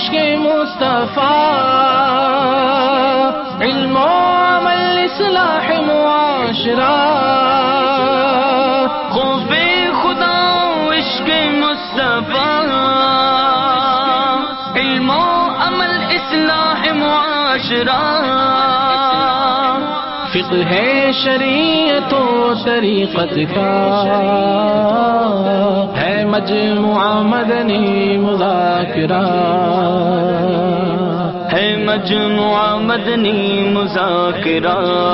عشق مصطفیٰ، علم و عمل اصلاح معاشرہ، خوف خدا عشق مصطفیٰ، علم و عمل اصلاح معاشرہ، فقہ شریعت و طریقت کا ہے مجموعہ مدنی مذاکرہ، ہے مجموعہ مدنی مذاکرہ،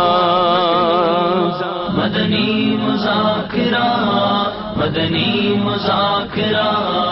مدنی مذاکرہ، مدنی مذاکرہ۔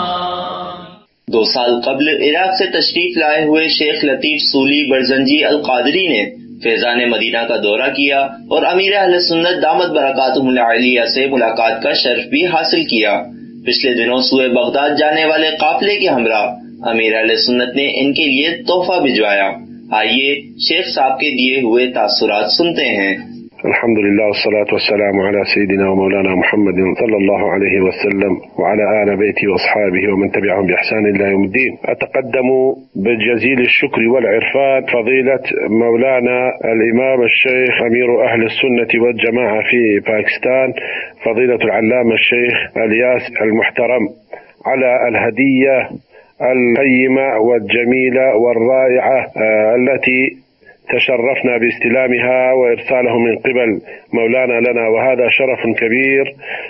2 سال قبل عراق سے تشریف لائے ہوئے شیخ لطیف صولی برزنجی القادری نے فیضان مدینہ کا دورہ کیا اور امیر اہل سنت دامت برکاتہم العالیہ سے ملاقات کا شرف بھی حاصل کیا۔ پچھلے دنوں سوئے بغداد جانے والے قافلے کے ہمراہ امیر اہل سنت نے ان کے لیے تحفہ بھجوایا۔ آئیے شیخ صاحب کے دیے ہوئے تاثرات سنتے ہیں۔ الحمد لله والصلاة والسلام على سيدنا ومولانا محمد صلى الله عليه وسلم وعلى آل بيته وأصحابه ومن تبعهم بإحسان إلى يوم الدين. أتقدم بجزيل الشكر والعرفان فضيلة مولانا الإمام الشيخ أمير أهل السنة والجماعة في باكستان فضيلة العلامة الشيخ الياس المحترم على الهدية القيمة والجميلة والرائعة التي تشرفنا باستلامها وإرساله من قبل مولانا لنا، وهذا شرف كبير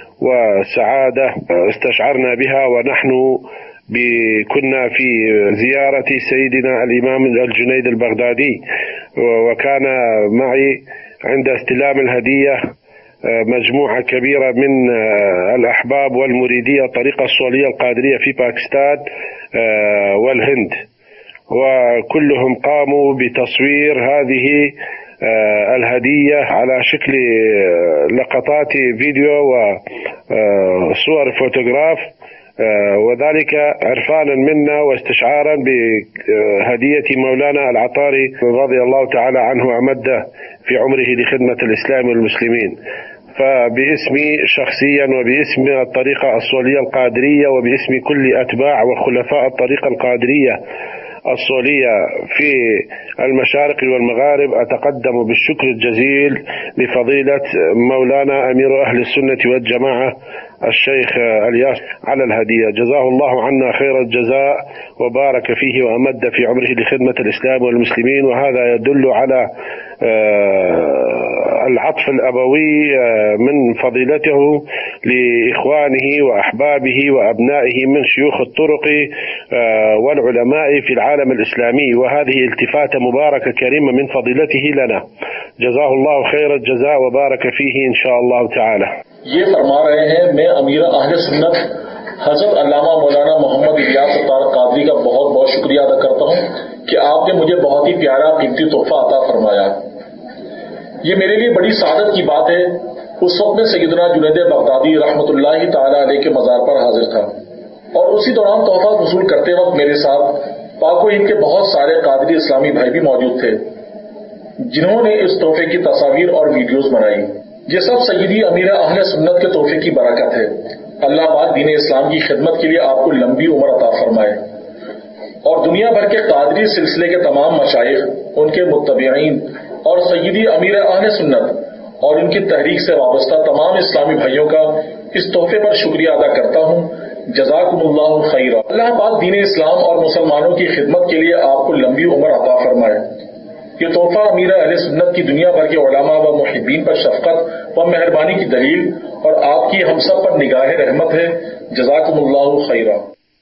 وسعادة استشعرنا بها ونحن كنا في زيارة سيدنا الإمام الجنيد البغدادي، وكان معي عند استلام الهدية مجموعة كبيرة من الأحباب والمريدية الطريقة الصولية القادرية في باكستان والهند، وكلهم قاموا بتصوير هذه الهدية على شكل لقطات فيديو وصور فوتوغراف، وذلك عرفانا منا واستشعارا بهدية مولانا العطاري رضي الله تعالى عنه وأمد في عمره لخدمة الإسلام والمسلمين. فباسمي شخصيا وباسم الطريقة الصولية القادرية وباسم كل أتباع وخلفاء الطريقة القادرية الصولية في المشارق والمغارب أتقدم بالشكر الجزيل لفضيلة مولانا أمير أهل السنة والجماعة الشيخ الياس على الهدية، جزاه الله عنا خير الجزاء وبارك فيه وأمد في عمره لخدمة الإسلام والمسلمين. وهذا يدل على العطف الأبوي من فضيلته لإخوانه وأحبابه وأبنائه من شيوخ الطرق والعلماء في العالم الإسلامي، وهذه التفاتة مباركة كريمة من فضيلته لنا، جزاه الله خير الجزاء وبارك فيه إن شاء الله تعالى. یہ فرما رہے ہیں میں امیر اہل سنت حضرت علامہ مولانا محمد الیاس قادری کا بہت بہت شکریہ ادا کرتا ہوں کہ آپ نے مجھے بہت ہی پیارا قیمتی تحفہ عطا فرمایا۔ یہ میرے لیے بڑی سعادت کی بات ہے۔ اس وقت میں سیدنا جنید بغدادی رحمۃ اللہ تعالی علیہ کے مزار پر حاضر تھا اور اسی دوران تحفہ وصول کرتے وقت میرے ساتھ پاک و ہند کے بہت سارے قادری اسلامی بھائی بھی موجود تھے جنہوں نے اس تحفے کی تصاویر اور ویڈیوز بنائی۔ یہ سب سیدی امیر اہل سنت کے تحفے کی برکت ہے۔ اللہ پاک دین اسلام کی خدمت کے لیے آپ کو لمبی عمر عطا فرمائے اور دنیا بھر کے قادری سلسلے کے تمام مشائخ، ان کے متبعین اور سیدی امیر اہل سنت اور ان کی تحریک سے وابستہ تمام اسلامی بھائیوں کا اس تحفے پر شکریہ ادا کرتا ہوں۔ جزاکم اللہ خیرا۔ اللہ پاک دین اسلام اور مسلمانوں کی خدمت کے لیے آپ کو لمبی عمر عطا فرمائے۔ یہ تحفہ امیر اہل سنت کی دنیا بھر کے علماء و محبین پر شفقت و مہربانی کی دلیل اور آپ کی ہم سب پر نگاہ رحمت ہے۔ جزاکم اللہ خیرا۔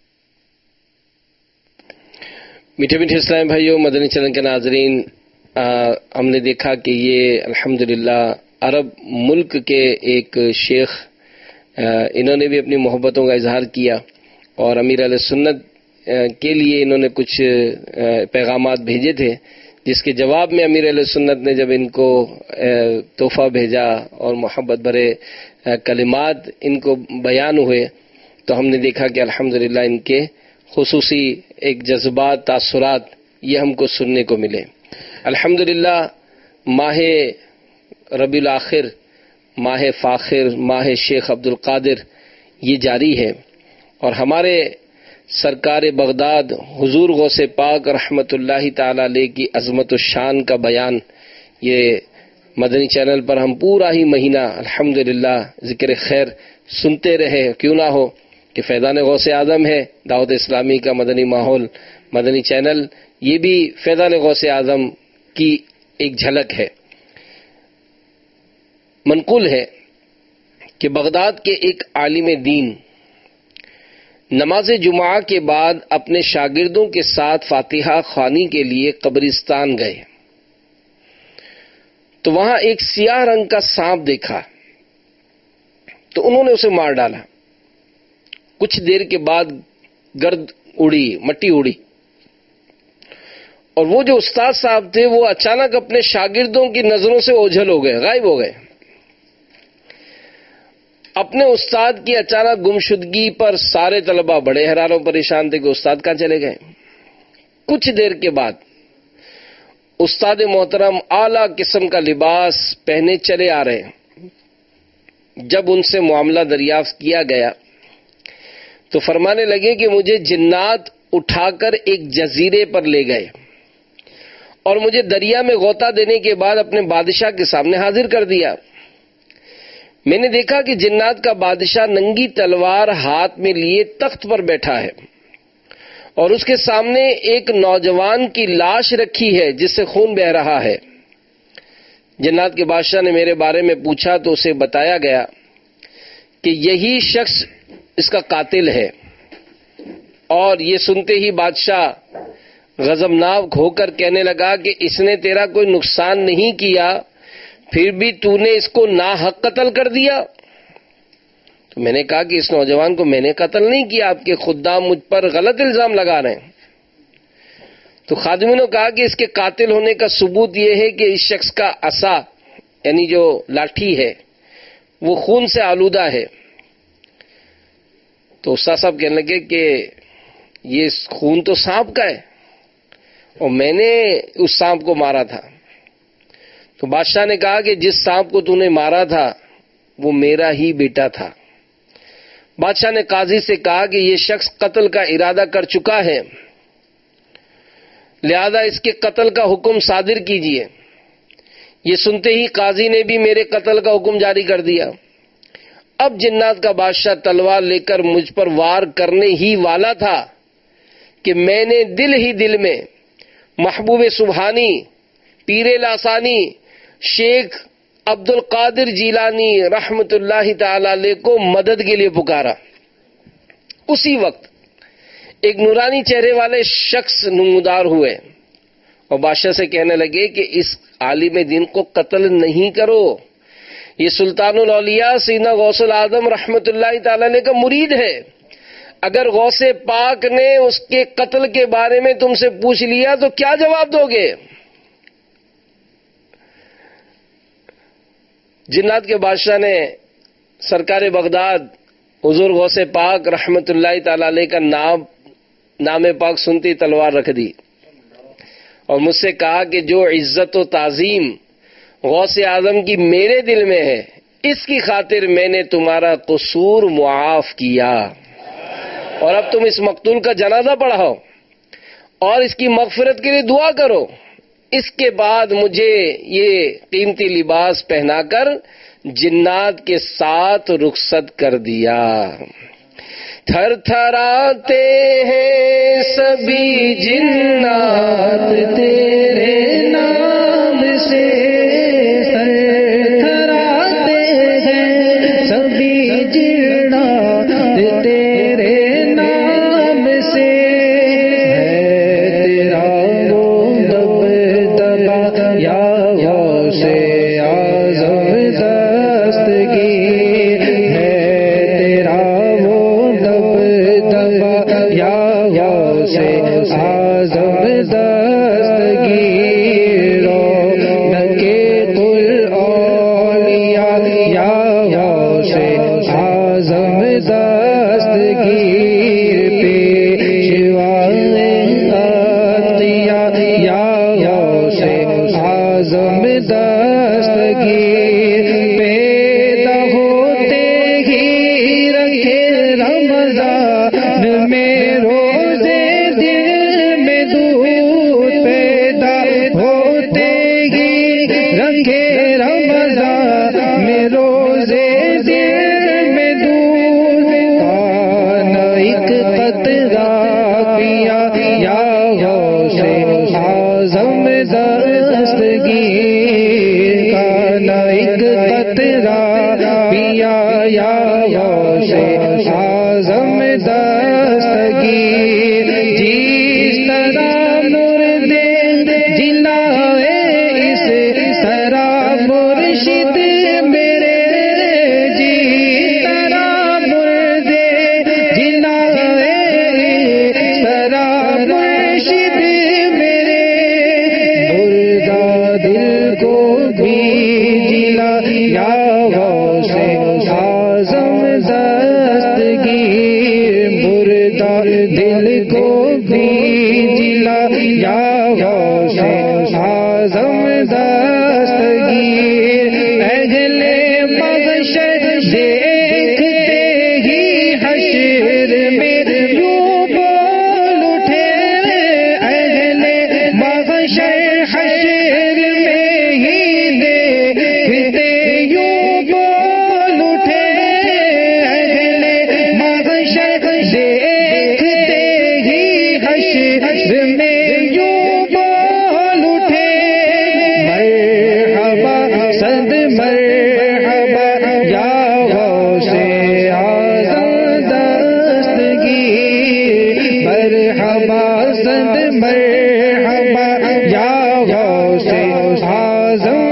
میٹھے میٹھے اسلام بھائیوں، مدنی چینل کے ناظرین، ہم نے دیکھا کہ یہ الحمدللہ عرب ملک کے ایک شیخ، انہوں نے بھی اپنی محبتوں کا اظہار کیا اور امیر اہل سنت کے لیے انہوں نے کچھ پیغامات بھیجے تھے، جس کے جواب میں امیر اہل سنت نے جب ان کو تحفہ بھیجا اور محبت بھرے کلمات ان کو بیان ہوئے تو ہم نے دیکھا کہ الحمدللہ ان کے خصوصی ایک جذبات، تاثرات یہ ہم کو سننے کو ملے۔ الحمدللہ ماہ ربیع الاخر، ماہ فاخر، ماہ شیخ عبد القادر یہ جاری ہے اور ہمارے سرکار بغداد حضور غوث پاک رحمت اللہ تعالی علیہ کی عظمت و شان کا بیان یہ مدنی چینل پر ہم پورا ہی مہینہ الحمدللہ ذکر خیر سنتے رہے. کیوں نہ ہو کہ فیضان غوث اعظم ہے دعوت اسلامی کا مدنی ماحول مدنی چینل، یہ بھی فیضان غوث اعظم کی ایک جھلک ہے. منقول ہے کہ بغداد کے ایک عالم دین نماز جمعہ کے بعد اپنے شاگردوں کے ساتھ فاتحہ خوانی کے لیے قبرستان گئے تو وہاں ایک سیاہ رنگ کا سانپ دیکھا تو انہوں نے اسے مار ڈالا. کچھ دیر کے بعد گرد اڑی، مٹی اڑی، اور وہ جو استاد صاحب تھے وہ اچانک اپنے شاگردوں کی نظروں سے اوجھل ہو گئے، غائب ہو گئے. اپنے استاد کی اچانک گمشدگی پر سارے طلباء بڑے حیران و پریشان تھے کہ استاد کہاں چلے گئے. کچھ دیر کے بعد استاد محترم اعلیٰ قسم کا لباس پہنے چلے آ رہے ہیں. جب ان سے معاملہ دریافت کیا گیا تو فرمانے لگے کہ مجھے جنات اٹھا کر ایک جزیرے پر لے گئے اور مجھے دریا میں غوطہ دینے کے بعد اپنے بادشاہ کے سامنے حاضر کر دیا. میں نے دیکھا کہ جنات کا بادشاہ ننگی تلوار ہاتھ میں لیے تخت پر بیٹھا ہے اور اس کے سامنے ایک نوجوان کی لاش رکھی ہے جس سے خون بہہ رہا ہے. جنات کے بادشاہ نے میرے بارے میں پوچھا تو اسے بتایا گیا کہ یہی شخص اس کا قاتل ہے. اور یہ سنتے ہی بادشاہ غضبناک ہو کر کہنے لگا کہ اس نے تیرا کوئی نقصان نہیں کیا، پھر بھی تو نے اس کو ناحق قتل کر دیا. تو میں نے کہا کہ اس نوجوان کو میں نے قتل نہیں کیا، آپ کے خدام مجھ پر غلط الزام لگا رہے ہیں. تو خادموں نے کہا کہ اس کے قاتل ہونے کا ثبوت یہ ہے کہ اس شخص کا عصا یعنی جو لاٹھی ہے وہ خون سے آلودہ ہے. تو استاد صاحب کہنے لگے کہ یہ خون تو سانپ کا ہے اور میں نے اس سانپ کو مارا تھا. تو بادشاہ نے کہا کہ جس سانپ کو تو نے مارا تھا وہ میرا ہی بیٹا تھا. بادشاہ نے قاضی سے کہا کہ یہ شخص قتل کا ارادہ کر چکا ہے، لہذا اس کے قتل کا حکم صادر کیجیے. یہ سنتے ہی قاضی نے بھی میرے قتل کا حکم جاری کر دیا. اب جنات کا بادشاہ تلوار لے کر مجھ پر وار کرنے ہی والا تھا کہ میں نے دل ہی دل میں محبوب سبحانی، پیر لاسانی، شیخ عبد القادر جیلانی رحمت اللہ تعالی علیہ کو مدد کے لیے پکارا. اسی وقت ایک نورانی چہرے والے شخص نمودار ہوئے اور بادشاہ سے کہنے لگے کہ اس عالم دین کو قتل نہیں کرو، یہ سلطان الاولیاء سیدنا غوث الاعظم رحمت اللہ تعالی علیہ کا مرید ہے. اگر غوث پاک نے اس کے قتل کے بارے میں تم سے پوچھ لیا تو کیا جواب دو گے؟ جنات کے بادشاہ نے سرکار بغداد حضور غوث پاک رحمت اللہ تعالی علیہ کا نام پاک سنتی تلوار رکھ دی اور مجھ سے کہا کہ جو عزت و تعظیم غوث اعظم کی میرے دل میں ہے اس کی خاطر میں نے تمہارا قصور معاف کیا، اور اب تم اس مقتول کا جنازہ پڑھاؤ اور اس کی مغفرت کے لیے دعا کرو. اس کے بعد مجھے یہ قیمتی لباس پہنا کر جنات کے ساتھ رخصت کر دیا. تھر تھراتے ہیں سبھی جنات تیرے نام سے، تھراتے ہیں سبھی جنات تیرے نام سے. تیرا وہ دبدبا یا غوث اعظم دستگیر ہے، تیرا وہ دبدبا یا غوث اعظم دستگیر. رونق کل اولیاء یا غوث اعظم دستگیر، پیشوائے عطیہ یا غوث اعظم دستگیر. پیدا ہوتے ہی رکھے رمضان میں رو قطرہ پیا یا غوث اعظم دستگیر کا نہ ایک قطرہ پیا یا غوث اعظم دستگیر جس طرح مردے جلائے اس طرح مرشد میرے جس طرح مردے جلائے اس طرح مرشد میرے مردہ دل کو بھی جلا یا غوث اعظم دستگیر مردہ دل کو بھی جلا یا غوث اعظم دستگیر اہل محشر دیکھتے ہی حشر میں یوں بول اٹھے اہل محشر حشر میں ہی دیکھتے یوں بول اٹھے اہل محشر دیکھتے ہی حشر میں یوں بول اٹھے مرحبا صد مرحبا یا غوث اعظم دستگیر مرحبا صد مرحبا یا غوث اعظم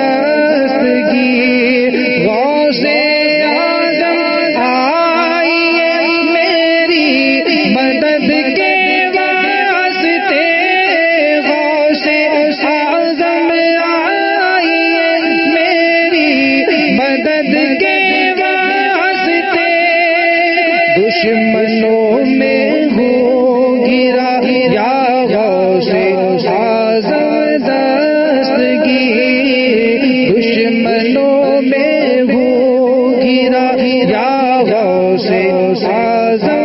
دستگیر غوث اعظم آئیے میری مدد کے واسطے غوث اعظم آئیے میری مدد کے واسطے دشمنوں میں ہوں گرا یا غوث اعظم دستگیر دشمنوں میں ہوں گرا یا غوث اعظم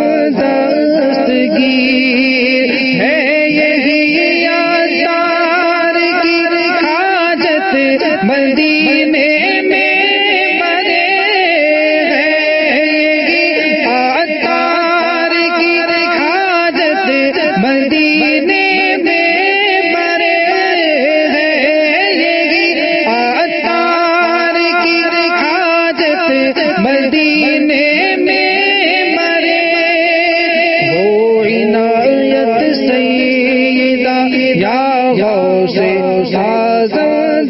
دستگیر ہے یہی عطار کی حاجت مدینے میں مرے ہیں یہی عطار کی حاجت مدینے میں مرے ہیں یہی عطار کی حاجت مدینے میں مرے ہو عنایت سیدہ یا غوث اعظم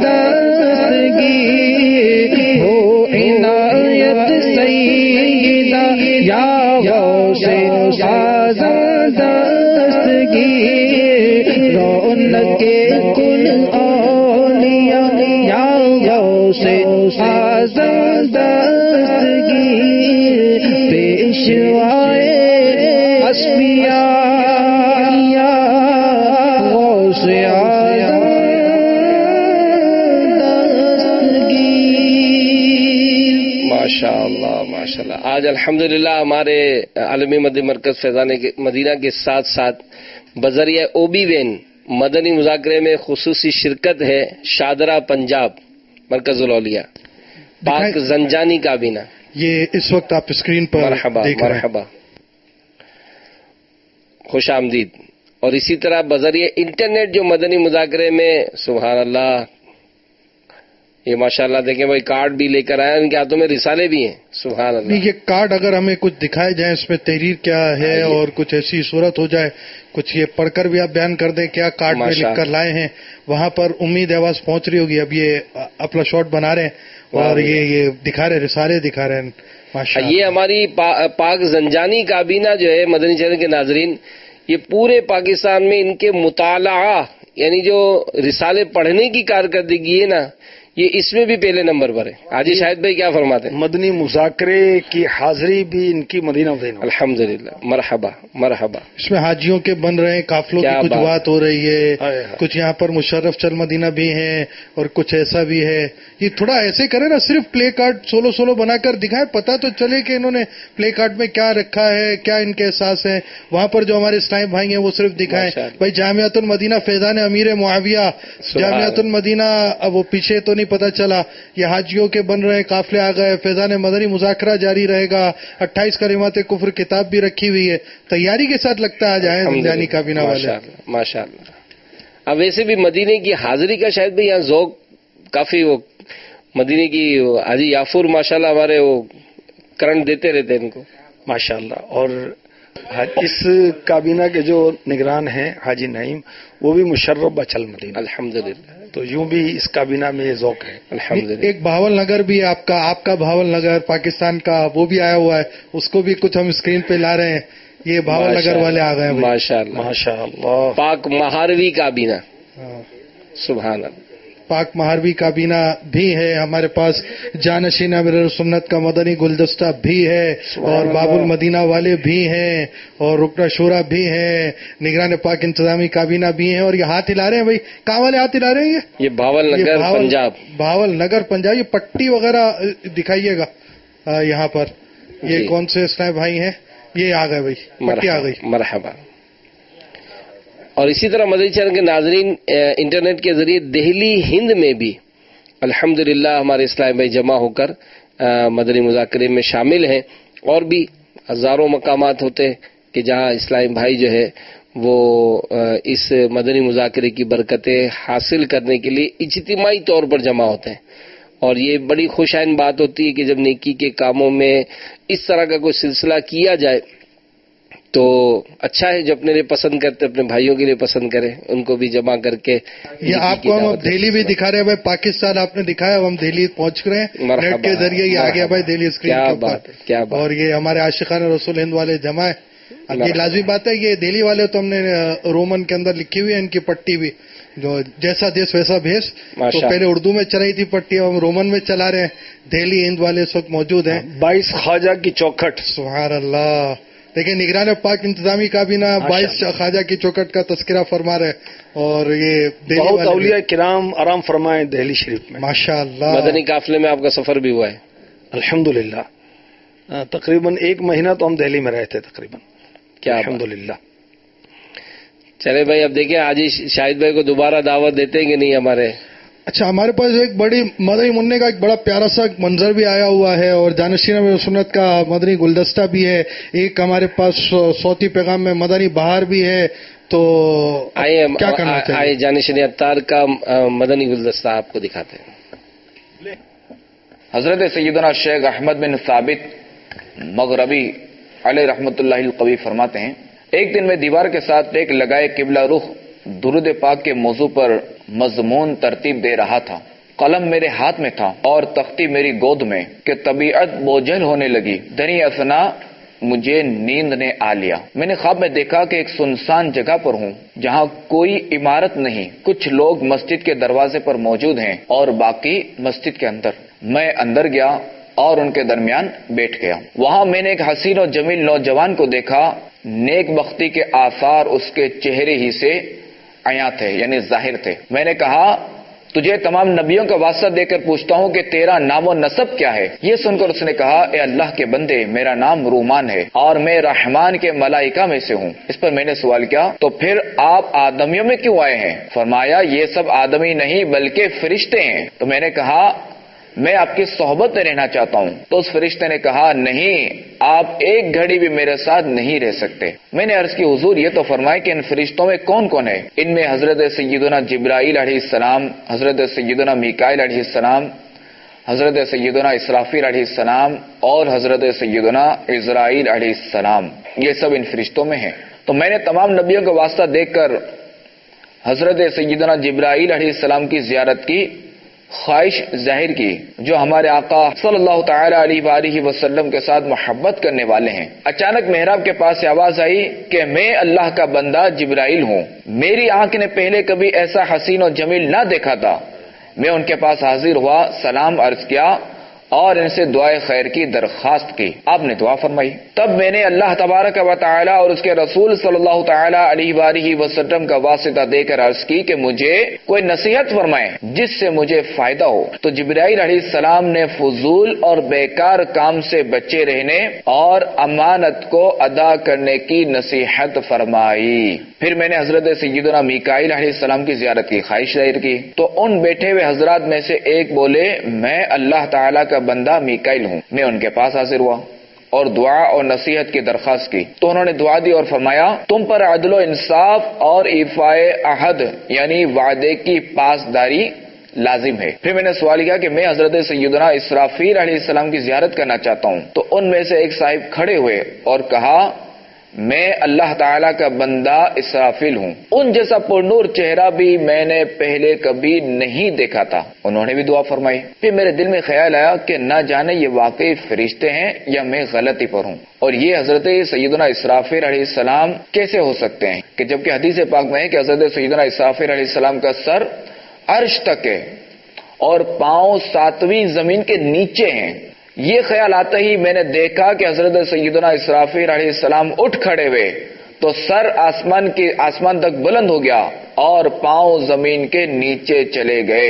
دستگیر ہو عنایت سیدہ یا غوث اعظم دستگیر رونق کل اولیاء یا غوث اعظم دستگیر پیشوائے اصفیاء یا غوث اعظم دستگیر ماشاء اللہ ماشاء اللہ آج الحمدللہ ہمارے عالمی مدنی مرکز فیضان مدینہ کے ساتھ ساتھ بذریعہ اوبی وین مدنی مذاکرے میں خصوصی شرکت ہے شادرہ پنجاب مرکز الاولیاء پاک زنجانی کابینہ یہ اس وقت آپ اسکرین پر مرحبا دیکھ رہے ہیں. مرحبا خوش آمدید اور اسی طرح بذریعہ انٹرنیٹ جو مدنی مذاکرے میں سبحان اللہ یہ ماشاءاللہ دیکھیں بھائی کارڈ بھی لے کر آئے ان کے ہاتھوں میں رسالے بھی ہیں سبحان اللہ. یہ کارڈ اگر ہمیں کچھ دکھائے جائیں اس میں تحریر کیا ہے اور کچھ ایسی صورت ہو جائے کچھ یہ پڑھ کر بھی آپ بیان کر دیں کیا کارڈ میں لکھ کر لائے ہیں وہاں پر امید آواز پہنچ رہی ہوگی. اب یہ اپنا شاٹ بنا رہے ہیں اور یہ دکھا رہے رسالے دکھا رہے ہیں ماشاءاللہ. یہ ہماری پاک زنجانی کابینہ جو ہے مدنی چینل کے ناظرین یہ پورے پاکستان میں ان کے مطالعہ یعنی جو رسالے پڑھنے کی کارکردگی ہے نا یہ اس میں بھی پہلے نمبر پر ہے. حاجی شاہد بھائی کیا فرماتے ہیں؟ مدنی مذاکرے کی حاضری بھی ان کی مدینہ مدینہ الحمدللہ مرحبا مرحبا. اس میں حاجیوں کے بن رہے ہیں قافلوں کی کچھ بات ہو رہی ہے کچھ یہاں پر مشرف چل مدینہ بھی ہیں اور کچھ ایسا بھی ہے یہ تھوڑا ایسے کرے نا, صرف پلے کارڈ سولو بنا کر دکھائے, پتا تو چلے کہ انہوں نے پلے کارڈ میں کیا رکھا ہے, کیا ان کے احساس ہیں. وہاں پر جو ہمارے اسلام بھائی ہیں وہ صرف دکھائیں بھائی جامعۃ المدینہ فیضان امیر معاویہ, جامعۃ المدینہ, اب وہ پیچھے تو نہیں پتا چلا, یہ حاجیوں کے بن رہے قافلے آ گئے, فیضان مدنی مذاکرہ جاری رہے گا, 28 کلمات کفر کتاب بھی رکھی ہوئی ہے. تیاری کے ساتھ لگتا آ جائیں زندانی کابینہ والے. ماشاء اللہ. اب ویسے بھی مدینے کی حاضری کا شاید بھی یہاں ذوق کافی, وہ مدینے کی حاجی یافور ماشاءاللہ ہمارے وہ کرنٹ دیتے رہتے ہیں ان کو ماشاءاللہ. اور اس کابینہ کے جو نگران ہیں حاجی نعیم, وہ بھی مشرف بچل مدینہ الحمدللہ. تو یوں بھی اس کابینہ میں یہ ذوق ہے الحمدللہ. ایک بھاول نگر بھی ہے آپ کا بھاول نگر پاکستان کا, وہ بھی آیا ہوا ہے, اس کو بھی کچھ ہم اسکرین پہ لا رہے ہیں. یہ بھاول نگر والے آ گئے. ماشاءاللہ ماشاءاللہ. پاک مہاروی کابینہ, سبحان اللہ. پاک مہاروی کابینہ بھی ہے ہمارے پاس, جانشین امیر سنت کا مدنی گلدستہ بھی ہے, اور باب المدینہ والے بھی ہیں, اور رکن شورا بھی ہیں, نگران پاک انتظامی کابینہ بھی ہیں. اور یہ ہاتھ ہلا رہے ہیں بھائی, کہاں والے ہاتھ ہلا رہے ہیں؟ یہ بھاول نگر پنجاب. بھاول نگر پنجاب. یہ پٹی وغیرہ دکھائیے گا یہاں پر. یہ کون سے اسلام بھائی ہیں؟ یہ آ گئے بھائی, پٹی آ گئی. مرحبا. اور اسی طرح مدنی چینل کے ناظرین انٹرنیٹ کے ذریعے دہلی ہند میں بھی الحمدللہ ہمارے اسلام بھائی جمع ہو کر مدنی مذاکرے میں شامل ہیں. اور بھی ہزاروں مقامات ہوتے ہیں کہ جہاں اسلام بھائی جو ہے وہ اس مدنی مذاکرے کی برکتیں حاصل کرنے کے لیے اجتماعی طور پر جمع ہوتے ہیں. اور یہ بڑی خوشائن بات ہوتی ہے کہ جب نیکی کے کاموں میں اس طرح کا کوئی سلسلہ کیا جائے تو اچھا ہے. جو اپنے لیے پسند کرتے اپنے بھائیوں کے لیے پسند کریں, ان کو بھی جمع کر کے. یہ آپ کو ہم دہلی بھی دکھا رہے ہیں بھائی, پاکستان آپ نے دکھایا, اب ہم دہلی پہنچ رہے ہیں نیٹ کے ذریعے. یہ آ گیا بھائی دہلی اسکرین کے اوپر. کیا بات. اور یہ ہمارے عاشقان رسول ہند والے جمع ہے. اب یہ لازمی بات ہے, یہ دہلی والے تو ہم نے رومن کے اندر لکھی ہوئی ہے ان کی پٹی بھی, جو جیسا دیش ویسا بھیس. تو پہلے اردو میں چلائی تھی پٹی, ہم رومن میں چلا رہے ہیں. دہلی ہند والے اس وقت موجود ہیں. 22 خواجہ کی چوکھٹ. سبحان اللہ. دیکھیں نگران پاک انتظامی کابینہ 22 خواجہ کی چوکھٹ کا تذکرہ فرما رہے, اور یہ بہت اولیاء کرام آرام فرمائے دہلی شریف میں ماشاء اللہ. مدنی قافلے میں آپ کا سفر بھی ہوا ہے الحمدللہ. تقریباً 1 مہینہ تو ہم دہلی میں رہے تھے تقریباً. کیا الحمدللہ. چلے بھائی, اب دیکھیں آج شاہد بھائی کو دوبارہ دعوت دیتے ہیں کہ نہیں ہمارے. اچھا, ہمارے پاس ایک بڑی مدنی منع کا ایک بڑا پیارا سا منظر بھی آیا ہوا ہے, اور جانشین امیر سنت کا مدنی گلدستہ بھی ہے. ایک ہمارے پاس صوتی پیغام میں مدنی بہار بھی ہے. تو کیا کرنا چاہیے؟ آئے جانشین اتار کا مدنی گلدستہ آپ کو دکھاتے ہیں. حضرت سیدنا شیخ احمد بن ثابت مغربی علیہ رحمۃ اللہ القوی فرماتے ہیں, ایک دن میں دیوار کے ساتھ ٹیک لگائے قبلہ رخ درود پاک کے موضوع پر مضمون ترتیب دے رہا تھا. قلم میرے ہاتھ میں تھا اور تختی میری گود میں کہ طبیعت بوجھل ہونے لگی. دری اثنا مجھے نیند نے آ لیا. میں نے خواب میں دیکھا کہ ایک سنسان جگہ پر ہوں جہاں کوئی عمارت نہیں. کچھ لوگ مسجد کے دروازے پر موجود ہیں اور باقی مسجد کے اندر. میں اندر گیا اور ان کے درمیان بیٹھ گیا. وہاں میں نے ایک حسین و جمیل نوجوان کو دیکھا. نیک بختی کے آثار اس کے چہرے ہی سے عیاں تھے, یعنی ظاہر تھے. میں نے کہا تجھے تمام نبیوں کا واسطہ دے کر پوچھتا ہوں کہ تیرا نام و نسب کیا ہے؟ یہ سن کر اس نے کہا اے اللہ کے بندے, میرا نام رومان ہے اور میں رحمان کے ملائکہ میں سے ہوں. اس پر میں نے سوال کیا تو پھر آپ آدمیوں میں کیوں آئے ہیں؟ فرمایا یہ سب آدمی نہیں بلکہ فرشتے ہیں. تو میں نے کہا میں آپ کی صحبت میں رہنا چاہتا ہوں. تو اس فرشتے نے کہا نہیں, آپ ایک گھڑی بھی میرے ساتھ نہیں رہ سکتے. میں نے عرض کی حضور یہ تو فرمائے کہ ان فرشتوں میں کون کون ہے؟ ان میں حضرت سیدنا جبرائیل علیہ السلام, حضرت سیدنا میکائیل علیہ السلام, حضرت سیدنا اسرافیل علیہ السلام اور حضرت سیدنا عزرائیل علیہ السلام. یہ سب ان فرشتوں میں ہیں. تو میں نے تمام نبیوں کا واسطہ دیکھ کر حضرت سیدنا جبرائیل علیہ السلام کی زیارت کی خواہش ظاہر کی, جو ہمارے آقا صلی اللہ تعالی علیہ وآلہ وسلم کے ساتھ محبت کرنے والے ہیں. اچانک محراب کے پاس سے آواز آئی کہ میں اللہ کا بندہ جبرائیل ہوں. میری آنکھ نے پہلے کبھی ایسا حسین و جمیل نہ دیکھا تھا. میں ان کے پاس حاضر ہوا, سلام عرض کیا اور ان سے دعائے خیر کی درخواست کی. آپ نے دعا فرمائی. تب میں نے اللہ تبارک و تعالی اور اس کے رسول صلی اللہ تعالی علیہ وآلہ وسلم کا واسطہ دے کر عرض کی کہ مجھے کوئی نصیحت فرمائیں جس سے مجھے فائدہ ہو. تو جبرائیل علیہ السلام نے فضول اور بیکار کام سے بچے رہنے اور امانت کو ادا کرنے کی نصیحت فرمائی. پھر میں نے حضرت سیدنا میکائیل علیہ السلام کی زیارت کی خواہش ظاہر کی. تو ان بیٹھے ہوئے حضرات میں سے ایک بولے میں اللہ تعالیٰ کا بندہ میکائیل ہوں. میں ان کے پاس حاضر ہوا اور دعا اور نصیحت کی درخواست کی. تو انہوں نے دعا دی اور فرمایا تم پر عدل و انصاف اور ایفائے عہد یعنی وعدے کی پاسداری لازم ہے. پھر میں نے سوال کیا کہ میں حضرت سیدنا اسرافیل علیہ السلام کی زیارت کرنا چاہتا ہوں. تو ان میں سے ایک صاحب کھڑے ہوئے اور کہا میں اللہ تعالیٰ کا بندہ اسرافیل ہوں. ان جیسا پرنور چہرہ بھی میں نے پہلے کبھی نہیں دیکھا تھا. انہوں نے بھی دعا فرمائی. پھر میرے دل میں خیال آیا کہ نہ جانے یہ واقعی فرشتے ہیں یا میں غلطی پر ہوں. اور یہ حضرت سیدنا اسرافیل علیہ السلام کیسے ہو سکتے ہیں کہ جبکہ حدیث پاک میں ہے کہ حضرت سیدنا اسرافیل علیہ السلام کا سر عرش تک ہے اور پاؤں 7ویں زمین کے نیچے ہیں. یہ خیال آتا ہی میں نے دیکھا کہ حضرت سیدنا اسرافیل علیہ السلام اٹھ کھڑے ہوئے تو سر آسمان تک بلند ہو گیا اور پاؤں زمین کے نیچے چلے گئے.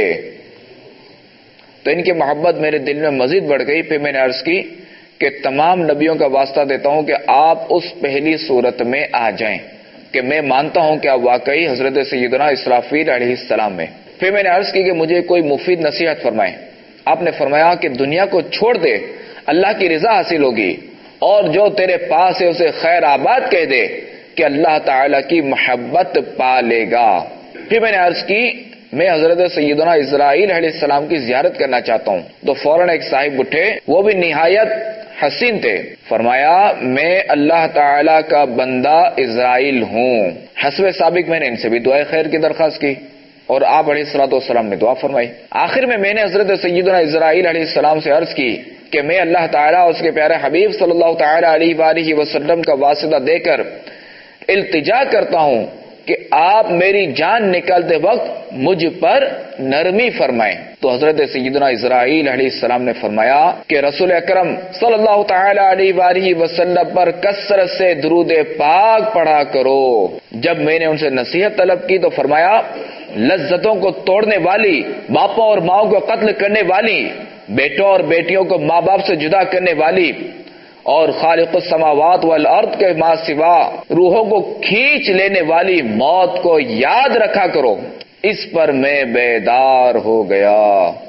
تو ان کی محبت میرے دل میں مزید بڑھ گئی. پھر میں نے عرض کی کہ تمام نبیوں کا واسطہ دیتا ہوں کہ آپ اس پہلی صورت میں آ جائیں کہ میں مانتا ہوں کہ آپ واقعی حضرت سیدنا اسرافیل علیہ السلام میں. پھر میں نے عرض کی کہ مجھے کوئی مفید نصیحت فرمائیں. آپ نے فرمایا کہ دنیا کو چھوڑ دے اللہ کی رضا حاصل ہوگی اور جو تیرے پاس ہے اسے خیر آباد کہہ دے کہ اللہ تعالی کی محبت پا لے گا. پھر میں نے عرض کی میں حضرت سیدنا اسرائیل علیہ السلام کی زیارت کرنا چاہتا ہوں. تو فوراً ایک صاحب اٹھے وہ بھی نہایت حسین تھے. فرمایا میں اللہ تعالی کا بندہ اسرائیل ہوں. حسب سابق میں نے ان سے بھی دعائے خیر کی درخواست کی اور آپ علیہ الصلوۃ والسلام نے دعا فرمائی. آخر میں نے حضرت سیدنا اسرائیل علیہ السلام سے عرض کی کہ میں اللہ تعالیٰ اور اس کے پیارے حبیب صلی اللہ تعالیٰ علیہ وآلہ وسلم کا واسطہ دے کر التجا کرتا ہوں کہ آپ میری جان نکالتے وقت مجھ پر نرمی فرمائیں. تو حضرت سیدنا اسرائیل علیہ السلام نے فرمایا کہ رسول اکرم صلی اللہ تعالی علیہ وآلہ وسلم پر کثرت سے درود پاک پڑھا کرو. جب میں نے ان سے نصیحت طلب کی تو فرمایا لذتوں کو توڑنے والی، باپوں اور ماؤں کو قتل کرنے والی، بیٹوں اور بیٹیوں کو ماں باپ سے جدا کرنے والی اور خالق السماوات والارض کے ما سوا روحوں کو کھینچ لینے والی موت کو یاد رکھا کرو. اس پر میں بیدار ہو گیا.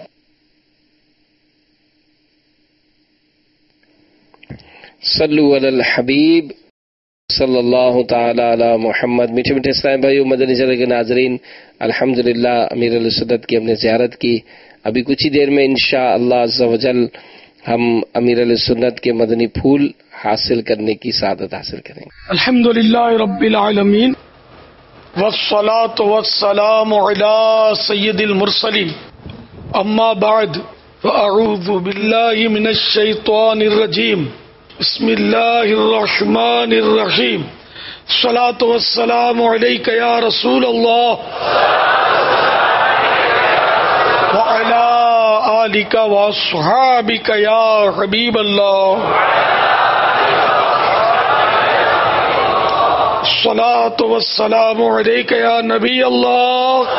صلو علی الحبیب صلی اللہ تعالی علی محمد. میٹھے میٹھے اسلام بھائیو، مدنی چینل کے ناظرین، الحمدللہ امیر علیہ سنت کی ہم نے زیارت کی. ابھی کچھ ہی دیر میں انشاءاللہ عز و جل ہم امیر علیہ سنت کے مدنی پھول حاصل کرنے کی سعادت حاصل کریں گے. الحمدللہ رب العالمین والصلاة والسلام علی سید المرسلین. اما بعد فاعوذ باللہ من الشیطان الرجیم. بسم اللہ الرحمن الرحیم. الصلاة والسلام علیک یا رسول اللہ وعلی آلک واصحابک یا حبیب اللہ. الصلاة والسلام علیک یا نبی اللہ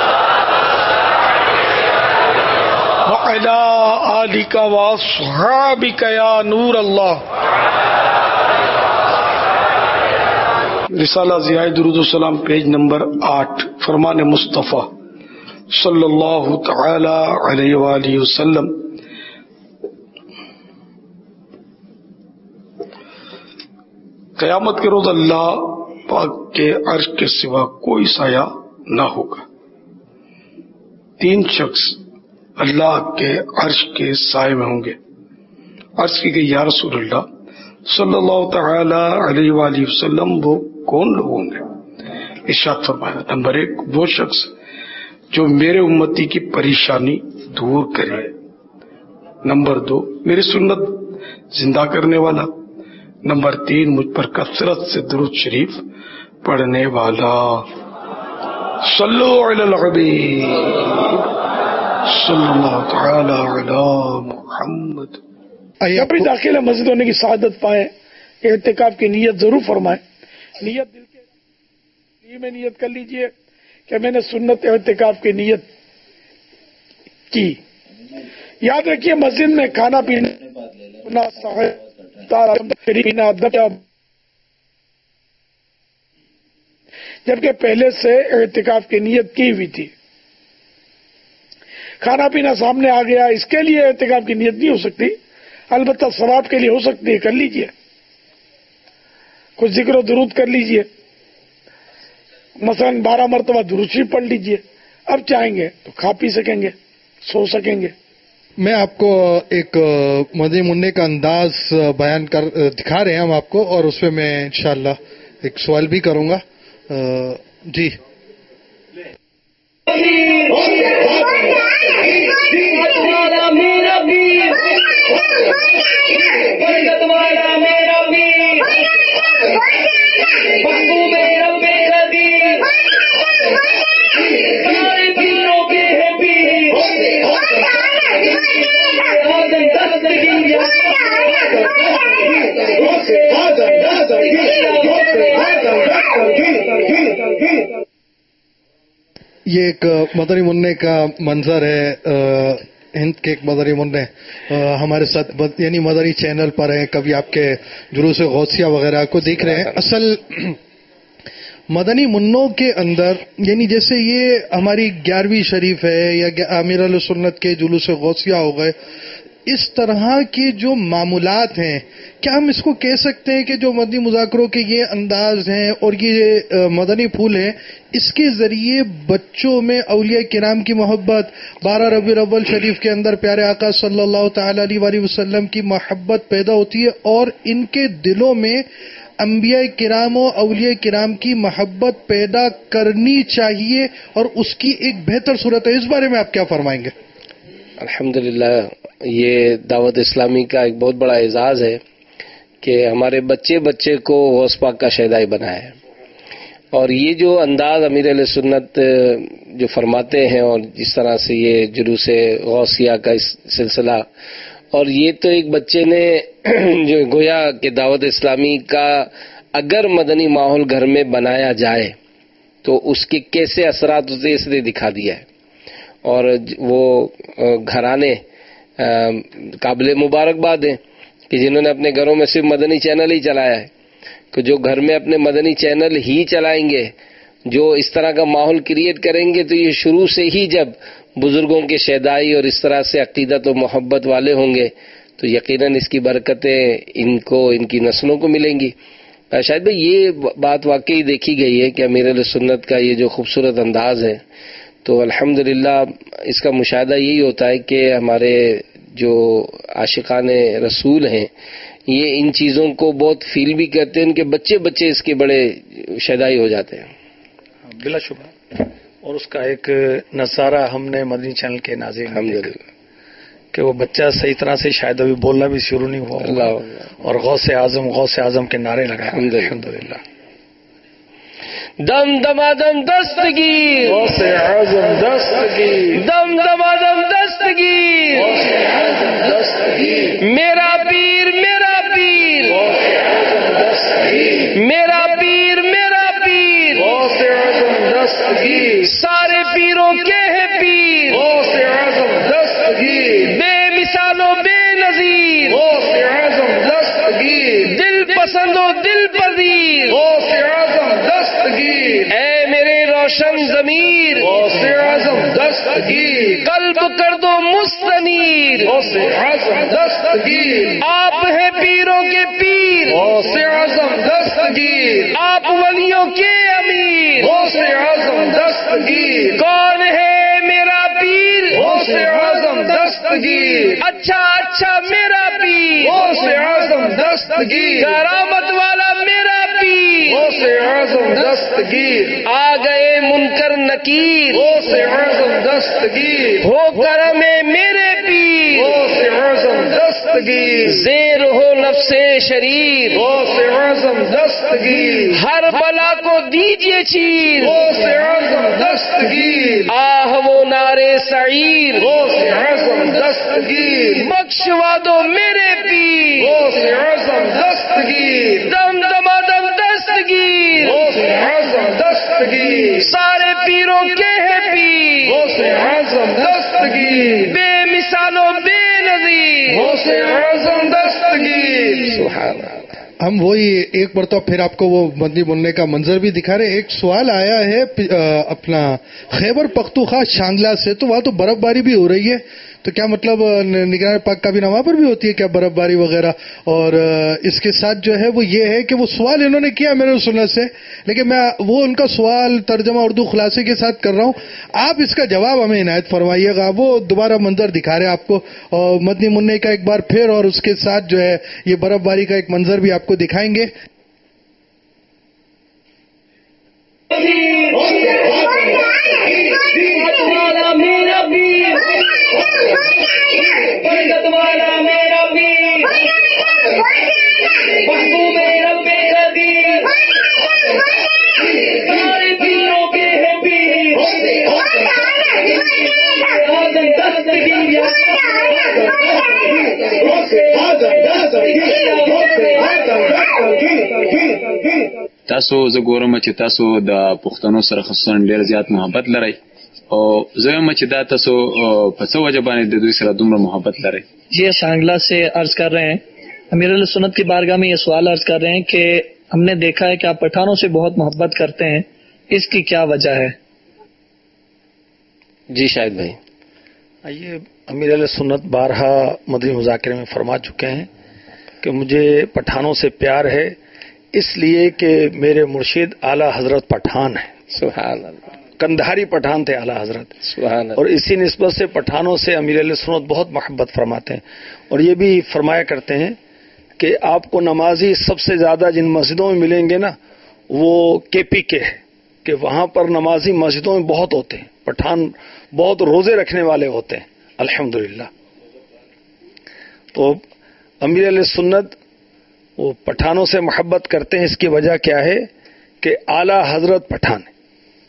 وعلی آلک واصحابک یا نور اللہ. رسالہ ضیاء درود و سلام پیج نمبر 8. فرمان مصطفیٰ صلی اللہ تعالی علیہ وآلہ وسلم. قیامت کے روز اللہ پاک کے عرش کے سوا کوئی سایہ نہ ہوگا. 3 شخص اللہ کے عرش کے سائے میں ہوں گے. عرض کی گئی یا رسول اللہ صلی اللہ تعالی علیہ وآلہ وسلم وہ کون لوگ ہوں گے؟ ارشاد فرمایا نمبر 1 وہ شخص جو میرے امتی کی پریشانی دور کرے. نمبر 2 میری سنت زندہ کرنے والا. نمبر 3 مجھ پر کثرت سے درود شریف پڑھنے والا. صلو علی الحبیب صلی اللہ تعالی علی محمد. اپنی داخلہ مسجد ہونے کی سعادت پائیں، اعتکاف کی نیت ضرور فرمائیں. نیت دل کے میں نیت کر لیجئے کہ میں نے سنت اعتکاف کی نیت کی. یاد رکھیے مسجد میں کھانا پینا جبکہ پہلے سے اعتکاف کی نیت کی ہوئی تھی. کھانا پینا سامنے آ گیا، اس کے لیے اعتکاف کی نیت نہیں ہو سکتی، البتہ ثواب کے لیے ہو سکتی ہے، کر لیجئے. کچھ ذکر و درود کر لیجئے، مثلا 12 مرتبہ درود شریف پڑھ لیجئے. اب چاہیں گے تو کھا پی سکیں گے، سو سکیں گے. میں آپ کو ایک مدنی منع کا انداز بیان کر دکھا رہے ہیں ہم آپ کو، اور اس پہ میں انشاءاللہ ایک سوال بھی کروں گا. جی یہ ایک مدنی منع کا منظر ہے. ہند کے ایک مدنی منع ہمارے ساتھ یعنی مدنی چینل پر ہیں، کبھی آپ کے جلوس غوثیہ وغیرہ کو دیکھ رہے ہیں. اصل مدنی منوں کے اندر یعنی جیسے یہ ہماری 11ویں شریف ہے یا امیر علیہ سنت کے جلوس غوثیہ ہو گئے، اس طرح کے جو معمولات ہیں، کیا ہم اس کو کہہ سکتے ہیں کہ جو مدنی مذاکروں کے یہ انداز ہیں اور یہ مدنی پھول ہیں، اس کے ذریعے بچوں میں اولیاء کرام کی محبت، 12 ربیع الاول شریف کے اندر پیارے آقا صلی اللہ تعالی علیہ وآلہ وسلم کی محبت پیدا ہوتی ہے، اور ان کے دلوں میں انبیاء کرام و اولیاء کرام کی محبت پیدا کرنی چاہیے، اور اس کی ایک بہتر صورت ہے. اس بارے میں آپ کیا فرمائیں گے؟ الحمدللہ یہ دعوت اسلامی کا ایک بہت بڑا اعزاز ہے کہ ہمارے بچے کو غوث پاک کا شہدائی بنایا ہے. اور یہ جو انداز امیر علیہ سنت جو فرماتے ہیں، اور جس طرح سے یہ جلوس غوثیہ کا اس سلسلہ، اور یہ تو ایک بچے نے جو گویا کہ دعوت اسلامی کا اگر مدنی ماحول گھر میں بنایا جائے تو اس کے کیسے اثرات ہوتے اس نے دکھا دیا ہے. اور وہ گھرانے قابل مبارکباد ہیں کہ جنہوں نے اپنے گھروں میں صرف مدنی چینل ہی چلایا ہے، کہ جو گھر میں اپنے مدنی چینل ہی چلائیں گے، جو اس طرح کا ماحول کریٹ کریں گے، تو یہ شروع سے ہی جب بزرگوں کے شہدائی اور اس طرح سے عقیدت و محبت والے ہوں گے تو یقیناً اس کی برکتیں ان کی نسلوں کو ملیں گی. شاید بھائی یہ بات واقعی دیکھی گئی ہے کہ امیر علیہ سنت کا یہ جو خوبصورت انداز ہے، تو الحمدللہ اس کا مشاہدہ یہی ہوتا ہے کہ ہمارے جو عاشقان رسول ہیں یہ ان چیزوں کو بہت فیل بھی کرتے ہیں، ان کے بچے اس کے بڑے شہدائی ہو جاتے ہیں. بلا شبہ. اور اس کا ایک نظارہ ہم نے مدنی چینل کے ناظرین الحمدللہ کہ وہ بچہ صحیح طرح سے شاید ابھی بولنا بھی شروع نہیں ہوا اللہ، اور غوث اعظم کے نعرے لگائے. الحمدللہ. دم دمادم دستگیر، غوث اعظم دستگیر، دم دمادم دستگیر، غوث اعظم دستگیر، میرا پیر میرا پیر، غوث اعظم دستگیر، میرا پیر میرا پیر، غوث اعظم دستگیر، سارے پیروں کے ہے پیر، غوث اعظم دستگیر، بے مثال و بے نظیر، غوث اعظم دستگیر، دل پسند و دل پذیر، غوث اعظم دستگیر، اے میرے روشن ضمیر، غوث اعظم دستگیر، قلب کر دو مستنیر، غوث اعظم دستگیر، آپ ہیں پیروں کے پیر، غوث اعظم دستگیر، آپ ولیوں کے امیر، غوث اعظم دستگیر، کون ہے میرا پیر، غوث اعظم دستگیر، اچھا میرا پیر، غوث اعظم دستگیر، کرامت والا میرا پیر، غوث اعظم دستگیر، آ گئے منکر نکیر، غوث اعظم دستگیر، ہو کرم میرے پیر، غوث اعظم دستگیر، دستگیر، زیر ہو نفس شریر، غوث اعظم دستگیر، ہر بلا کو دیجیے چیر، غوث اعظم دستگیر، آہ وہ نعرے سعیر، غوث اعظم دستگیر، بخشوا دو میرے پیر، غوث اعظم دستگیر، دم دما دم دستگیر، غوث اعظم دستگیر، سارے پیروں کے ہے پیر، غوث اعظم دستگیر، بے مثال و بے نظیر، غوث اعظم دستگیر۔ سبحان اللہ۔ ہم وہی ایک مرتبہ پھر آپ کو وہ مدنی بننے کا منظر بھی دکھا رہے. ایک سوال آیا ہے اپنا خیبر پختونخوا شانگلہ سے، تو وہاں تو برف باری بھی ہو رہی ہے، تو کیا مطلب نگران پاک کا بھی وہاں پر بھی ہوتی ہے کیا برف باری وغیرہ؟ اور اس کے ساتھ جو ہے وہ یہ ہے کہ وہ سوال انہوں نے کیا میرے سنت سے، لیکن میں وہ ان کا سوال ترجمہ اردو خلاصے کے ساتھ کر رہا ہوں، آپ اس کا جواب ہمیں عنایت فرمائیے گا. وہ دوبارہ منظر دکھا رہے ہیں آپ کو، اور مدنی منع کا ایک بار پھر، اور اس کے ساتھ جو ہے یہ برف باری کا ایک منظر بھی آپ کو دکھائیں گے. تاسو زه ګورم چې تاسو د پښتنو سره خصوصا ډېر زیات محبت لرئ، او زه یم چې دا تاسو په څه وجه باندې د دوی سره دومره محبت لرئ؟ جی شانگلہ سے عرض کر رہے ہیں، امیر علیہ سنت کی بارگاہ میں یہ سوال عرض کر رہے ہیں کہ ہم نے دیکھا ہے کہ آپ پٹھانوں سے بہت محبت کرتے ہیں، اس کی کیا وجہ ہے؟ جی شاہد بھائی. یہ امیر علیہ سنت بارہا مدنی مذاکرے میں فرما چکے ہیں کہ مجھے پٹھانوں سے پیار ہے، اس لیے کہ میرے مرشد اعلیٰ حضرت پٹھان ہیں. سبحان اللہ. کندھاری پٹھان تھے اعلیٰ حضرت، سبحان اللہ. اور اسی نسبت سے پٹھانوں سے امیر علیہ سنت بہت محبت فرماتے ہیں، اور یہ بھی فرمایا کرتے ہیں کہ آپ کو نمازی سب سے زیادہ جن مسجدوں میں ملیں گے نا وہ کے پی کے ہے، کہ وہاں پر نمازی مسجدوں میں بہت ہوتے ہیں، پٹھان بہت روزے رکھنے والے ہوتے ہیں الحمدللہ. تو امیر علیہ سنت وہ پٹھانوں سے محبت کرتے ہیں، اس کی وجہ کیا ہے کہ اعلیٰ حضرت پٹھان ہے.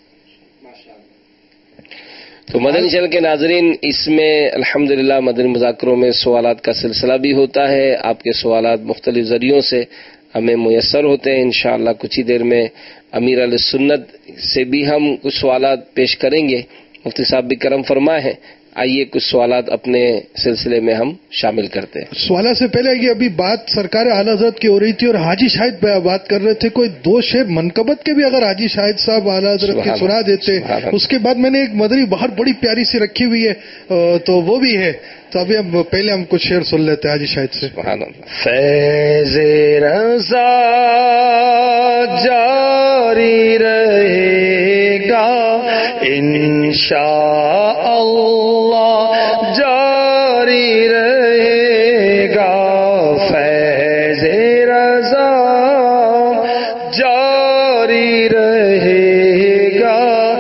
تو مدنی چینل کے ناظرین، اس میں الحمدللہ مدنی مذاکروں میں سوالات کا سلسلہ بھی ہوتا ہے. آپ کے سوالات مختلف ذریعوں سے ہمیں میسر ہوتے ہیں. انشاءاللہ کچھ ہی دیر میں امیر علیہ سنت سے بھی ہم کچھ سوالات پیش کریں گے. مفتی صاحب بھی کرم فرمائے ہیں. آئیے کچھ سوالات اپنے سلسلے میں ہم شامل کرتے ہیں. سوالات سے پہلے یہ ابھی بات سرکار اعلیٰ حضرت کی ہو رہی تھی اور حاجی شاہد بات کر رہے تھے، کوئی دو شعر منقبت کے بھی اگر حاجی شاہد صاحب اعلیٰ حضرت کی سنا دیتے. اس کے بعد میں نے ایک مدنی بہت بڑی پیاری سی رکھی ہوئی ہے تو وہ بھی ہے، تو ابھی پہلے ہم کچھ شعر سن لیتے ہیں حاجی شاہد سے. فیض رضا جاری رہے گا انشاءاللہ، جاری رہے گا فیض رضا جاری رہے گا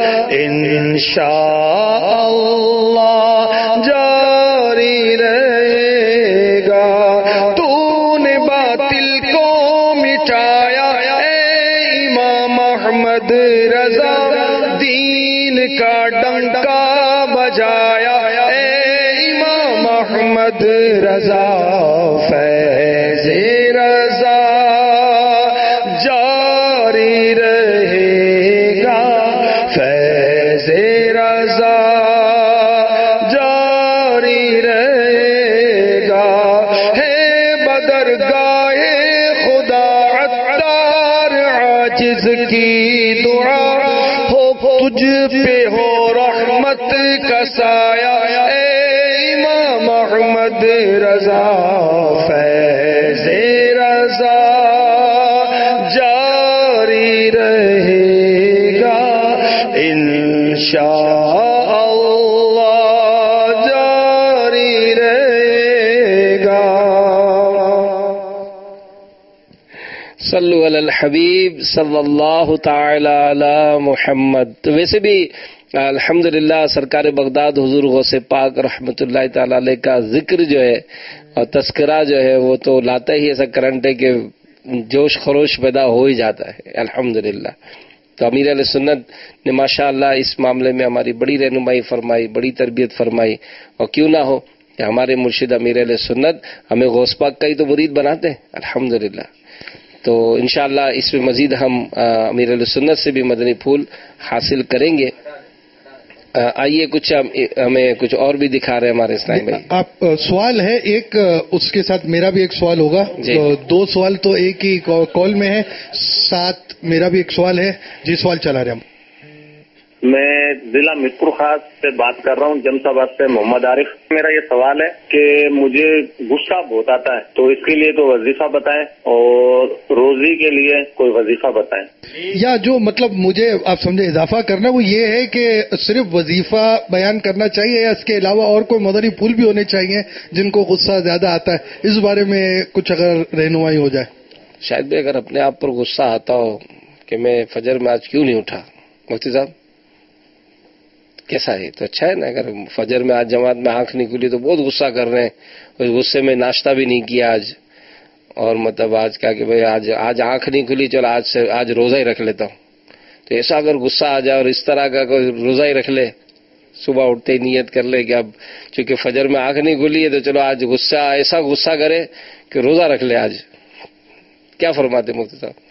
انشاءاللہ، جاری رہے گا. تو نے باطل کو مٹایا اے امام احمد رضا، دین کا ڈنکا بجایا اے امام احمد رضا. فیض رضا جاری رہے گا، فیض رضا جاری رہے گا. ہے بدرگاہ خدا عطار عاجز کی دعا، ہو تجھ پہ ہو رحمت کا سایہ اے امام احمد رضا. فیض رضا جاری رہے گا انشاءاللہ، جاری رہے گا. صلو علی الحبیب صلی اللہ تعالی علی محمد. تو ویسے بھی الحمدللہ سرکار بغداد حضور غوث پاک رحمۃ اللہ تعالی علیہ کا ذکر جو ہے اور تذکرہ جو ہے وہ تو لاتا ہی ایسا کرنٹ ہے کہ جوش خروش پیدا ہو ہی جاتا ہے الحمدللہ. تو امیر علیہ سنت نے ماشاءاللہ اس معاملے میں ہماری بڑی رہنمائی فرمائی، بڑی تربیت فرمائی، اور کیوں نہ ہو کہ ہمارے مرشد امیر علیہ سنت ہمیں غوث پاک کا ہی تو مرید بناتے ہیں الحمدللہ. تو انشاءاللہ اس میں مزید ہم امیر علیہ سنت سے بھی مدنی پھول حاصل کریں گے. آئیے کچھ ہمیں کچھ اور بھی دکھا رہے ہیں ہمارے اسلام بھائی. آپ سوال ہے ایک، اس کے ساتھ میرا بھی ایک سوال ہوگا. تو دو سوال تو ایک ہی کال میں ہے، ساتھ میرا بھی ایک سوال ہے. جی سوال چلا رہے ہم. میں ضلع میر خاص سے بات کر رہا ہوں، جمساباد سے محمد عارف. میرا یہ سوال ہے کہ مجھے غصہ بہت آتا ہے، تو اس کے لیے تو وظیفہ بتائیں اور روزی کے لیے کوئی وظیفہ بتائیں. یا جو مطلب مجھے آپ سمجھے اضافہ کرنا وہ یہ ہے کہ صرف وظیفہ بیان کرنا چاہیے یا اس کے علاوہ اور کوئی مدنی پھول بھی ہونے چاہیے جن کو غصہ زیادہ آتا ہے؟ اس بارے میں کچھ اگر رہنمائی ہو جائے. شاید بھی اگر اپنے آپ پر غصہ آتا ہو کہ میں فجر میں آج کیوں نہیں اٹھا، مفتی صاحب کیسا ہے؟ تو اچھا ہے نا. اگر فجر میں آج جماعت میں آنکھ نہیں کھلی تو بہت غصہ کر رہے ہیں، اس غصے میں ناشتہ بھی نہیں کیا آج، اور مطلب آج کیا کہ بھائی آج آنکھ نہیں کھلی، چلو آج روزہ ہی رکھ لیتا ہوں. تو ایسا اگر غصہ آ جائے اور اس طرح کا کوئی روزہ ہی رکھ لے، صبح اٹھتے ہی نیت کر لے کہ اب چونکہ فجر میں آنکھ نہیں کھلی ہے تو چلو آج غصہ، ایسا غصہ کرے کہ روزہ رکھ لے آج. کیا فرماتے مفتی صاحب؟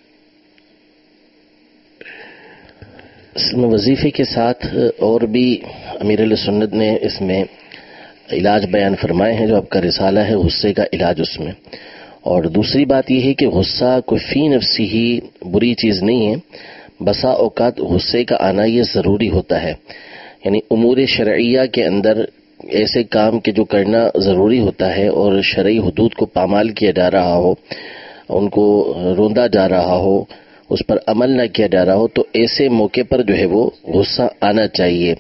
اس میں وظیفے کے ساتھ اور بھی امیر علیہ سنت نے اس میں علاج بیان فرمائے ہیں، جو آپ کا رسالہ ہے غصے کا علاج اس میں. اور دوسری بات یہ ہے کہ غصہ کوئی فی نفسی ہی بری چیز نہیں ہے. بسا اوقات غصے کا آنا یہ ضروری ہوتا ہے، یعنی امور شرعیہ کے اندر ایسے کام کے جو کرنا ضروری ہوتا ہے اور شرعی حدود کو پامال کیا جا رہا ہو، ان کو روندا جا رہا ہو، اس پر عمل نہ کیا جا رہا ہو، تو ایسے موقع پر جو ہے وہ غصہ آنا چاہیے.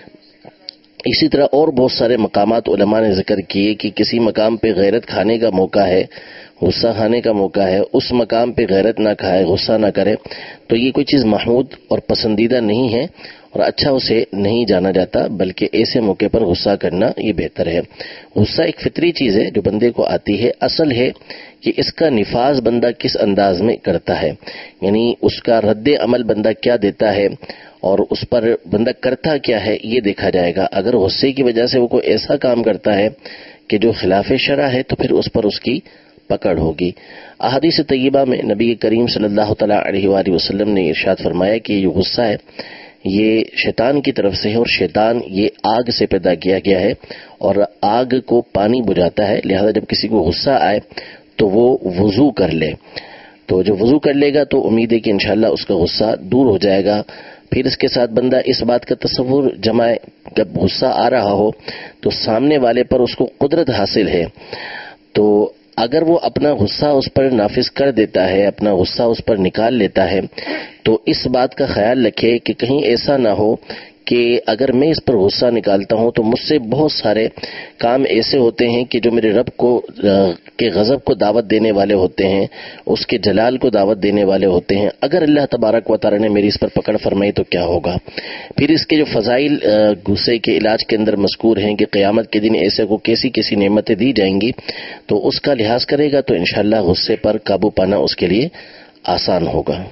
اسی طرح اور بہت سارے مقامات علماء نے ذکر کیے کہ کسی مقام پہ غیرت کھانے کا موقع ہے، غصہ کھانے کا موقع ہے، اس مقام پہ غیرت نہ کھائے، غصہ نہ کرے، تو یہ کوئی چیز محمود اور پسندیدہ نہیں ہے اور اچھا اسے نہیں جانا جاتا، بلکہ ایسے موقع پر غصہ کرنا یہ بہتر ہے. غصہ ایک فطری چیز ہے جو بندے کو آتی ہے. اصل ہے کہ اس کا نفاذ بندہ کس انداز میں کرتا ہے، یعنی اس کا رد عمل بندہ کیا دیتا ہے اور اس پر بندہ کرتا کیا ہے یہ دیکھا جائے گا. اگر غصے کی وجہ سے وہ کوئی ایسا کام کرتا ہے کہ جو خلاف شرع ہے تو پھر اس پر اس کی پکڑ ہوگی. احادیث طیبہ میں نبی کریم صلی اللہ تعالی علیہ وآلہ وسلم نے ارشاد فرمایا کہ یہ غصہ ہے یہ شیطان کی طرف سے ہے، اور شیطان یہ آگ سے پیدا کیا گیا ہے اور آگ کو پانی بجھاتا ہے. لہذا جب کسی کو غصہ آئے تو وہ وضو کر لے، تو جو وضو کر لے گا تو امید ہے کہ انشاءاللہ اس کا غصہ دور ہو جائے گا. پھر اس کے ساتھ بندہ اس بات کا تصور جمائے جب غصہ آ رہا ہو تو سامنے والے پر اس کو قدرت حاصل ہے، تو اگر وہ اپنا غصہ اس پر نافذ کر دیتا ہے، اپنا غصہ اس پر نکال لیتا ہے، تو اس بات کا خیال رکھے کہ کہیں ایسا نہ ہو کہ اگر میں اس پر غصہ نکالتا ہوں تو مجھ سے بہت سارے کام ایسے ہوتے ہیں کہ جو میرے رب کو کے غضب کو دعوت دینے والے ہوتے ہیں، اس کے جلال کو دعوت دینے والے ہوتے ہیں. اگر اللہ تبارک و تعالی نے میری اس پر پکڑ فرمائی تو کیا ہوگا؟ پھر اس کے جو فضائل غصے کے علاج کے اندر مذکور ہیں کہ قیامت کے دن ایسے کو کیسی نعمتیں دی جائیں گی، تو اس کا لحاظ کرے گا تو انشاءاللہ غصے پر قابو پانا اس کے لیے آسان ہوگا.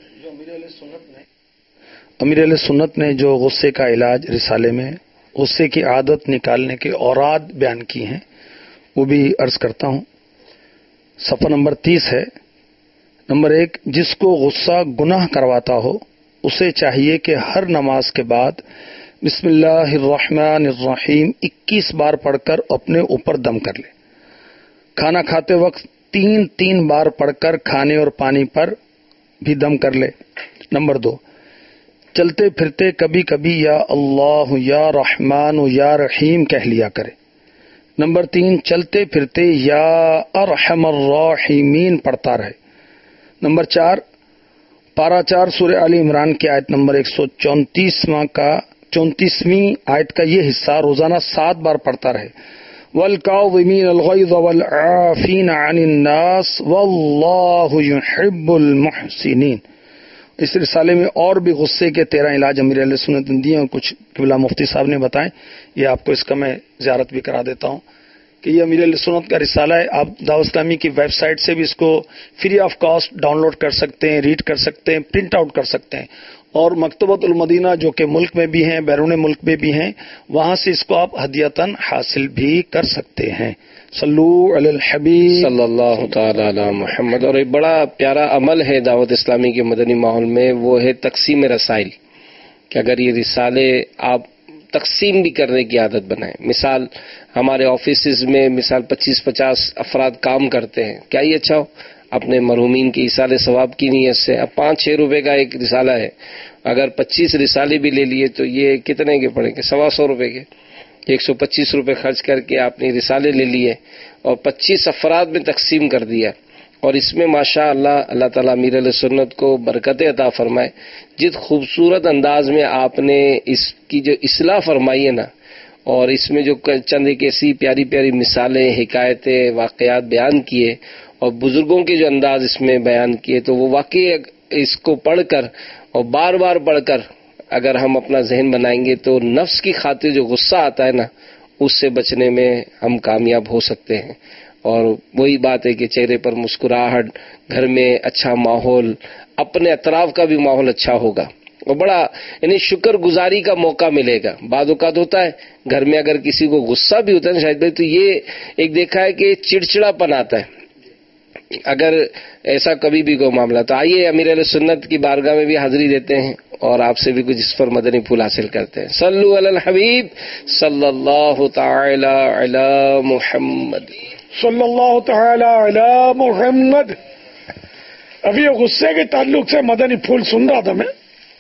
امیر علیہ سنت نے جو غصے کا علاج رسالے میں غصے کی عادت نکالنے کے اوراد بیان کی ہیں وہ بھی عرض کرتا ہوں. صفحہ نمبر 30 ہے. نمبر 1، جس کو غصہ گناہ کرواتا ہو اسے چاہیے کہ ہر نماز کے بعد بسم اللہ الرحمن الرحیم 21 بار پڑھ کر اپنے اوپر دم کر لے. کھانا کھاتے وقت 3 بار پڑھ کر کھانے اور پانی پر بھی دم کر لے. نمبر 2، چلتے پھرتے کبھی کبھی یا اللہ یا رحمان یا رحیم کہہ لیا کرے. نمبر 3، چلتے پھرتے یا ارحم الراحمین پڑھتا رہے. نمبر 4، پارہ 4 سورہ آل عمران کی آیت نمبر 134 آیت کا یہ حصہ روزانہ 7 بار پڑھتا رہے. والکاظمین الغیظ والعافین عن الناس واللہ یحب المحسنین. اس رسالے میں اور بھی غصے کے 13 علاج امیر اہل سنت نے دیے اور کچھ قبلہ مفتی صاحب نے بتائیں. یہ آپ کو اس کا میں زیارت بھی کرا دیتا ہوں کہ یہ امیر اہل سنت کا رسالہ ہے. آپ دعوت اسلامی کی ویب سائٹ سے بھی اس کو free of cost download کر سکتے ہیں، ریڈ کر سکتے ہیں، پرنٹ آؤٹ کر سکتے ہیں. اور مکتبۃ المدینہ جو کہ ملک میں بھی ہیں، بیرون ملک میں بھی ہیں، وہاں سے اس کو آپ ہدیتاً حاصل بھی کر سکتے ہیں. صلو علی الحبیب صلی اللہ تعالی علی محمد. اور ایک بڑا پیارا عمل ہے دعوت اسلامی کے مدنی ماحول میں، وہ ہے تقسیم رسائل، کہ اگر یہ رسالے آپ تقسیم بھی کرنے کی عادت بنائیں. مثال ہمارے آفیسز میں مثال 25-50 افراد کام کرتے ہیں، کیا یہ اچھا ہو اپنے مرحومین کی ایصال ثواب کی نیت سے. اب 5-6 روپے کا ایک رسالہ ہے، اگر 25 رسالے بھی لے لیے تو یہ کتنے کے پڑیں گے؟ 125 روپے کے. 125 روپے خرچ کر کے آپ نے رسالے لے لیے اور 25 افراد میں تقسیم کر دیا. اور اس میں ماشاء اللہ اللہ تعالیٰ امیر اہل سنت کو برکت عطا فرمائے. جس خوبصورت انداز میں آپ نے اس کی جو اصلاح فرمائی ہے نا، اور اس میں جو چند ایک ایسی پیاری پیاری مثالیں، حکایتیں، واقعات بیان کیے اور بزرگوں کے جو انداز اس میں بیان کیے، تو وہ واقعی اس کو پڑھ کر اور بار بار پڑھ کر اگر ہم اپنا ذہن بنائیں گے تو نفس کی خاطر جو غصہ آتا ہے نا، اس سے بچنے میں ہم کامیاب ہو سکتے ہیں. اور وہی بات ہے کہ چہرے پر مسکراہٹ، گھر میں اچھا ماحول، اپنے اطراف کا بھی ماحول اچھا ہوگا اور بڑا یعنی شکر گزاری کا موقع ملے گا. بعض اوقات ہوتا ہے گھر میں اگر کسی کو غصہ بھی ہوتا ہے نا شاید بھائی، تو یہ ایک دیکھا ہے کہ چڑچڑا پن آتا ہے اگر ایسا کبھی بھی کوئی معاملہ. تو آئیے امیر اہل سنت کی بارگاہ میں بھی حاضری دیتے ہیں اور آپ سے بھی کچھ اس پر مدنی پھول حاصل کرتے ہیں. صلو علی الحبیب صلی اللہ تعالی علی محمد صلی اللہ تعالی علی محمد. ابھی غصے کے تعلق سے مدنی پھول سن رہا تھا میں.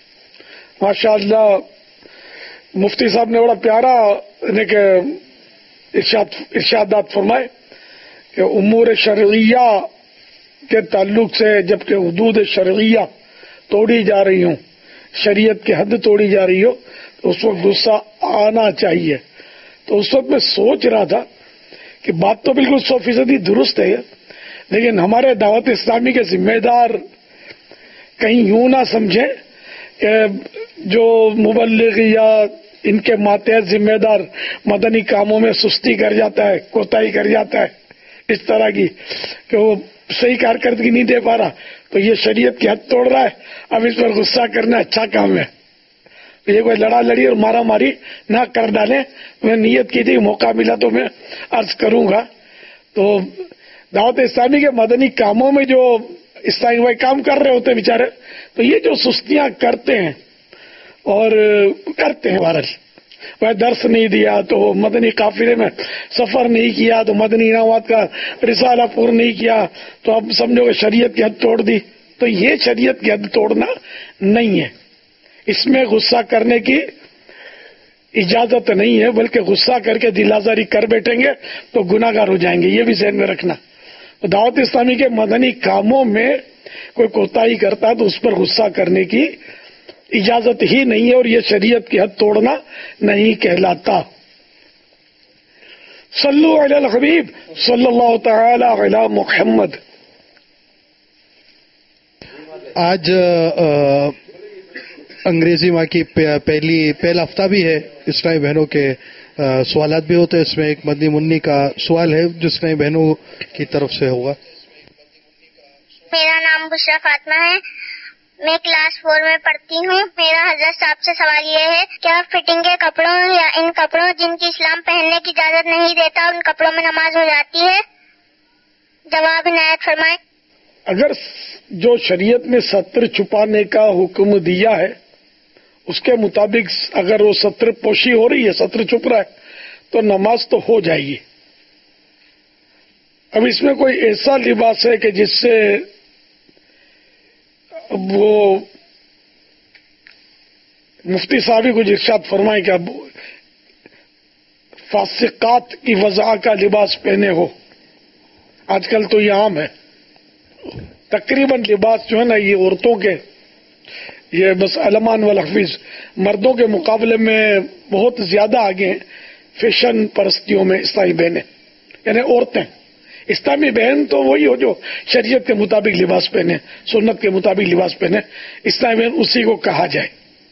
ماشاء اللہ مفتی صاحب نے بڑا پیارا ارشادات فرمائے کہ امور شرعیہ کے تعلق سے جبکہ حدود شرعیہ توڑی جا رہی ہوں، شریعت کی حد توڑی جا رہی ہو، تو اس وقت غصہ آنا چاہیے. تو اس وقت میں سوچ رہا تھا کہ بات تو بالکل 100% درست ہے، لیکن ہمارے دعوت اسلامی کے ذمہ دار کہیں یوں نہ سمجھیں کہ جو مبلغ یا ان کے ماتحت ذمہ دار مدنی کاموں میں سستی کر جاتا ہے، کوتاہی کر جاتا ہے اس طرح کی کہ وہ صحیح کارکردگی نہیں دے پا رہا، تو یہ شریعت کی حد توڑ رہا ہے، اب اس پر غصہ کرنا اچھا کام ہے. یہ کوئی لڑا لڑی اور مارا ماری نہ کر ڈالیں. میں نیت کی تھی موقع ملا تو میں عرض کروں گا. تو دعوت اسلامی کے مدنی کاموں میں جو اسلامی بھائی کام کر رہے ہوتے بیچارے، تو یہ جو سستیاں کرتے ہیں اور کرتے ہیں، وہ درس نہیں دیا تو مدنی قافلے میں سفر نہیں کیا تو مدنی انعامات کا رسالہ پور نہیں کیا تو اب سمجھو کہ شریعت کی حد توڑ دی. تو یہ شریعت کی حد توڑنا نہیں ہے، اس میں غصہ کرنے کی اجازت نہیں ہے، بلکہ غصہ کر کے دل آزاری کر بیٹھیں گے تو گناہ گار ہو جائیں گے. یہ بھی ذہن میں رکھنا. دعوت اسلامی کے مدنی کاموں میں کوئی کوتاہی کرتا ہے تو اس پر غصہ کرنے کی اجازت ہی نہیں ہے، اور یہ شریعت کی حد توڑنا نہیں کہلاتا. صلو علی الحبیب صلی اللہ تعالی علی محمد. آج انگریزی ماہ کی پہلا ہفتہ بھی ہے. اسلامی بہنوں کے سوالات بھی ہوتے ہیں. اس میں ایک مدنی منی کا سوال ہے جو اسلامی بہنوں کی طرف سے ہوگا. میرا نام بشرا فاطمہ ہے، میں کلاس 4 میں پڑھتی ہوں. میرا حضرت صاحب سے سوال یہ ہے، کیا فٹنگ کے کپڑوں یا ان کپڑوں جن کی اسلام پہننے کی اجازت نہیں دیتا ان کپڑوں میں نماز ہو جاتی ہے؟ جواب عنایت فرمائیں. اگر جو شریعت میں ستر چھپانے کا حکم دیا ہے اس کے مطابق اگر وہ ستر پوشی ہو رہی ہے، ستر چھپ رہا ہے، تو نماز تو ہو جائے گی. اب اس میں کوئی ایسا لباس ہے کہ جس سے وہ مفتی صاحب ہی کچھ ارشاد فرمائیں کہ اب فاسقات کی وضع کا لباس پہنے ہو. آج کل تو یہ عام ہے، تقریباً لباس جو ہے نا یہ عورتوں کے یہ بس علمان والحفیظ، مردوں کے مقابلے میں بہت زیادہ آگے ہیں فیشن پرستیوں میں اسلامی بہنیں، یعنی عورتیں اسلامی بہن تو وہی ہو جو شریعت کے مطابق لباس پہنے، سنت کے مطابق لباس پہنے، اسلامی بہن اسی کو کہا جائے.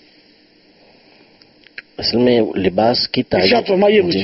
اصل میں لباس کی تعریف فرمائیے مجھے.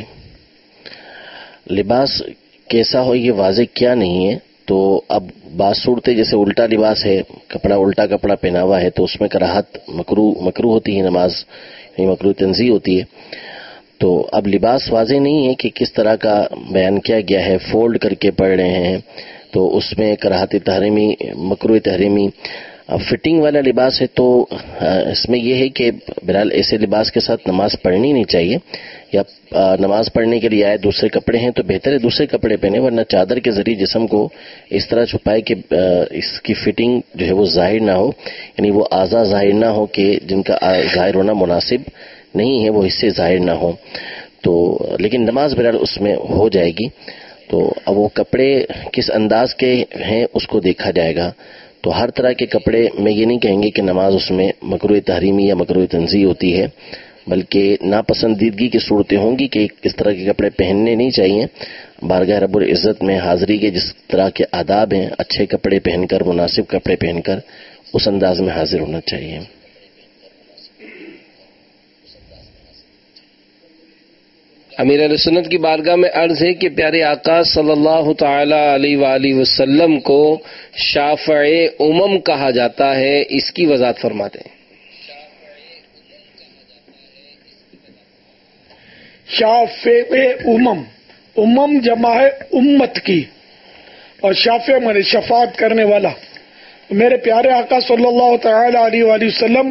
لباس کیسا ہو یہ واضح کیا نہیں ہے. تو اب بعض صورتیں جیسے الٹا لباس ہے، کپڑا الٹا کپڑا پہنا ہوا ہے، تو اس میں کراہت مکروہ ہوتی ہے، نماز مکروہ تنزیہ ہوتی ہے. تو اب لباس واضح نہیں ہے کہ کس طرح کا بیان کیا گیا ہے. فولڈ کر کے پڑھ رہے ہیں تو اس میں کراہت تحریمی، مکروہ تحریمی. اب فٹنگ والا لباس ہے تو اس میں یہ ہے کہ بہرحال ایسے لباس کے ساتھ نماز پڑھنی نہیں چاہیے، یا نماز پڑھنے کے لیے آئے دوسرے کپڑے ہیں تو بہتر ہے دوسرے کپڑے پہنے، ورنہ چادر کے ذریعے جسم کو اس طرح چھپائے کہ اس کی فٹنگ جو ہے وہ ظاہر نہ ہو، یعنی وہ اعضاء ظاہر نہ ہو کہ جن کا ظاہر ہونا مناسب نہیں ہے، وہ حصے ظاہر نہ ہو. تو لیکن نماز بہرحال اس میں ہو جائے گی. تو اب وہ کپڑے کس انداز کے ہیں اس کو دیکھا جائے گا. تو ہر طرح کے کپڑے میں یہ نہیں کہیں گے کہ نماز اس میں مکروہ تحریمی یا مکروہ تنزیہ ہوتی ہے، بلکہ ناپسندیدگی کی صورتیں ہوں گی کہ اس طرح کے کپڑے پہننے نہیں چاہیے. بارگاہ رب العزت میں حاضری کے جس طرح کے آداب ہیں، اچھے کپڑے پہن کر، مناسب کپڑے پہن کر اس انداز میں حاضر ہونا چاہیے. امیر اہل سنت کی بارگاہ میں عرض ہے کہ پیارے آقا صلی اللہ تعالی علیہ وآلہ وسلم کو شافع امم کہا جاتا ہے، اس کی وضاحت فرماتے ہیں. شافع امم جمع ہے امت کی، اور شافع مانے شفاعت کرنے والا. میرے پیارے آقا صلی اللہ تعالی علیہ وآلہ وسلم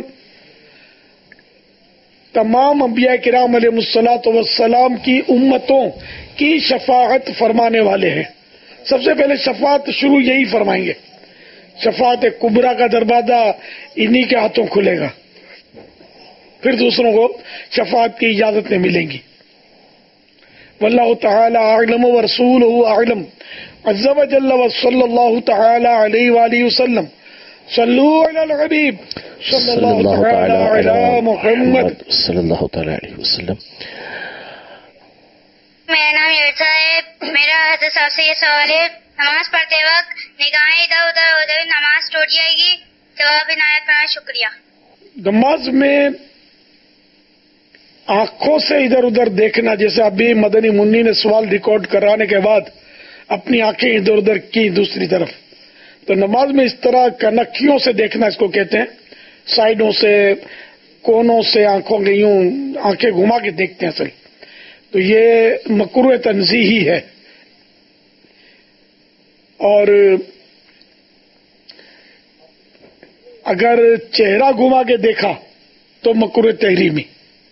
تمام انبیاء کرام علیہ الصلوۃ والسلام کی امتوں کی شفاعت فرمانے والے ہیں. سب سے پہلے شفاعت شروع یہی فرمائیں گے. شفاعت کبریٰ کا دروازہ انہی کے ہاتھوں کھلے گا، پھر دوسروں کو شفاعت کی اجازتیں ملیں گی. واللہ تعالی اعلم ورسولہ اعلم عز وجل وصلی اللہ تعالی علیہ وآلہ وسلم. صلو علی الحبیب صلی اللہ تعالی علی محمد صلی اللہ تعالی علیہ وسلم. میرا نام یرزا ہے. میرا حضرت صاحب سے یہ سوال ہے، نماز پڑھتے وقت نگاہیں ادھر ادھر ہو جائے نماز ٹوٹ جائے گی؟ جواب عنایت فرمائیں. شکریہ. نماز میں آنکھوں سے ادھر ادھر دیکھنا، جیسے ابھی مدنی منی نے سوال ریکارڈ کرانے کے بعد اپنی آنکھیں ادھر ادھر کی دوسری طرف، تو نماز میں اس طرح کنکھیوں سے دیکھنا اس کو کہتے ہیں. سائڈوں سے، کونوں سے آنکھوں کے یوں آنکھیں گھما کے دیکھتے ہیں اصل، تو یہ مکروہ تنزیہی ہے. اور اگر چہرہ گھما کے دیکھا تو مکروہ تحریمی،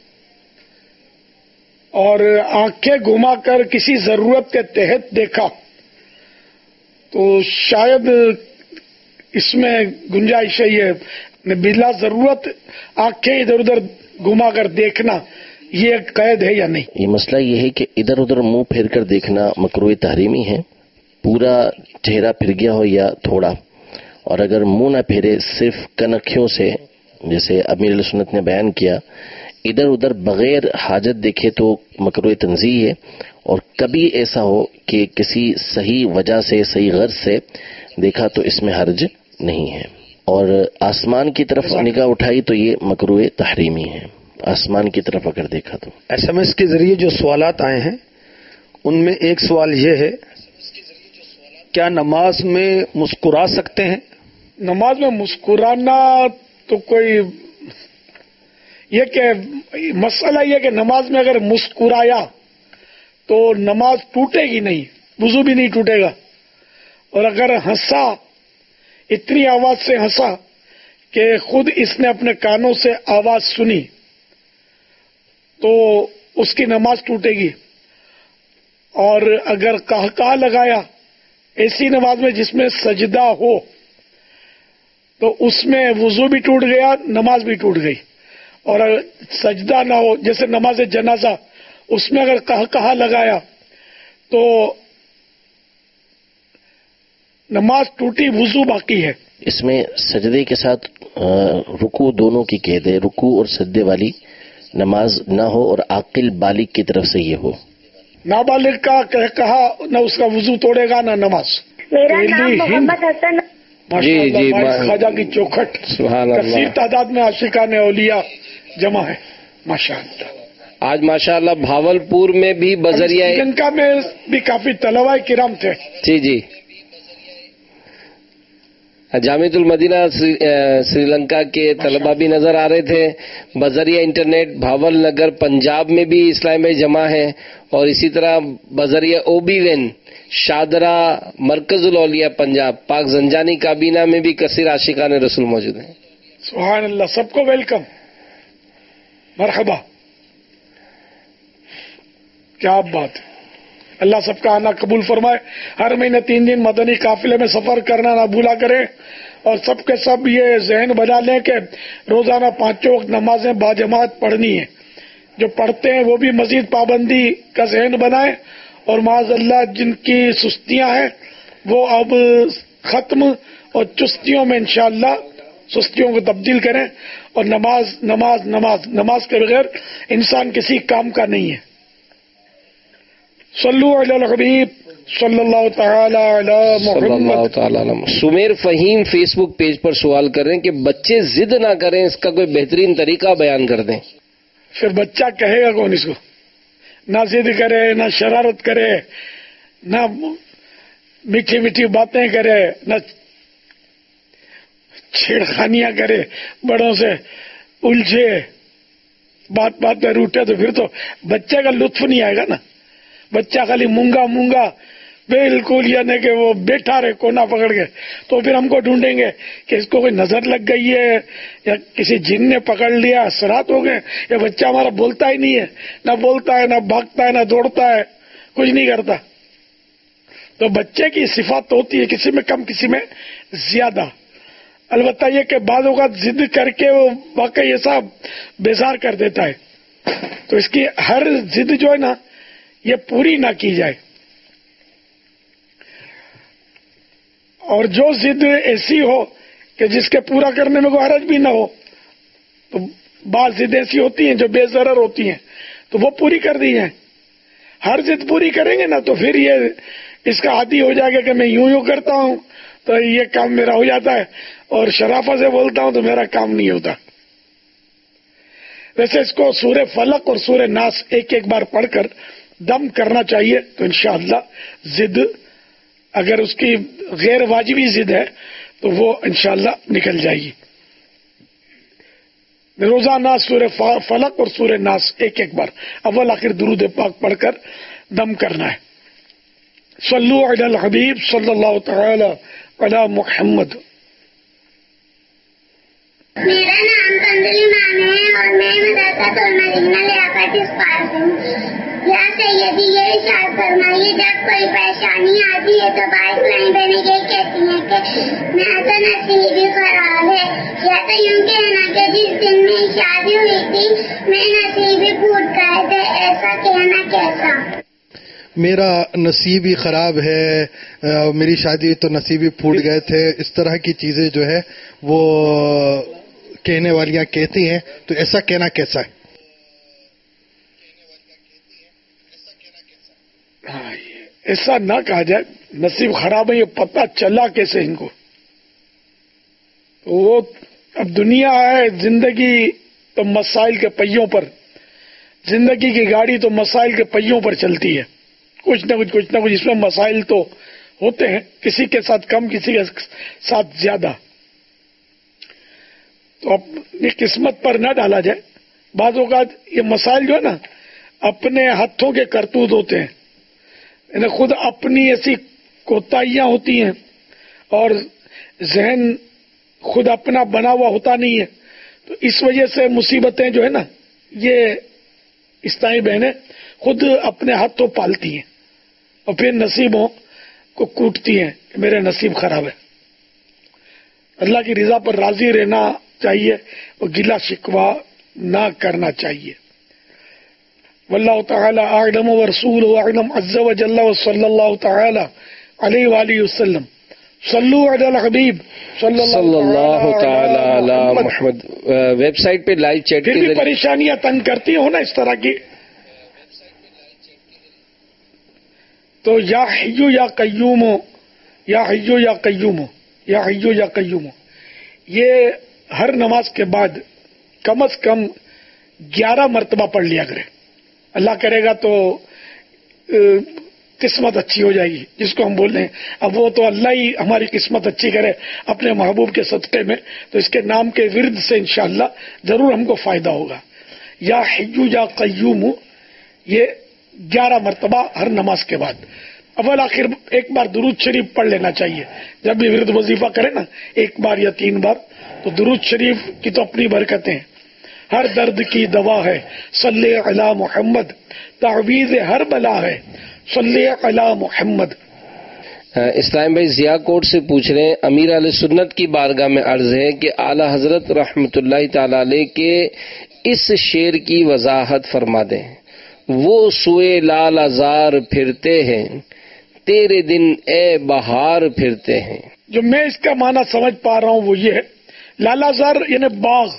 اور آنکھیں گھما کر کسی ضرورت کے تحت دیکھا تو شاید اس میں گنجائش ہے. بلا ضرورت آنکھیں ادھر ادھر گھما کر دیکھنا یہ قید ہے یا نہیں؟ یہ مسئلہ یہ ہے کہ ادھر ادھر منہ پھیر کر دیکھنا مکروہ تحریمی ہے، پورا چہرہ پھر گیا ہو یا تھوڑا. اور اگر منہ نہ پھیرے، صرف کنکھیوں سے، جیسے امیر اہل سنت نے بیان کیا، ادھر ادھر بغیر حاجت دیکھے تو مکروہ تنزیہ ہے. اور کبھی ایسا ہو کہ کسی صحیح وجہ سے، صحیح غرض سے دیکھا تو اس میں حرج نہیں ہے. اور آسمان کی طرف نگاہ اٹھائی تو یہ مکروہ تحریمی ہے، آسمان کی طرف اگر دیکھا تو. SMS کے ذریعے جو سوالات آئے ہیں ان میں ایک سوال یہ ہے، کیا نماز میں مسکرا سکتے ہیں؟ نماز میں مسکرانا تو کوئی، یہ کہ مسئلہ یہ کہ نماز میں اگر مسکرایا تو نماز ٹوٹے گی نہیں، وضو بھی نہیں ٹوٹے گا. اور اگر ہنسا، اتنی آواز سے ہنسا کہ خود اس نے اپنے کانوں سے آواز سنی تو اس کی نماز ٹوٹے گی. اور اگر قہقہ لگایا ایسی نماز میں جس میں سجدہ ہو تو اس میں وضو بھی ٹوٹ گیا، نماز بھی ٹوٹ گئی. اور اگر سجدہ نہ ہو، جیسے نماز جنازہ، اس میں اگر قہقہ لگایا تو نماز ٹوٹی، وضو باقی ہے. اس میں سجدے کے ساتھ رکوع دونوں کی قید ہے، رکوع اور سجدے والی نماز نہ ہو اور عاقل بالغ کی طرف سے یہ ہو. नाबालिग का कहा न उसका वजू तोड़ेगा न नमाज। मेरा नाम मोहम्मद हसन। माशाअल्लाह, ख्वाजा की चौखट कसीर तादाद में आशिकाने औलिया जमा है माशाअल्लाह। आज माशाअल्लाह भावलपुर में भी बजरिया, श्रीलंका में भी काफी तलवाए किराम थे। जी जामिअतुल मदीना श्रीलंका के तलबा भी नजर आ रहे थे। बजरिया इंटरनेट भावल नगर पंजाब में भी इस्लाम भाई जमा है, और इसी तरह बजरिया ओबीवेन शादरा मरकजुल औलिया पंजाब पाक जंजानी काबीना में भी कसीर आशिकाने रसूल मौजूद हैं। सुभान अल्लाह, सबको वेलकम, मरहबा, क्या बात है। अल्लाह सबका आना कबूल फरमाए। हर महीने 3 दिन मदनी काफिले में सफर करना ना भूला करें, और सबके सब ये जहन बना लें कि रोजाना 5 वक्त नमाजें बाजमात पढ़नी है। जो पढ़ते हैं वो भी मजीद पाबंदी का जहन बनाएं, और माज़अल्लाह जिनकी सुस्तियां हैं वो अब खत्म और चुस्तियों में इंशाअल्लाह सुस्तियों को तब्दील करें। और नमाज नमाज नमाज नमाज के बगैर इंसान किसी काम का नहीं है। सल्लु अलल हबीब सल्लल्लाहु तआला अला मुहम्मद। सुमेर फहीम फेसबुक पेज पर सवाल कर रहे हैं कि बच्चे जिद ना करें, इसका कोई बेहतरीन तरीका बयान कर दें। फिर बच्चा कहेगा कौन इसको? ना जिद करे, ना शरारत करे, ना मीठी मीठी बातें करे, ना छेड़खानियां करे, बड़ों से उलझे, बात बात में रूठे, तो फिर तो बच्चे का लुत्फ नहीं आएगा ना। बच्चा खाली मूंगा मूंगा बिल्कुल, यानी कि वो बैठा रहे कोना पकड़ के, तो फिर हमको ढूंढेंगे कि इसको कोई नजर लग गई है या किसी जिन ने पकड़ लिया, असरात हो गए, या बच्चा हमारा बोलता ही नहीं है, ना बोलता है, ना भागता है, ना दौड़ता है, कुछ नहीं करता। तो बच्चे की सिफात तो होती है, किसी में कम किसी में ज्यादा। अलबत्ता ये कि बाद औक़ात जिद करके वो वाकई ऐसा बेजार कर देता है, तो इसकी हर जिद जो है ना ये पूरी ना की जाए। और जो जिद ऐसी हो कि जिसके पूरा करने में कोई हरज भी ना हो, तो बात जिद ऐसी होती हैं जो बेज़रर होती हैं, तो वो पूरी कर दी जाए। हर जिद पूरी करेंगे ना तो फिर ये इसका आदी हो जाएगा कि मैं यूं करता हूं तो ये काम मेरा हो जाता है, और शराफत से बोलता हूं तो मेरा काम नहीं होता। वैसे इसको सूरह फलक और सूरह नास एक एक बार पढ़कर दम करना चाहिए, तो इंशाअल्लाह जिद, अगर उसकी गैर वाजिबी जिद है तो वो इंशाअल्लाह निकल जाएगी। रोजाना सूरह फलक और सूरह नास एक एक बार अव्वल आखिर दुरूद पाक पढ़कर दम करना है। सल्लु अलल हबीब सल्लल्लाहु तआला अला मुहम्मद। मेरा नाम तंजली मान है और मैं मदरसातुल मदीना लियाकत पास हूँ। या सैयदी ये इरशाद फरमाइए, जब कोई परेशानी आती है तो पाइपलाइन बहने ये कहती है कि मैं तो नसीब ही खराब है, या तो यूं कहना कि जिस दिन मेरी शादी हुई थी मैं नसीब ही फूट गए थे, ऐसा कहना कैसा? मेरा नसीब ही खराब है, मेरी शादी तो नसीब ही फूट गए थे, इस तरह की चीजें जो है वो कहने वालियां कहती हैं, तो ऐसा कहना कैसा है? ऐसा ना कहा जाए, नसीब खराब है ये पता चला कैसे इनको? तो वो अब दुनिया है, जिंदगी तो मसाइल के पहियों पर, जिंदगी की गाड़ी तो मसाइल के पहियों पर चलती है, कुछ ना कुछ इसमें मसाइल तो होते हैं, किसी के साथ कम किसी के साथ ज्यादा। तो अपनी किस्मत पर न डाला जाए। बाज़ औक़ात ये मसाइल जो है ना अपने हाथों के करतूत होते हैं, इन्हें खुद अपनी ऐसी कोताहियां होती हैं और जहन खुद अपना बना हुआ होता नहीं है, तो इस वजह से मुसीबतें जो है ना ये इस्लामी बहनें खुद अपने हाथों पालती हैं और फिर नसीबों को कूटती हैं कि मेरे नसीब खराब है। अल्लाह की रज़ा पर राजी रहना चाहिए और गिला शिकवा ना करना चाहिए। वल्लाहु तआला अअलम व रसूलुहु अअलम अज़्ज़ा व जल्ला व सल्लल्लाहु तआला अलैहि व आलिहि वसल्लम। सल्लु अलल हबीब सल्लल्लाहु तआला अला मुहम्मद। वेबसाइट पे लाइव चैट फिर भी परेशानियां तंग करती हो ना इस तरह की, تو یا حیو یا قیوم یا حیو یا قیوم یا حیو یا قیوم یہ ہر نماز کے بعد کم از کم 11 مرتبہ پڑھ لیا کرے. اللہ کرے گا تو قسمت اچھی ہو جائے گی جس کو ہم بول رہے ہیں. اب وہ تو اللہ ہی ہماری قسمت اچھی کرے اپنے محبوب کے صدقے میں، تو اس کے نام کے ورد سے انشاءاللہ ضرور ہم کو فائدہ ہوگا. یا حیو یا قیوم یہ 11 مرتبہ ہر نماز کے بعد. اول آخر ایک بار درود شریف پڑھ لینا چاہیے جب بھی ورد وظیفہ کرے نا، 1 بار یا 3 بار. تو درود شریف کی تو اپنی برکتیں ہیں. ہر درد کی دوا ہے صلی علی محمد، تعویذ ہر بلا ہے صلی علی محمد. اسلام بھائی ضیاء کوٹ سے پوچھ رہے ہیں، امیر اہل سنت کی بارگاہ میں عرض ہے کہ اعلی حضرت رحمت اللہ تعالی علیہ کے اس شعر کی وضاحت فرما دیں. وہ سوئے لال ازار پھرتے ہیں، تیرے دن اے بہار پھرتے ہیں. جو میں اس کا معنی سمجھ پا رہا ہوں وہ یہ ہے، لالا زار یعنی باغ،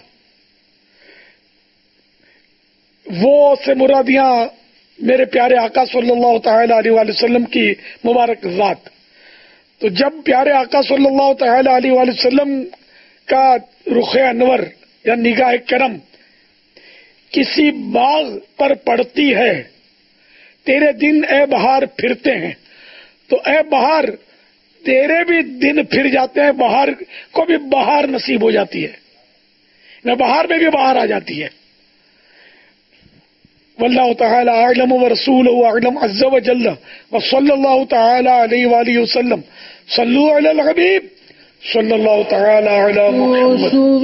وہ سے مرادیاں میرے پیارے آقا صلی اللہ تعالی علیہ وآلہ وسلم کی مبارک ذات. تو جب پیارے آقا صلی اللہ تعالی علیہ وآلہ وسلم کا رخ انور یا نگاہ کرم کسی باغ پر پڑتی ہے، تیرے دن اے بہار پھرتے ہیں، تو اے بہار تیرے بھی دن پھر جاتے ہیں، بہار کو بھی بہار نصیب ہو جاتی ہے، نہ بہار میں بھی بہار آ جاتی ہے. واللہ تعالی اعلم ورسولہ اعلم عز وجل وصلی اللہ تعالی علیہ وآلہ وسلم. صلو علی الحبیب صلی اللہ تعالی علی محمد.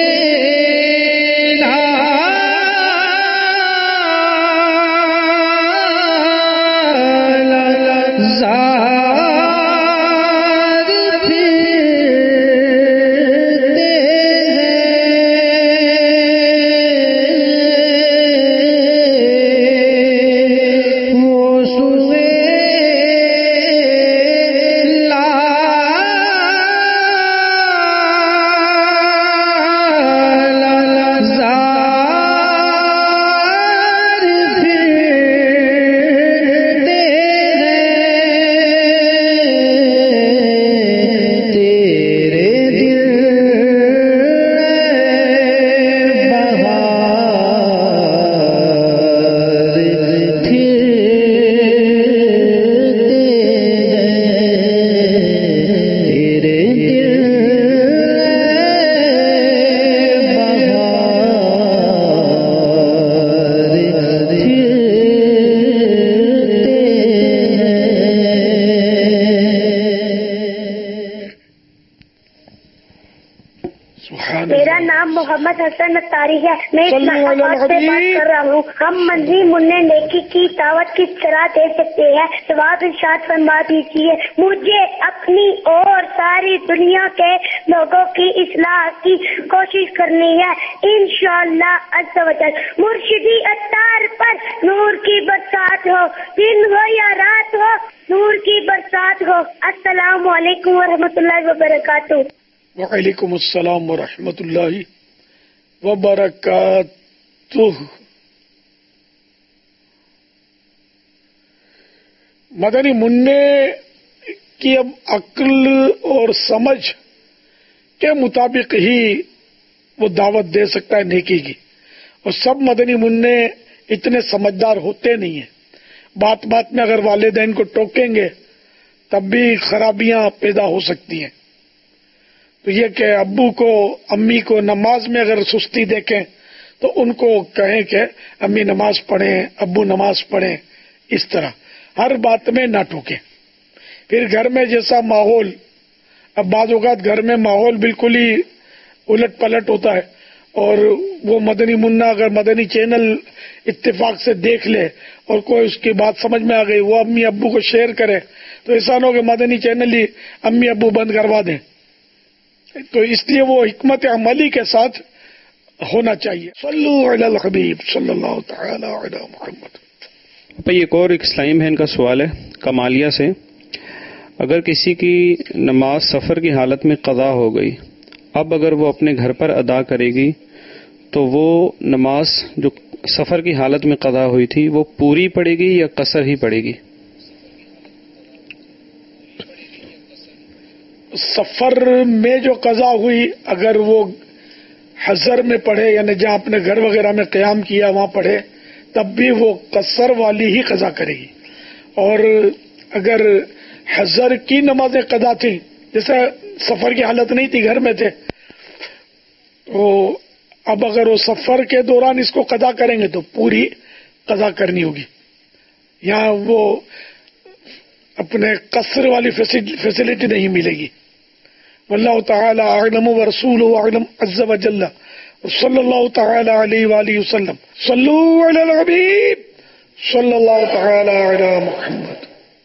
محمد حسن اتاری ہے. میں اسلام سے بات کر رہا ہوں. ہم منزی منع نیکی کی دعوت کس طرح دے سکتے ہیں؟ جواب ارشاد فرما دیجیے. مجھے اپنی اور ساری دنیا کے لوگوں کی اصلاح کی کوشش کرنی ہے انشاءاللہ عز و جل. مرشدی اتار پر نور کی برسات ہو، دن ہو یا رات ہو نور کی برسات ہو. السلام علیکم ورحمۃ اللہ وبرکاتہ. وعلیکم السلام ورحمۃ اللہ وبرکاتہ. مدنی منع کی اب عقل اور سمجھ کے مطابق ہی وہ دعوت دے سکتا ہے نیکی کی، اور سب مدنی منع اتنے سمجھدار ہوتے نہیں ہیں. بات بات میں اگر والدین کو ٹوکیں گے تب بھی خرابیاں پیدا ہو سکتی ہیں. تو یہ کہ ابو کو امی کو نماز میں اگر سستی دیکھیں تو ان کو کہیں کہ امی نماز پڑھیں، ابو نماز پڑھیں. اس طرح ہر بات میں نہ ٹوکیں. پھر گھر میں جیسا ماحول، اب بعض اوقات گھر میں ماحول بالکل ہی الٹ پلٹ ہوتا ہے، اور وہ مدنی منا اگر مدنی چینل اتفاق سے دیکھ لے اور کوئی اس کی بات سمجھ میں آ گئی، وہ امی ابو کو شیئر کرے، تو ایسا نہ ہو کہ مدنی چینل ہی امی ابو بند کروا دیں. تو اس لیے وہ حکمت عملی کے ساتھ ہونا چاہیے. صلو علی الحبیب صلی اللہ تعالی علی محمد. ایک اور اسلامی بہن کا سوال ہے کمالیہ سے. اگر کسی کی نماز سفر کی حالت میں قضا ہو گئی، اب اگر وہ اپنے گھر پر ادا کرے گی تو وہ نماز جو سفر کی حالت میں قضا ہوئی تھی وہ پوری پڑے گی یا قصر ہی پڑے گی؟ سفر میں جو قضا ہوئی اگر وہ حضر میں پڑھے یعنی جہاں اپنے گھر وغیرہ میں قیام کیا وہاں پڑھے تب بھی وہ قصر والی ہی قضا کرے گی. اور اگر حضر کی نمازیں قضا تھیں جیسے سفر کی حالت نہیں تھی گھر میں تھے تو اب اگر وہ سفر کے دوران اس کو قضا کریں گے تو پوری قضا کرنی ہوگی. یہاں وہ اپنے قصر والی فیسلٹی نہیں ملے گی. واللہ تعالی اعلم ورسولہ اعلم عز وجل صلی اللہ تعالی علیہ وآلہ وسلم صلو علی الحبیب صلی اللہ تعالی علی محمد.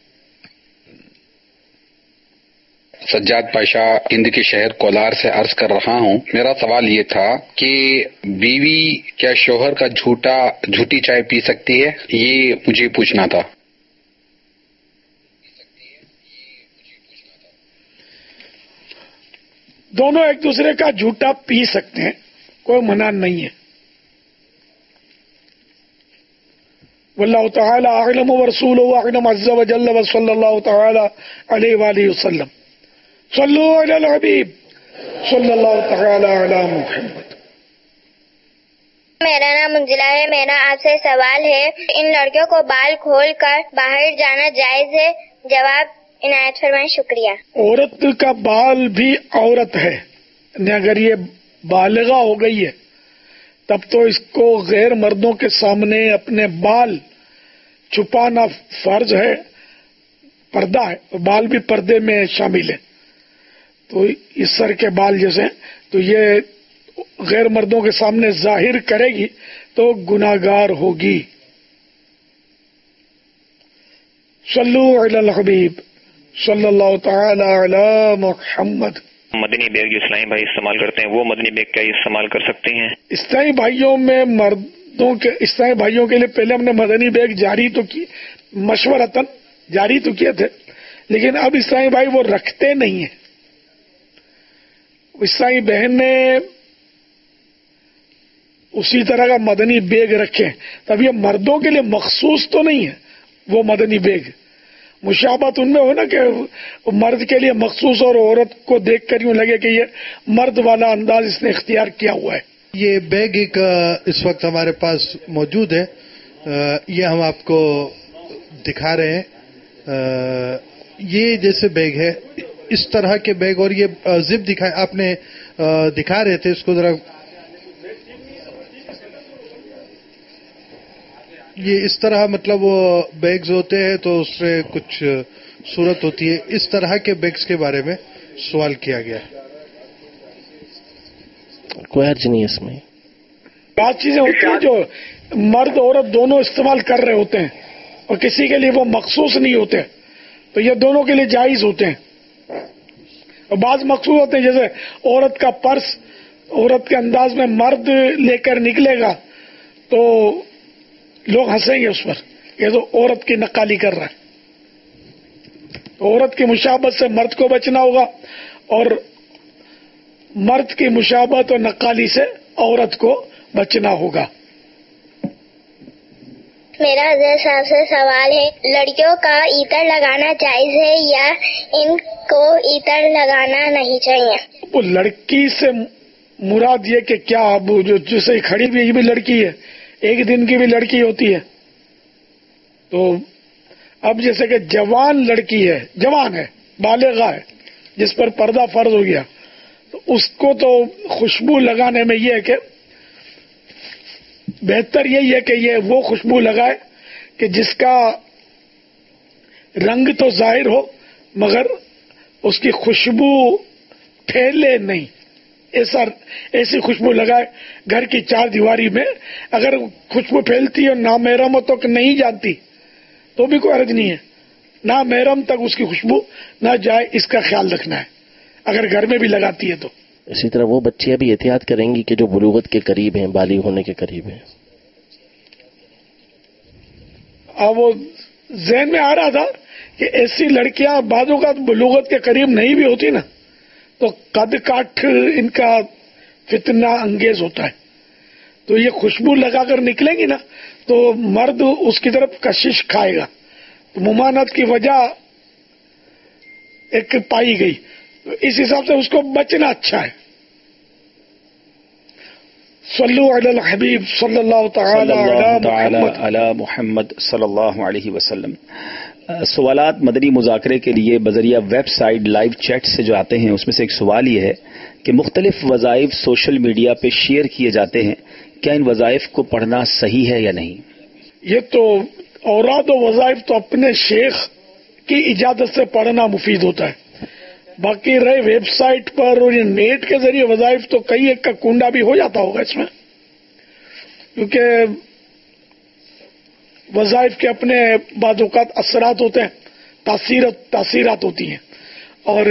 سجاد پاشا ہند کے شہر کولار سے عرض کر رہا ہوں. میرا سوال یہ تھا کہ بیوی کیا شوہر کا جھوٹی چائے پی سکتی ہے؟ یہ مجھے پوچھنا تھا. دونوں ایک دوسرے کا جھوٹا پی سکتے ہیں، کوئی منع نہیں ہے. واللہ تعالی اعلم ورسولہ اعلم عز وجل وصلی اللہ تعالی علیہ وآلہ وسلم صلو علی الحبیب صلی اللہ تعالی علی محمد. میرا نام منزلہ ہے. میرا آپ سے سوال ہے، ان لڑکیوں کو بال کھول کر باہر جانا جائز ہے؟ جواب عنایت فرمائیں. شکریہ. عورت کا بال بھی عورت ہے، اگر یہ بالغہ ہو گئی ہے تب تو اس کو غیر مردوں کے سامنے اپنے بال چھپانا فرض ہے، پردہ ہے، بال بھی پردے میں شامل ہے. تو اس سر کے بال جیسے تو یہ غیر مردوں کے سامنے ظاہر کرے گی تو گناہگار ہوگی. صلو علی الحبیب صلی اللہ تعالی علی محمد. مدنی بیگ جو اسلامی بھائی استعمال کرتے ہیں وہ مدنی بیگ کیا استعمال کر سکتے ہیں؟ اسلامی بھائیوں میں مردوں کے اسلامی بھائیوں کے لیے پہلے ہم نے مدنی بیگ جاری تو کی مشورتاً جاری تو کیے تھے، لیکن اب اسلامی بھائی وہ رکھتے نہیں ہیں. اسلامی بہن نے اسی طرح کا مدنی بیگ رکھے، تب یہ مردوں کے لیے مخصوص تو نہیں ہے وہ مدنی بیگ. مشابہت ان میں ہو نا کہ مرد کے لیے مخصوص اور عورت کو دیکھ کر یوں لگے کہ یہ مرد والا انداز اس نے اختیار کیا ہوا ہے. یہ بیگ ایک اس وقت ہمارے پاس موجود ہے، یہ ہم آپ کو دکھا رہے ہیں. یہ جیسے بیگ ہے اس طرح کے بیگ، اور یہ زپ دکھائے آپ نے دکھا رہے تھے، اس کو ذرا. یہ اس طرح مطلب وہ بیگز ہوتے ہیں تو اس سے کچھ صورت ہوتی ہے. اس طرح کے بیگز کے بارے میں سوال کیا گیا. کوئی حرج نہیں اس میں. بات چیزیں ہوتی ہیں جو مرد عورت دونوں استعمال کر رہے ہوتے ہیں اور کسی کے لیے وہ مخصوص نہیں ہوتے، تو یہ دونوں کے لیے جائز ہوتے ہیں. اور بعض مخصوص ہوتے ہیں جیسے عورت کا پرس عورت کے انداز میں مرد لے کر نکلے گا تو لوگ ہنسیں گے اس پر، یہ تو عورت کی نقالی کر رہا ہے. عورت کی مشابہت سے مرد کو بچنا ہوگا اور مرد کی مشابہت اور نقالی سے عورت کو بچنا ہوگا. میرا حضرت صاحب سے سوال ہے، لڑکیوں کا عطر لگانا جائز ہے یا ان کو عطر لگانا نہیں چاہیے؟ وہ لڑکی سے مراد یہ کہ کیا اب جو جسے کھڑی ہوئی یہ بھی لڑکی ہے، ایک دن کی بھی لڑکی ہوتی ہے. تو اب جیسے کہ جوان لڑکی ہے، جوان ہے، بالغہ ہے، جس پر پردہ فرض ہو گیا، تو اس کو تو خوشبو لگانے میں یہ ہے کہ بہتر یہی ہے کہ یہ وہ خوشبو لگائے کہ جس کا رنگ تو ظاہر ہو مگر اس کی خوشبو پھیلے نہیں. ایسی خوشبو لگائے گھر کی چار دیواری میں. اگر خوشبو پھیلتی اور نامحرموں تک نہیں جانتی تو بھی کوئی حرج نہیں ہے. نامحرم تک اس کی خوشبو نہ جائے، اس کا خیال رکھنا ہے اگر گھر میں بھی لگاتی ہے تو. اسی طرح وہ بچیاں بھی احتیاط کریں گی کہ جو بلوغت کے قریب ہیں، بالغ ہونے کے قریب ہیں. اب وہ ذہن میں آ رہا تھا کہ ایسی لڑکیاں بعض اوقات بلوغت کے قریب نہیں بھی ہوتی نا تو قد کاٹ ان کا فتنہ انگیز ہوتا ہے. تو یہ خوشبو لگا کر نکلیں گی نا تو مرد اس کی طرف کشش کھائے گا. ممانعت کی وجہ ایک پائی گئی تو اس حساب سے اس کو بچنا اچھا ہے. صلو علی الحبیب صلی اللہ تعالی علی محمد صلی اللہ علیہ وسلم. سوالات مدنی مذاکرے کے لیے بذریعہ ویب سائٹ لائیو چیٹ سے جو آتے ہیں اس میں سے ایک سوال یہ ہے کہ مختلف وظائف سوشل میڈیا پہ شیئر کیے جاتے ہیں، کیا ان وظائف کو پڑھنا صحیح ہے یا نہیں؟ یہ تو اوراد و وظائف تو اپنے شیخ کی اجازت سے پڑھنا مفید ہوتا ہے. باقی رہے ویب سائٹ پر اور یہ نیٹ کے ذریعے وظائف تو کئی ایک کا کنڈا بھی ہو جاتا ہوگا اس میں، کیونکہ وظائف کے اپنے بعض اوقات اثرات ہوتے ہیں، تاثیرات ہوتی ہیں، اور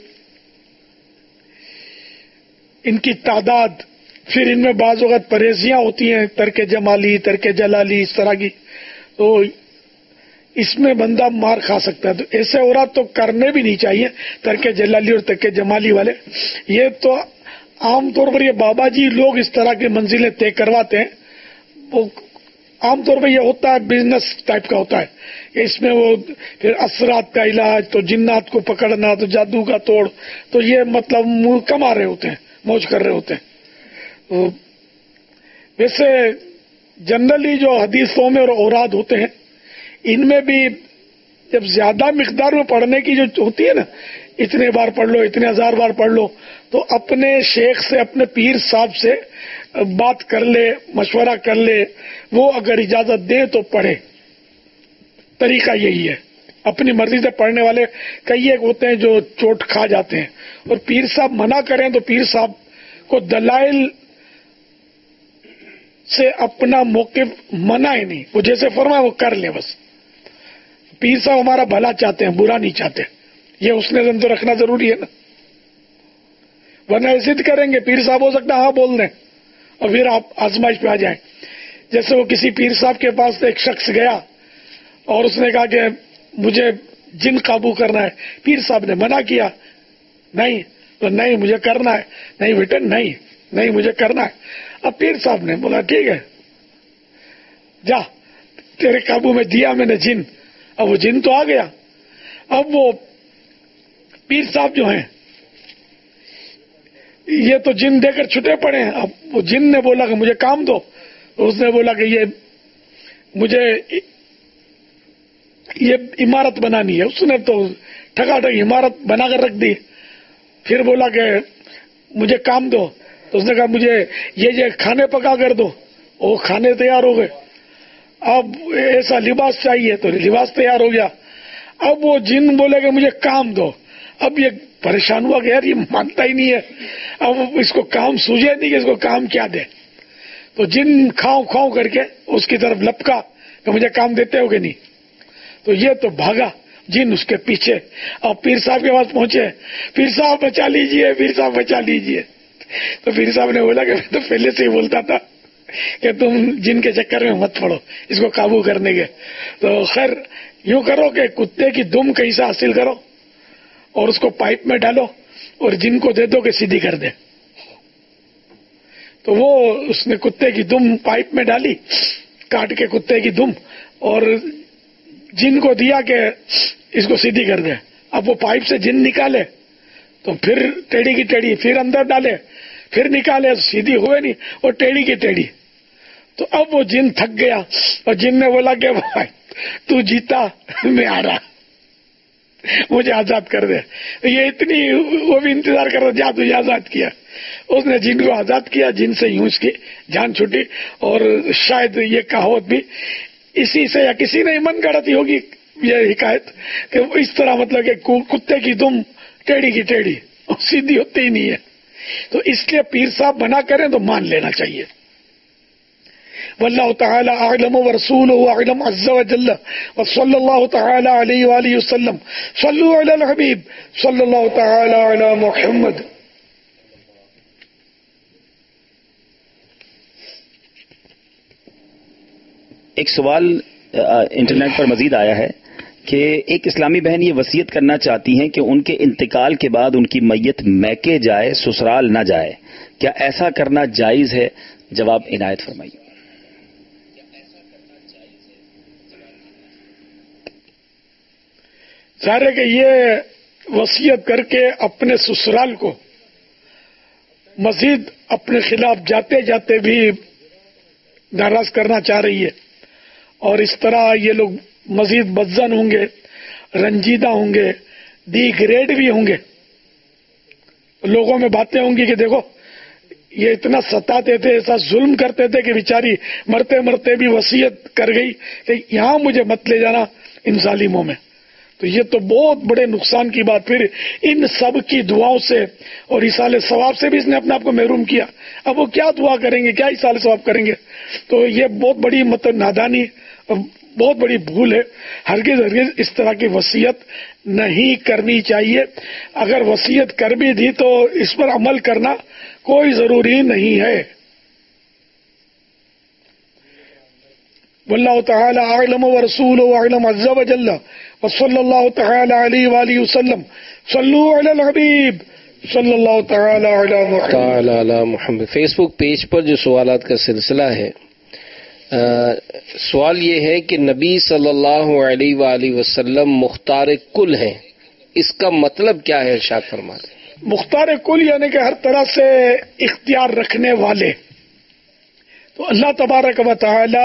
ان کی تعداد، پھر ان میں بعض اوقات پرہیزیاں ہوتی ہیں، ترک جمالی، ترک جلالی، اس طرح کی، تو اس میں بندہ مار کھا سکتا ہے. تو ایسے اورات تو کرنے بھی نہیں چاہیے، ترک جلالی اور ترک جمالی والے. یہ تو عام طور پر یہ بابا جی لوگ اس طرح کی منزلیں طے کرواتے ہیں. وہ عام طور پہ یہ ہوتا ہے بزنس ٹائپ کا ہوتا ہے. اس میں وہ پھر اثرات کا علاج، تو جنات کو پکڑنا، تو جادو کا توڑ، تو یہ مطلب کما رہے ہوتے ہیں، موج کر رہے ہوتے ہیں. تو ویسے جنرلی جو حدیثوں میں اور اوراد ہوتے ہیں ان میں بھی جب زیادہ مقدار میں پڑھنے کی جو ہوتی ہے نا، اتنے بار پڑھ لو، اتنے ہزار بار پڑھ لو، تو اپنے شیخ سے، اپنے پیر صاحب سے بات کر لے، مشورہ کر لے، وہ اگر اجازت دیں تو پڑھے. طریقہ یہی ہے. اپنی مرضی سے پڑھنے والے کئی ایک ہوتے ہیں جو چوٹ کھا جاتے ہیں، اور پیر صاحب منع کریں تو پیر صاحب کو دلائل سے اپنا موقف منع ہی نہیں، وہ جیسے فرمائے وہ کر لیں. بس پیر صاحب ہمارا بھلا چاہتے ہیں، برا نہیں چاہتے. یہ حسن ظن تو رکھنا ضروری ہے نا، ورنہ ضد کریں گے. پیر صاحب ہو سکتا ہاں بول دیں اور پھر آپ آزمائش پہ آ جائیں. جیسے وہ کسی پیر صاحب کے پاس ایک شخص گیا اور اس نے کہا کہ مجھے جن قابو کرنا ہے. پیر صاحب نے منع کیا، نہیں تو نہیں مجھے کرنا ہے، نہیں بیٹے نہیں مجھے کرنا ہے. اب پیر صاحب نے بولا ٹھیک ہے جا، تیرے قابو میں دیا میں نے جن. اب وہ جن تو آ گیا. اب وہ پیر صاحب جو ہیں یہ تو جن دے کر چھٹے پڑے ہیں. اب وہ جن نے بولا کہ مجھے کام دو، اس نے بولا کہ یہ مجھے یہ عمارت بنانی ہے. اس نے تو ٹھگا عمارت بنا کر رکھ دی. پھر بولا کہ مجھے کام دو، تو اس نے کہا مجھے یہ کھانے پکا کر دو. وہ کھانے تیار ہو گئے. اب ایسا لباس چاہیے تو لباس تیار ہو گیا. اب وہ جن بولے کہ مجھے کام دو. اب یہ پریشان ہوا کہ یار یہ مانتا ہی نہیں ہے. اب اس کو کام سوجے نہیں کہ اس کو کام کیا دے. تو جن کھاؤ کر کے اس کی طرف لپکا کہ مجھے کام دیتے ہو کہ نہیں. تو یہ تو بھاگا جن اس کے پیچھے. اور پیر صاحب کے پاس پہنچے، پیر صاحب بچا لیجئے، پیر صاحب بچا لیجئے. تو پیر صاحب نے بولا کہ میں تو پہلے سے ہی بولتا تھا کہ تم جن کے چکر میں مت پڑو، اس کو قابو کرنے کے. تو خیر یوں کرو کہ کتے کی دم کہیں سے حاصل کرو اور اس کو پائپ میں ڈالو اور جن کو دے دو کہ سیدھی کر دے. تو وہ اس نے کتے کی دم پائپ میں ڈالی، کاٹ کے کتے کی دم، اور جن کو دیا کہ اس کو سیدھی کر دے. اب وہ پائپ سے جن نکالے تو پھر ٹیڑھی کی ٹیڑھی، پھر اندر ڈالے، پھر نکالے، سیدھی ہوئے نہیں اور ٹیڑھی کی ٹیڑھی. تو اب وہ جن تھک گیا اور جن نے بولا کہ بھائی تو جیتا، میں آ رہا، مجھے آزاد کر دے. یہ اتنی وہ بھی انتظار کر رہا، جا تجھے آزاد کیا. اس نے جن کو آزاد کیا، جن سے یوں اس کی جان چھوٹی. اور شاید یہ کہاوت بھی اسی سے یا کسی نے من گڑتی ہوگی یہ حکایت کہ اس طرح مطلب کہ کتے کی دم ٹیڑھی کی ٹیڑھی سیدھی ہوتی ہی نہیں ہے. تو اس لیے پیر صاحب منع کریں تو مان لینا چاہیے. واللہ تعالی اعلم ورسولہ اعلم عز وجل وصلی اللہ تعالی علیہ وآلہ وسلم. صلوا علی الحبیب صلی اللہ تعالی علی محمد. ایک سوال انٹرنیٹ پر مزید آیا ہے کہ ایک اسلامی بہن یہ وصیت کرنا چاہتی ہیں کہ ان کے انتقال کے بعد ان کی میت میکے جائے، سسرال نہ جائے. کیا ایسا کرنا جائز ہے؟ جواب عنایت فرمائیے. ظاہر ہے کہ یہ وصیت کر کے اپنے سسرال کو مزید اپنے خلاف جاتے جاتے بھی ناراض کرنا چاہ رہی ہے، اور اس طرح یہ لوگ مزید بدزن ہوں گے، رنجیدہ ہوں گے، ڈی گریڈ بھی ہوں گے. لوگوں میں باتیں ہوں گی کہ دیکھو یہ اتنا ستاتے تھے، ایسا ظلم کرتے تھے کہ بیچاری مرتے مرتے بھی وصیت کر گئی کہ یہاں مجھے مت لے جانا ان ظالموں میں. تو یہ تو بہت بڑے نقصان کی بات. پھر ان سب کی دعاؤں سے اور ایصال ثواب سے بھی اس نے اپنے آپ کو محروم کیا. اب وہ کیا دعا کریں گے، کیا ایصال ثواب کریں گے؟ تو یہ بہت بڑی نادانی، بہت بڑی بھول ہے. ہرگز ہرگز اس طرح کی وصیت نہیں کرنی چاہیے. اگر وصیت کر بھی دی تو اس پر عمل کرنا کوئی ضروری نہیں ہے. واللہ تعالی اعلم ورسولہ اعلم عز وجل وصلی اللہ تعالی علیہ وآلہ وسلم. صلوا علی الحبیب صلی اللہ تعالی علی محمد. فیس بک پیج پر جو سوالات کا سلسلہ ہے، سوال یہ ہے کہ نبی صلی اللہ علیہ وآلہ وسلم مختار کل ہیں، اس کا مطلب کیا ہے؟ ارشاد فرمائیں. مختار کل یعنی کہ ہر طرح سے اختیار رکھنے والے. تو اللہ تبارک و تعالی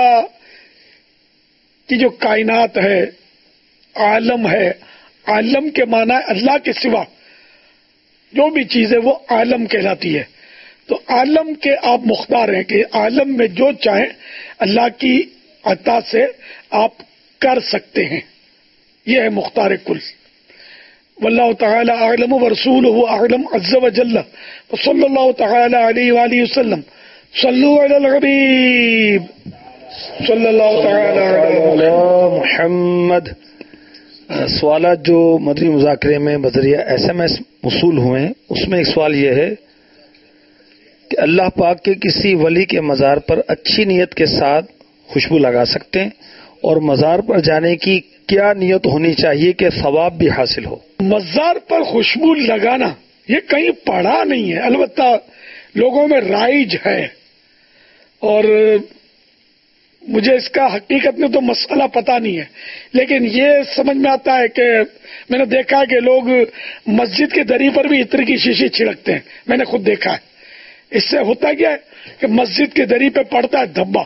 کی جو کائنات ہے، عالم ہے، عالم کے معنی اللہ کے سوا جو بھی چیز ہے وہ عالم کہلاتی ہے. تو عالم کے آپ مختار ہیں کہ عالم میں جو چاہیں اللہ کی عطا سے آپ کر سکتے ہیں. یہ ہے مختار کل. واللہ تعالی اعلم ورسولہ اعلم عز وجل وصلی اللہ تعالی علیہ وآلہ وسلم. صلوا علی الحبیب صلی اللہ تعالی علی محمد. سوالات جو مدنی مذاکرے میں بذریعہ SMS موصول ہوئے ہیں، اس میں ایک سوال یہ ہے کہ اللہ پاک کے کسی ولی کے مزار پر اچھی نیت کے ساتھ خوشبو لگا سکتے ہیں، اور مزار پر جانے کی کیا نیت ہونی چاہیے کہ ثواب بھی حاصل ہو؟ مزار پر خوشبو لگانا یہ کہیں پڑھا نہیں ہے، البتہ لوگوں میں رائج ہے، اور مجھے اس کا حقیقت میں تو مسئلہ پتہ نہیں ہے، لیکن یہ سمجھ میں آتا ہے کہ میں نے دیکھا ہے کہ لوگ مسجد کے دری پر بھی عطر کی شیشی چھڑکتے ہیں. میں نے خود دیکھا ہے. اس سے ہوتا کیا ہے کہ مسجد کے دری پہ پڑتا ہے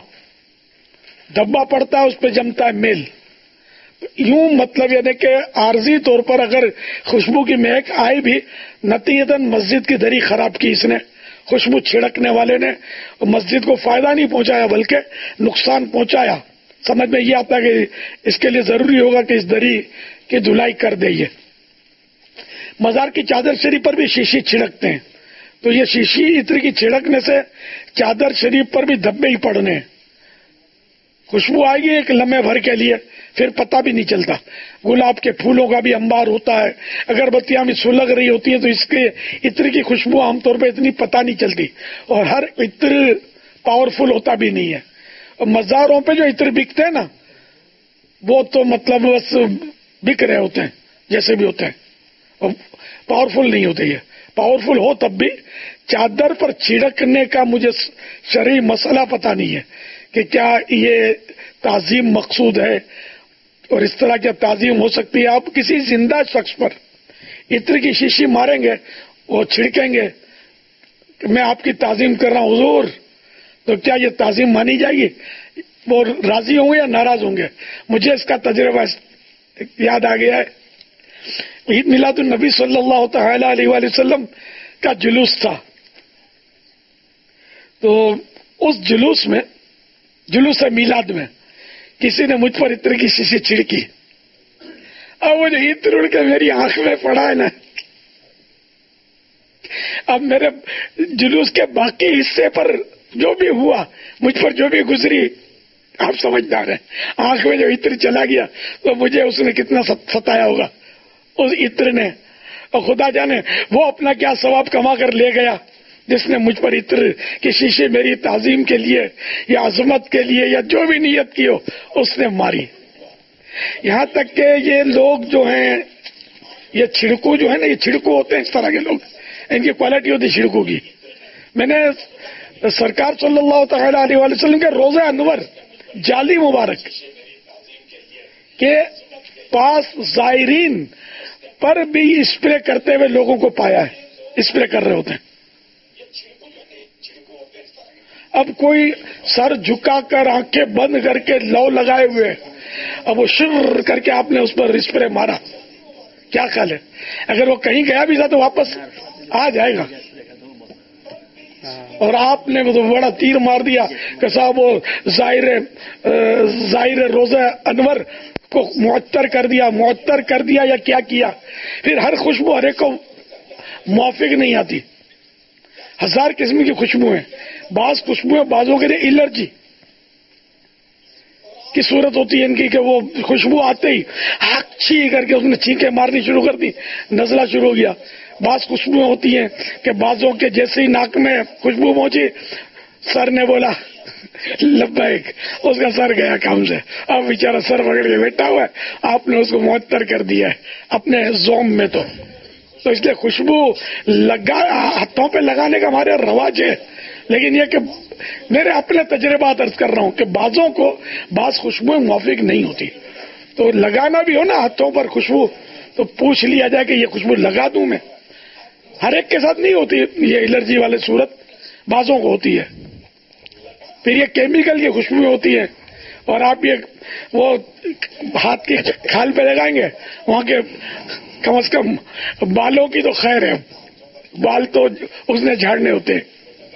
دھبا پڑتا ہے، اس پہ جمتا ہے میل. یوں مطلب یعنی کہ عارضی طور پر اگر خوشبو کی مہک آئی بھی، نتیجتاً مسجد کی دری خراب کی اس نے، خوشبو چھڑکنے والے نے. مسجد کو فائدہ نہیں پہنچایا بلکہ نقصان پہنچایا. سمجھ میں یہ آتا ہے کہ اس کے لیے ضروری ہوگا کہ اس دری کی دھلائی کر دئیے. مزار کی چادر شریف پر بھی شیشی چھڑکتے ہیں، تو یہ شیشی عطر کی چھڑکنے سے چادر شریف پر بھی دھبے ہی پڑنے. خوشبو آئے گی ایک لمحے بھر کے لیے، پھر پتہ بھی نہیں چلتا. گلاب کے پھولوں کا بھی انبار ہوتا ہے، اگربتیاں بھی سلگ رہی ہوتی ہیں، تو اس کے عطر کی خوشبو عام طور پہ اتنی پتہ نہیں چلتی، اور ہر عطر پاورفل ہوتا بھی نہیں ہے. اور مزاروں پہ جو عطر بکتے ہیں نا، وہ تو مطلب بس بک رہے ہوتے ہیں جیسے بھی ہوتے ہیں، اور پاورفل نہیں ہوتے. یہ پاورفل ہو تب بھی چادر پر چھڑکنے کا مجھے شرعی مسئلہ پتہ نہیں ہے کہ کیا یہ تعظیم مقصود ہے، اور اس طرح کیا تعظیم ہو سکتی ہے. آپ کسی زندہ شخص پر عطر کی شیشی ماریں گے، وہ چھڑکیں گے کہ میں آپ کی تعظیم کر رہا ہوں حضور، تو کیا یہ تعظیم مانی جائے گی؟ وہ راضی ہوں گے یا ناراض ہوں گے؟ مجھے اس کا تجربہ یاد آ گیا ہے. عید میلاد النبی صلی اللہ تعالی علیہ وآلہ وسلم کا جلوس تھا. تو اس جلوس میلاد میں کسی نے مجھ پر عطر کی شیشی چھڑکی. اب وہ جو عطر اڑ کے میری آنکھ میں پڑا ہے نا، اب میرے جلوس کے باقی حصے پر جو بھی ہوا، مجھ پر جو بھی گزری، آپ سمجھدار ہیں، آنکھ میں جو عطر چلا گیا تو مجھے اس نے کتنا ستایا ہوگا اس عطر نے. اور خدا جانے وہ اپنا کیا ثواب کما کر لے گیا جس نے مجھ پر عطر کی شیشی میری تعظیم کے لیے یا عظمت کے لیے یا جو بھی نیت کی ہو اس نے ماری. یہاں تک کہ یہ لوگ جو ہیں، یہ چھڑکو جو ہے نا، یہ چھڑکو ہوتے ہیں اس طرح کے لوگ، ان کی کوالٹی ہوتی ہے چھڑکو کی. میں نے سرکار صلی اللہ تعالی علیہ وآلہ وسلم کے روزہ انور جعلی مبارک کے پاس زائرین پر بھی اسپرے کرتے ہوئے لوگوں کو پایا ہے، اسپرے کر رہے ہوتے ہیں. اب کوئی سر جھکا کر آنکھیں بند کر کے لو لگائے ہوئے، اب وہ شر کر کے آپ نے اس پر اسپرے مارا، کیا خیال ہے؟ اگر وہ کہیں گیا بھی تھا تو واپس آ جائے گا. اور آپ نے وہ بڑا تیر مار دیا کہ صاحب وہ ظاہر روزہ انور کو معطر کر دیا یا کیا کیا. پھر ہر خوشبو ہر ایک کو موافق نہیں آتی، 1000 قسم کی خوشبو ہیں. بعض خوشبویں بعضوں کے لیے الرجی کی صورت ہوتی ہے ان کی، کہ وہ خوشبو آتے ہی اچھی کر کے اس نے چھینکیں مارنی شروع کر دی، نزلہ شروع ہو گیا. بعض خوشبویں ہوتی ہیں کہ بعضوں کے جیسے ہی ناک میں خوشبو پہنچی، سر نے بولا لبیک، اس کا سر گیا کام سے. اب بیچارہ سر پکڑ کے بیٹھا ہوا ہے، آپ نے اس کو معطر کر دیا ہے اپنے زوم میں. تو اس لیے خوشبو ہاتھوں پہ لگانے کا ہمارے رواج ہے، لیکن یہ کہ میرے اپنے تجربات عرض کر رہا ہوں کہ بعضوں کو بعض خوشبویں موافق نہیں ہوتی. تو لگانا بھی ہو نا ہاتھوں پر خوشبو تو پوچھ لیا جائے کہ یہ خوشبو لگا دوں میں. ہر ایک کے ساتھ نہیں ہوتی یہ الرجی والے صورت، بعضوں کو ہوتی ہے. پھر یہ کیمیکل کی خوشبویں ہوتی ہیں، اور آپ یہ وہ ہاتھ کی کھال پہ لگائیں گے، وہاں کے کم از کم بالوں کی تو خیر ہے، بال تو اس نے جھاڑنے ہوتے ہیں.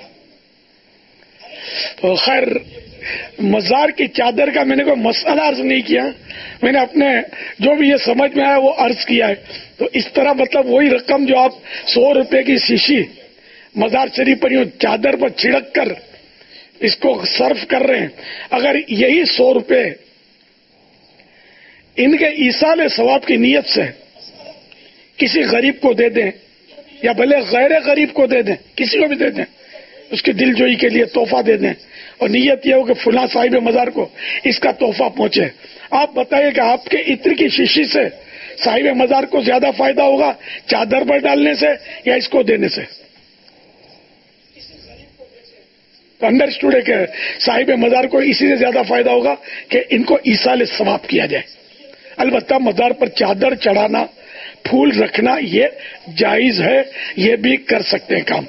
تو خیر مزار کی چادر کا میں نے کوئی مسئلہ عرض نہیں کیا، میں نے اپنے جو بھی یہ سمجھ میں آیا وہ عرض کیا ہے. تو اس طرح مطلب وہی رقم جو آپ 100 روپے کی شیشی مزار شریف پر یوں چادر پر چھڑک کر اس کو صرف کر رہے ہیں، اگر یہی 100 روپے ان کے ایصال ثواب کی نیت سے کسی غریب کو دے دیں، یا بھلے غیر غریب کو دے دیں، کسی کو بھی دے دیں، اس کی دل جوئی کے لیے تحفہ دے دیں، اور نیت یہ ہو کہ فلاں صاحب مزار کو اس کا تحفہ پہنچے. آپ بتائیے کہ آپ کے عطر کی شیشی سے صاحب مزار کو زیادہ فائدہ ہوگا چادر پر ڈالنے سے یا اس کو دینے سے؟ انڈرسٹوڈ ہے کہ صاحب مزار کو اسی سے زیادہ فائدہ ہوگا کہ ان کو ایصال ثواب کیا جائے. البتہ مزار پر چادر چڑھانا، پھول رکھنا یہ جائز ہے، یہ بھی کر سکتے ہیں کام.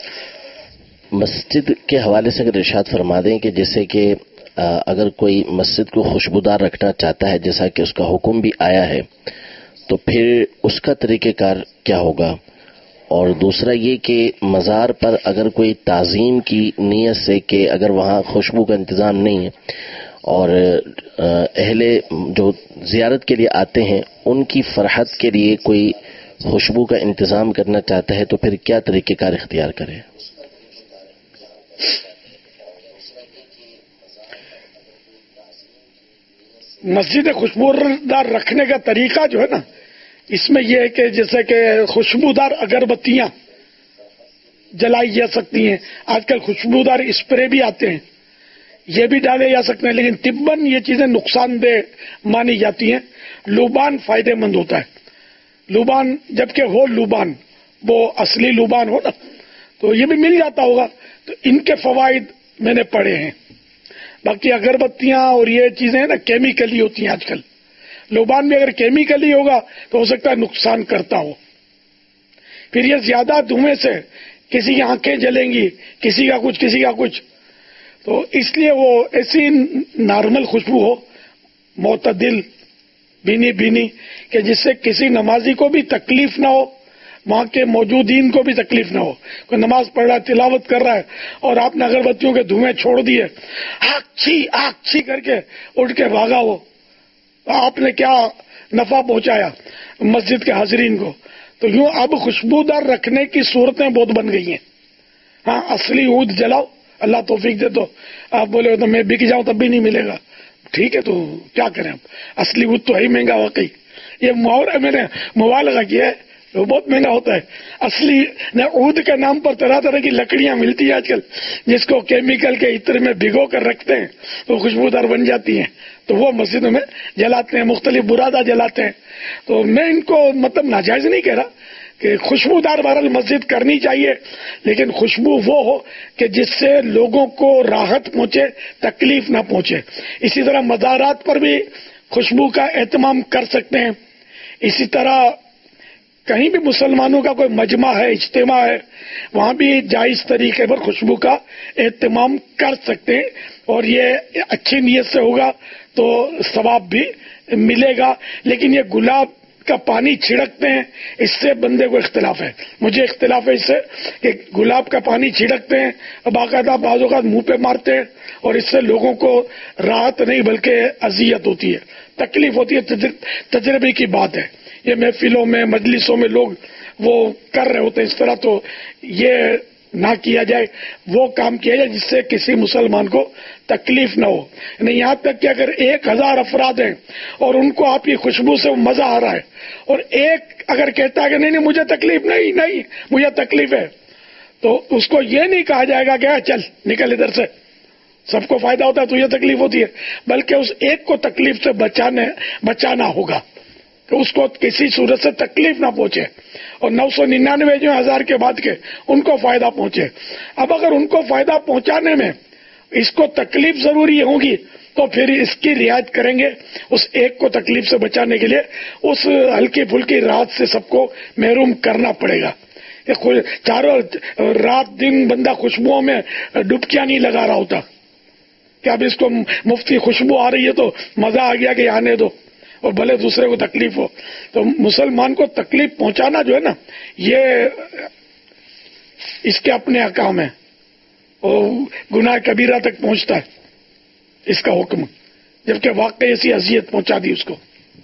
مسجد کے حوالے سے اگر ارشاد فرما دیں کہ جیسے کہ اگر کوئی مسجد کو خوشبودار رکھنا چاہتا ہے جیسا کہ اس کا حکم بھی آیا ہے، تو پھر اس کا طریقہ کار کیا ہوگا؟ اور دوسرا یہ کہ مزار پر اگر کوئی تعظیم کی نیت سے کہ اگر وہاں خوشبو کا انتظام نہیں ہے اور اہل جو زیارت کے لیے آتے ہیں ان کی فرحت کے لیے کوئی خوشبو کا انتظام کرنا چاہتا ہے تو پھر کیا طریقہ کار اختیار کرے؟ مسجد خوشبودار رکھنے کا طریقہ جو ہے نا، اس میں یہ ہے کہ جیسے کہ خوشبودار اگربتیاں جلائی جا سکتی ہیں، آج کل خوشبودار اسپرے بھی آتے ہیں، یہ بھی ڈالے جا سکتے ہیں، لیکن طباً یہ چیزیں نقصان دہ مانی جاتی ہیں. لوبان فائدہ مند ہوتا ہے، لوبان جبکہ ہو لوبان وہ اصلی لوبان ہو نا تو یہ بھی مل جاتا ہوگا. تو ان کے فوائد میں نے پڑھے ہیں. باقی اگربتیاں اور یہ چیزیں نا کیمیکلی ہوتی ہیں آج کل. لوبان بھی اگر کیمیکلی ہوگا تو ہو سکتا ہے نقصان کرتا ہو. پھر یہ زیادہ دھوئیں سے کسی کی آنکھیں جلیں گی، کسی کا کچھ. تو اس لیے وہ ایسی نارمل خوشبو ہو، معتدل، بینی کہ جس سے کسی نمازی کو بھی تکلیف نہ ہو، وہاں کے موجودین کو بھی تکلیف نہ ہو. کوئی نماز پڑھ رہا ہے، تلاوت کر رہا ہے، اور آپ نے اگربتیوں کے دھوئیں چھوڑ دیے، آگ چھی کر کے اٹھ کے بھاگا ہو، آپ نے کیا نفع پہنچایا مسجد کے حاضرین کو. تو یوں اب خوشبودار رکھنے کی صورتیں بہت بن گئی ہیں. ہاں اصلی عود جلاؤ، اللہ توفیق دے. تو آپ بولے تو میں بک جاؤں تب بھی نہیں ملے گا، ٹھیک ہے تو کیا کریں اب، اصلی عود تو ہے ہی مہنگا. واقعی یہ محاورہ میں نے مبالغہ کیا ہے، وہ بہت مہنگا ہوتا ہے. اصلی عود کے نام پر طرح طرح کی لکڑیاں ملتی ہیں آج کل، جس کو کیمیکل کے عطر میں بھگو کر رکھتے ہیں تو خوشبودار بن جاتی ہیں، تو وہ مسجدوں میں جلاتے ہیں، مختلف برادہ جلاتے ہیں. تو میں ان کو مطلب ناجائز نہیں کہہ رہا کہ خوشبودار بہرحال مسجد کرنی چاہیے، لیکن خوشبو وہ ہو کہ جس سے لوگوں کو راحت پہنچے، تکلیف نہ پہنچے. اسی طرح مزارات پر بھی خوشبو کا اہتمام کر سکتے ہیں. اسی طرح کہیں بھی مسلمانوں کا کوئی مجمع ہے، اجتماع ہے، وہاں بھی جائز طریقے پر خوشبو کا اہتمام کر سکتے ہیں، اور یہ اچھی نیت سے ہوگا تو ثواب بھی ملے گا. لیکن یہ گلاب کا پانی چھڑکتے ہیں، اس سے بندے کو اختلاف ہے. مجھے اختلاف ہے اس سے کہ گلاب کا پانی چھڑکتے ہیں، باقاعدہ بعض اوقات منہ پہ مارتے ہیں، اور اس سے لوگوں کو راحت نہیں بلکہ اذیت ہوتی ہے، تکلیف ہوتی ہے. تجربے کی بات ہے. یہ محفلوں میں، مجلسوں میں لوگ وہ کر رہے ہوتے ہیں اس طرح، تو یہ نہ کیا جائے. وہ کام کیا جائے جس سے کسی مسلمان کو تکلیف نہ ہو. یہاں تک کہ اگر 1000 افراد ہیں اور ان کو آپ کی خوشبو سے مزہ آ رہا ہے، اور ایک اگر کہتا ہے کہ نہیں مجھے تکلیف نہیں مجھے تکلیف ہے، تو اس کو یہ نہیں کہا جائے گا کہ چل نکل ادھر سے، سب کو فائدہ ہوتا ہے تو یہ تکلیف ہوتی ہے، بلکہ اس ایک کو تکلیف سے بچانا ہوگا کہ اس کو کسی صورت سے تکلیف نہ پہنچے، اور 999 جو 1000 کے بعد کے ان کو فائدہ پہنچے. اب اگر ان کو فائدہ پہنچانے میں اس کو تکلیف ضروری ہوگی تو پھر اس کی رعایت کریں گے. اس ایک کو تکلیف سے بچانے کے لیے اس ہلکی پھلکی راحت سے سب کو محروم کرنا پڑے گا. چاروں رات دن بندہ خوشبوؤں میں ڈبکیاں نہیں لگا رہا ہوتا کہ اب اس کو مفتی خوشبو آ رہی ہے تو مزہ آ گیا کہ آنے دو، اور بھلے دوسرے کو تکلیف ہو. تو مسلمان کو تکلیف پہنچانا جو ہے نا، یہ اس کے اپنے احکام ہیں، اور گناہ کبیرہ تک پہنچتا ہے اس کا حکم، جبکہ واقعی ایسی اذیت پہنچا دی اس کو.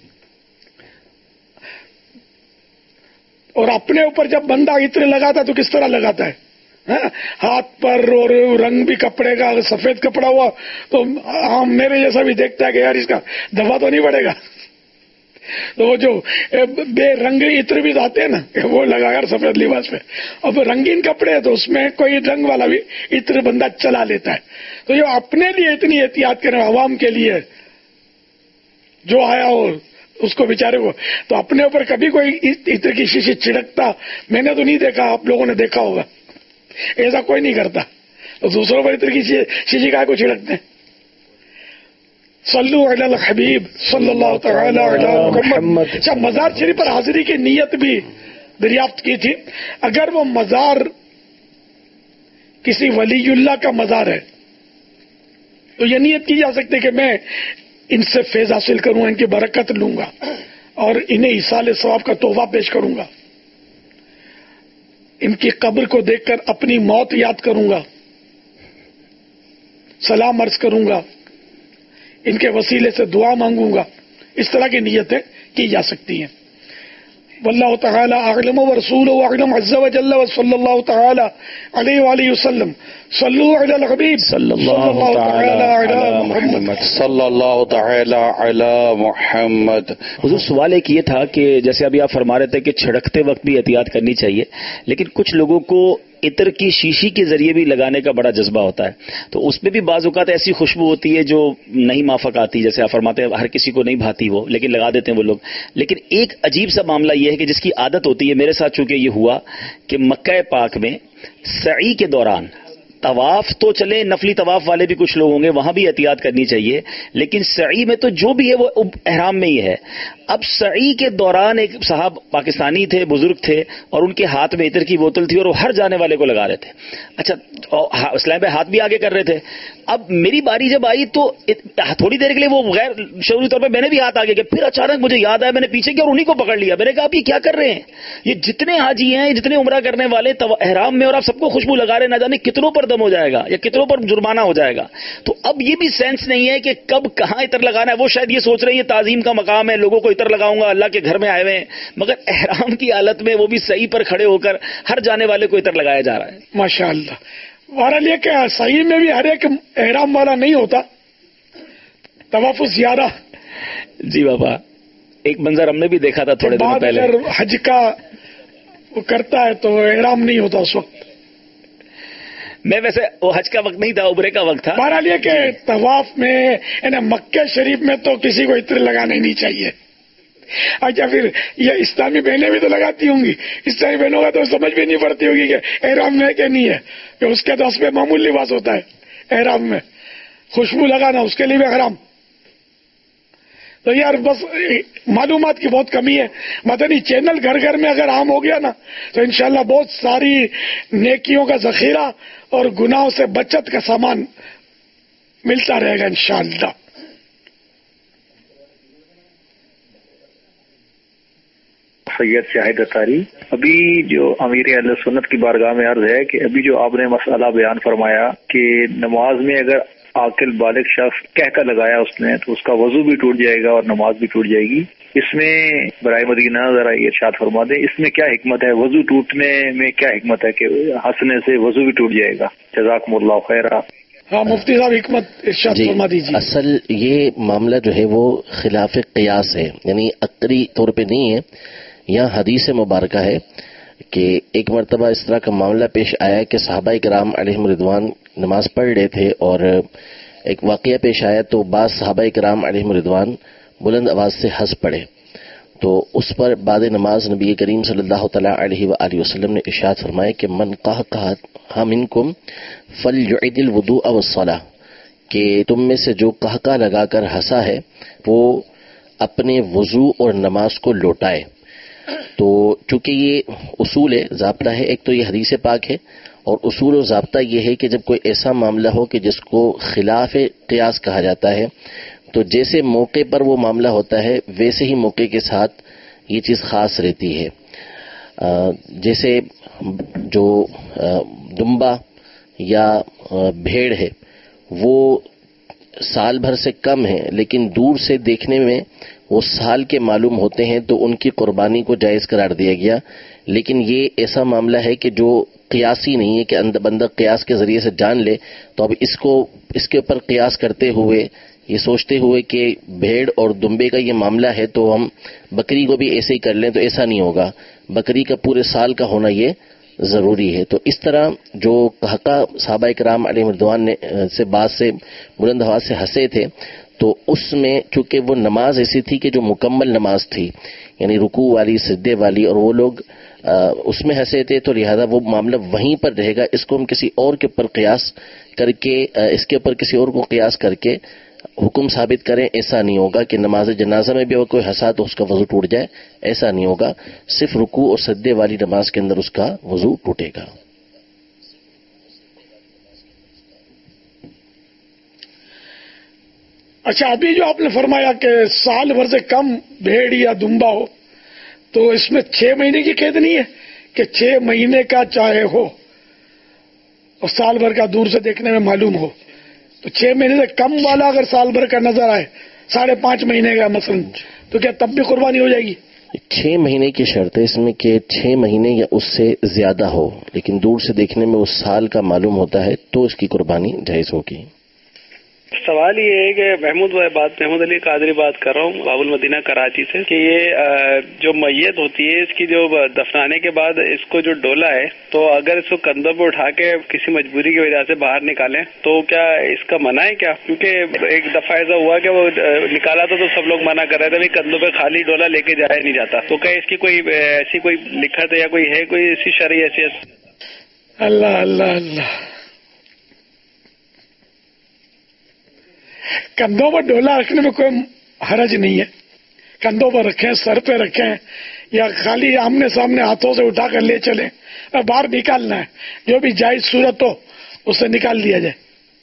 اور اپنے اوپر جب بندہ عطر لگاتا ہے تو کس طرح لگاتا ہے؟ ہاتھ پر، اور رنگ بھی کپڑے کا سفید کپڑا ہوا تو میرے جیسا بھی دیکھتا ہے کہ یار اس کا دفعہ تو نہیں پڑے گا. تو وہ جو بے رنگ عطر بھی آتے ہیں نا، وہ لگا کر سفید لباس پہ، اب رنگین کپڑے تو اس میں کوئی رنگ والا بھی عطر بندہ چلا لیتا ہے. تو یہ اپنے لیے اتنی احتیاط کریں، عوام کے لیے جو آیا ہو اس کو بیچارے کو، تو اپنے اوپر کبھی کوئی عطر کی شیشی چھڑکتا میں نے تو نہیں دیکھا، آپ لوگوں نے دیکھا ہوگا، ایسا کوئی نہیں کرتا. تو دوسروں پر عطر کی شیشی کا کو چھڑکتے ہیں. صلو علی الحبیب صلی اللہ تعالی علی محمد. اچھا، مزار شریف پر حاضری کی نیت بھی دریافت کی تھی. اگر وہ مزار کسی ولی اللہ کا مزار ہے تو یہ نیت کی جا سکتی کہ میں ان سے فیض حاصل کروں، ان کی برکت لوں گا اور انہیں ایصال ثواب کا تحفہ پیش کروں گا، ان کی قبر کو دیکھ کر اپنی موت یاد کروں گا، سلام عرض کروں گا، ان کے وسیلے سے دعا مانگوں گا. اس طرح کی نیتیں کی جا سکتی ہیں. واللہ تعالی اعلم ورسولہ اعلم عز وجل وصلی اللہ تعالی علیہ وآلہ وسلم. صلو علی الحبیب صلی اللہ تعالی علی محمد صلی اللہ تعالی علی محمد. حضور سوال ایک یہ تھا کہ جیسے ابھی آپ فرما رہے تھے کہ چھڑکتے وقت بھی احتیاط کرنی چاہیے، لیکن کچھ لوگوں کو عطر کی شیشی کے ذریعے بھی لگانے کا بڑا جذبہ ہوتا ہے، تو اس میں بھی بعض اوقات ایسی خوشبو ہوتی ہے جو نہیں مافق آتی، جیسے آپ فرماتے ہیں ہر کسی کو نہیں بھاتی وہ، لیکن لگا دیتے ہیں وہ لوگ. لیکن ایک عجیب سا معاملہ یہ ہے کہ جس کی عادت ہوتی ہے، میرے ساتھ چونکہ یہ ہوا کہ مکہ پاک میں سعی کے دوران طواف تو چلے، نفلی طواف والے بھی کچھ لوگ ہوں گے، وہاں بھی احتیاط کرنی چاہیے، لیکن سعی میں تو جو بھی ہے وہ احرام میں ہی ہے. اب سعی کے دوران ایک صاحب پاکستانی تھے، بزرگ تھے، اور ان کے ہاتھ میں عطر کی بوتل تھی اور وہ ہر جانے والے کو لگا رہے تھے. اچھا، اسلام پہ ہاتھ بھی آگے کر رہے تھے. اب میری باری جب آئی تو تھوڑی دیر کے لیے وہ غیر شعوری طور پہ میں نے بھی ہاتھ آگے کیا، پھر اچانک مجھے یاد آیا، میں نے پیچھے کیا اور انہیں کو پکڑ لیا. میں نے کہا آپ یہ کیا کر رہے ہیں؟ یہ جتنے حاجی ہیں، جتنے عمرہ کرنے والے احرام میں، اور آپ سب کو خوشبو لگا رہے، نہ جانے کتنوں پر دم ہو جائے گا یا کتنوں پر جرمانہ ہو جائے گا. تو اب یہ بھی سینس نہیں ہے کہ کب کہاں عطر لگانا ہے. وہ شاید یہ سوچ رہے ہیں یہ تعظیم کا مقام ہے، لوگوں کو عطر لگاؤں گا، اللہ کے گھر میں آئے ہوئے ہیں، مگر احرام کی حالت میں وہ بھی صحیح پر کھڑے ہو کر ہر جانے والے کو عطر لگایا جا رہا ہے. ماشاء اللہ. بہرحال یہ کہ صحیح میں بھی ہر ایک احرام والا نہیں ہوتا، طواف زیارہ. جی بابا، ایک منظر ہم نے بھی دیکھا تھا تھوڑے دن پہلے، اگر حج کا وہ کرتا ہے تو احرام نہیں ہوتا اس وقت. میں ویسے وہ حج کا وقت نہیں تھا، عمرے کا وقت تھا. بہرحال یہ کہ طواف میں مکہ شریف میں تو کسی کو عطر لگانا ہی نہیں چاہیے. اچھا، پھر یہ اسلامی بہنیں بھی تو لگاتی ہوں گی، اسلامی بہنوں کا تو سمجھ بھی نہیں پڑتی ہوگی کہ احرام میں کہ نہیں ہے، کہ اس کے تو اس پہ معمول لباس ہوتا ہے. احرام میں خوشبو لگانا اس کے لیے بھی حرام. تو یار بس معلومات کی بہت کمی ہے. مدنی چینل گھر گھر میں اگر عام ہو گیا نا تو انشاءاللہ بہت ساری نیکیوں کا ذخیرہ اور گناہوں سے بچت کا سامان ملتا رہے گا انشاءاللہ. سید شاہد اطاری. ابھی جو امیر اہل سنت کی بارگاہ میں عرض ہے کہ ابھی جو آپ نے مسئلہ بیان فرمایا کہ نماز میں اگر عاقل بالغ شخص کہہ کر لگایا اس نے تو اس کا وضو بھی ٹوٹ جائے گا اور نماز بھی ٹوٹ جائے گی. اس میں برائے مدینہ ذرا یہ ارشاد فرما دیں اس میں کیا حکمت ہے؟ وضو ٹوٹنے میں کیا حکمت ہے کہ ہنسنے سے وضو بھی ٹوٹ جائے گا؟ جزاکم اللہ خیر. ہاں مفتی صاحب حکمت ارشاد فرما دیجیے. اصل یہ معاملہ جو ہے وہ خلاف قیاس ہے، یعنی عقلی طور پہ نہیں ہے. یہاں حدیث مبارکہ ہے کہ ایک مرتبہ اس طرح کا معاملہ پیش آیا کہ صحابہ کرام علیہم رضوان نماز پڑھ رہے تھے اور ایک واقعہ پیش آیا تو بعض صحابہ کرام علیہم رضوان بلند آواز سے ہنس پڑے. تو اس پر بعد نماز نبی کریم صلی اللہ تعالی علیہ وآلہ وسلم نے ارشاد فرمایا کہ من قہقہ منکم فلیعد الوضوء والصلاۃ، کہ تم میں سے جو قہقہ لگا کر ہنسا ہے وہ اپنے وضو اور نماز کو لوٹائے. تو چونکہ یہ اصول ہے، ضابطہ ہے، ایک تو یہ حدیث پاک ہے اور اصول و ضابطہ یہ ہے کہ جب کوئی ایسا معاملہ ہو کہ جس کو خلاف قیاس کہا جاتا ہے تو جیسے موقع پر وہ معاملہ ہوتا ہے ویسے ہی موقع کے ساتھ یہ چیز خاص رہتی ہے. جیسے جو دمبا یا بھیڑ ہے وہ سال بھر سے کم ہے لیکن دور سے دیکھنے میں وہ سال کے معلوم ہوتے ہیں تو ان کی قربانی کو جائز قرار دیا گیا. لیکن یہ ایسا معاملہ ہے کہ جو قیاسی نہیں ہے کہ بندہ قیاس کے ذریعے سے جان لے تو اب اس کے اوپر قیاس کرتے ہوئے یہ سوچتے ہوئے کہ بھیڑ اور دمبے کا یہ معاملہ ہے تو ہم بکری کو بھی ایسے ہی کر لیں تو ایسا نہیں ہوگا. بکری کا پورے سال کا ہونا یہ ضروری ہے. تو اس طرح جو قہقہ صحابہ کرام علیہ رضوان نے سے بعض سے بلند آواز سے ہنسے تھے تو اس میں چونکہ وہ نماز ایسی تھی کہ جو مکمل نماز تھی یعنی رکوع والی سجدے والی اور وہ لوگ اس میں ہنسے تھے تو لہذا وہ معاملہ وہیں پر رہے گا. اس کو ہم کسی اور کے اوپر قیاس کر کے اس کے اوپر کسی اور کو قیاس کر کے حکم ثابت کریں ایسا نہیں ہوگا کہ نماز جنازہ میں بھی اگر کوئی ہنسا تو اس کا وضو ٹوٹ جائے، ایسا نہیں ہوگا. صرف رکوع اور سجدے والی نماز کے اندر اس کا وضو ٹوٹے گا. اچھا ابھی جو آپ نے فرمایا کہ سال بھر سے کم بھیڑ یا دمبا ہو تو اس میں 6 مہینے کی قید نہیں ہے کہ 6 مہینے کا چاہے ہو اور سال بھر کا دور سے دیکھنے میں معلوم ہو تو 6 مہینے سے کم والا اگر سال بھر کا نظر آئے 5.5 مہینے کا مثلا تو کیا تب بھی قربانی ہو جائے گی؟ 6 مہینے کی شرط ہے اس میں کہ 6 مہینے یا اس سے زیادہ ہو لیکن دور سے دیکھنے میں اس سال کا معلوم ہوتا ہے تو اس کی قربانی جائز ہوگی. سوال یہ ہے کہ محمود علی قادری بات کر رہا ہوں باب المدینہ کراچی سے کہ یہ جو میت ہوتی ہے اس کی جو دفنانے کے بعد اس کو جو ڈولا ہے تو اگر اس کو کندھوں پہ اٹھا کے کسی مجبوری کی وجہ سے باہر نکالیں تو کیا اس کا منع ہے کیا؟ کیونکہ ایک دفعہ ایسا ہوا کہ وہ نکالا تو سب لوگ منع کر رہے تھے کندھوں پہ خالی ڈولا لے کے جایا نہیں جاتا تو کیا اس کی کوئی ایسی کوئی لکھت ہے یا کوئی ہے کوئی ایسی شرعی حیثیت؟ اللہ اللہ اللہ کندھوں پر ڈولا رکھنے میں کوئی حرج نہیں ہے. کندھوں پر رکھیں، سر پہ رکھیں یا خالی آمنے سامنے ہاتھوں سے اٹھا کر لے چلیں اور باہر نکالنا ہے جو بھی جائز صورت ہو اسے نکال دیا جائے.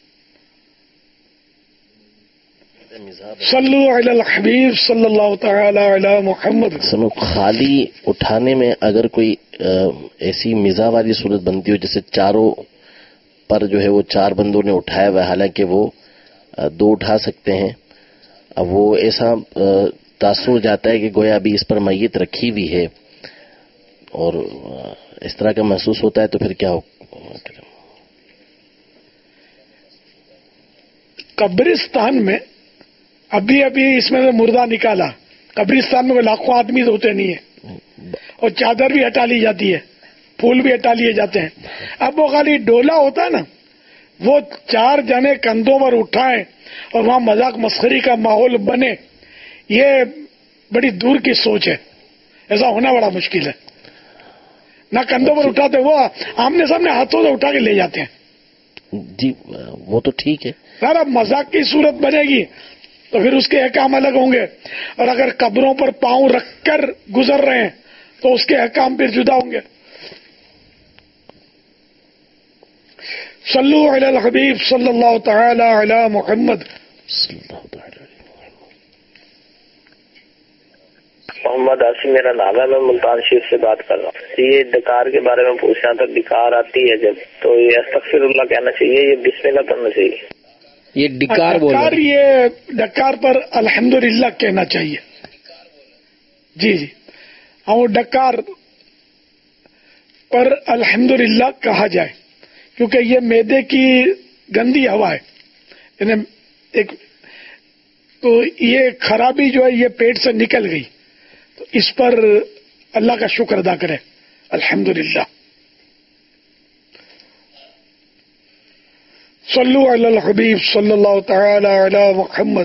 صلو علی الحبیب صلی اللہ تعالی علی محمد. خالی اٹھانے میں اگر کوئی ایسی مزاح والی صورت بنتی ہو جیسے چاروں پر جو ہے وہ 4 بندوں نے اٹھایا ہوا حالانکہ وہ 2 اٹھا سکتے ہیں، اب وہ ایسا تاثر جاتا ہے کہ گویا ابھی اس پر میت رکھی ہوئی ہے اور اس طرح کا محسوس ہوتا ہے تو پھر کیا ہو؟ قبرستان میں ابھی اس میں سے مردہ نکالا، قبرستان میں لاکھوں آدمی ہوتے نہیں ہیں اور چادر بھی ہٹا لی جاتی ہے، پھول بھی ہٹا لیے جاتے ہیں. اب وہ خالی ڈولا ہوتا ہے نا وہ 4 جنے کندھوں پر اٹھائیں اور وہاں مذاق مسخری کا ماحول بنے، یہ بڑی دور کی سوچ ہے. ایسا ہونا بڑا مشکل ہے. نہ کندھوں پر اٹھاتے وہ آمنے سامنے ہاتھوں سے اٹھا کے لے جاتے ہیں. جی وہ تو ٹھیک ہے سر اب مذاق کی صورت بنے گی تو پھر اس کے احکام الگ ہوں گے، اور اگر قبروں پر پاؤں رکھ کر گزر رہے ہیں تو اس کے احکام پھر جدا ہوں گے. صلو علی الحبیب صلی اللہ تعالی علی محمد. محمد آصف میرا نام ہے، میں ملتان شریف سے بات کر رہا ہوں. یہ ڈکار کے بارے میں پوچھ رہا تھا. ڈکار آتی ہے جب تو یہ استغفر اللہ کہنا چاہیے، یہ بسم اللہ پڑھنا چاہیے؟ یہ ڈکار یہ ڈکار پر الحمدللہ کہنا چاہیے. جی جی ہاں، وہ ڈکار پر الحمدللہ کہا جائے، کیونکہ یہ معدے کی گندی ہوا ہے، یعنی تو یہ خرابی جو ہے یہ پیٹ سے نکل گئی، تو اس پر اللہ کا شکر ادا کرے الحمدللہ. صلو علی الحبیب صلی اللہ تعالی علی محمد.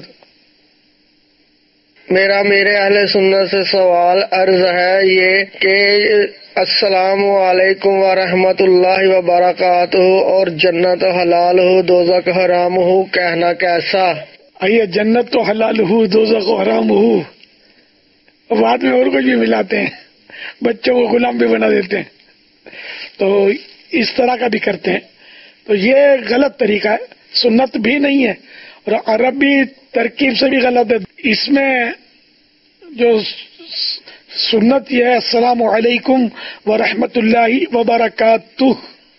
میرے اہل سنت سے سوال عرض ہے یہ کہ السلام علیکم ورحمۃ اللہ وبرکاتہ، اور جنت حلال ہو دوزخ حرام ہو کہنا کیسا؟ آئیے، جنت تو حلال ہو دوزخ حرام ہو، بعد میں اور کچھ بھی ملاتے ہیں، بچوں کو غلام بھی بنا دیتے ہیں، تو اس طرح کا بھی کرتے ہیں. تو یہ غلط طریقہ ہے، سنت بھی نہیں ہے، اور عربی ترکیب سے بھی غلط ہے. اس میں جو سنت یہ ہے السلام علیکم ورحمۃ اللہ وبرکاتہ،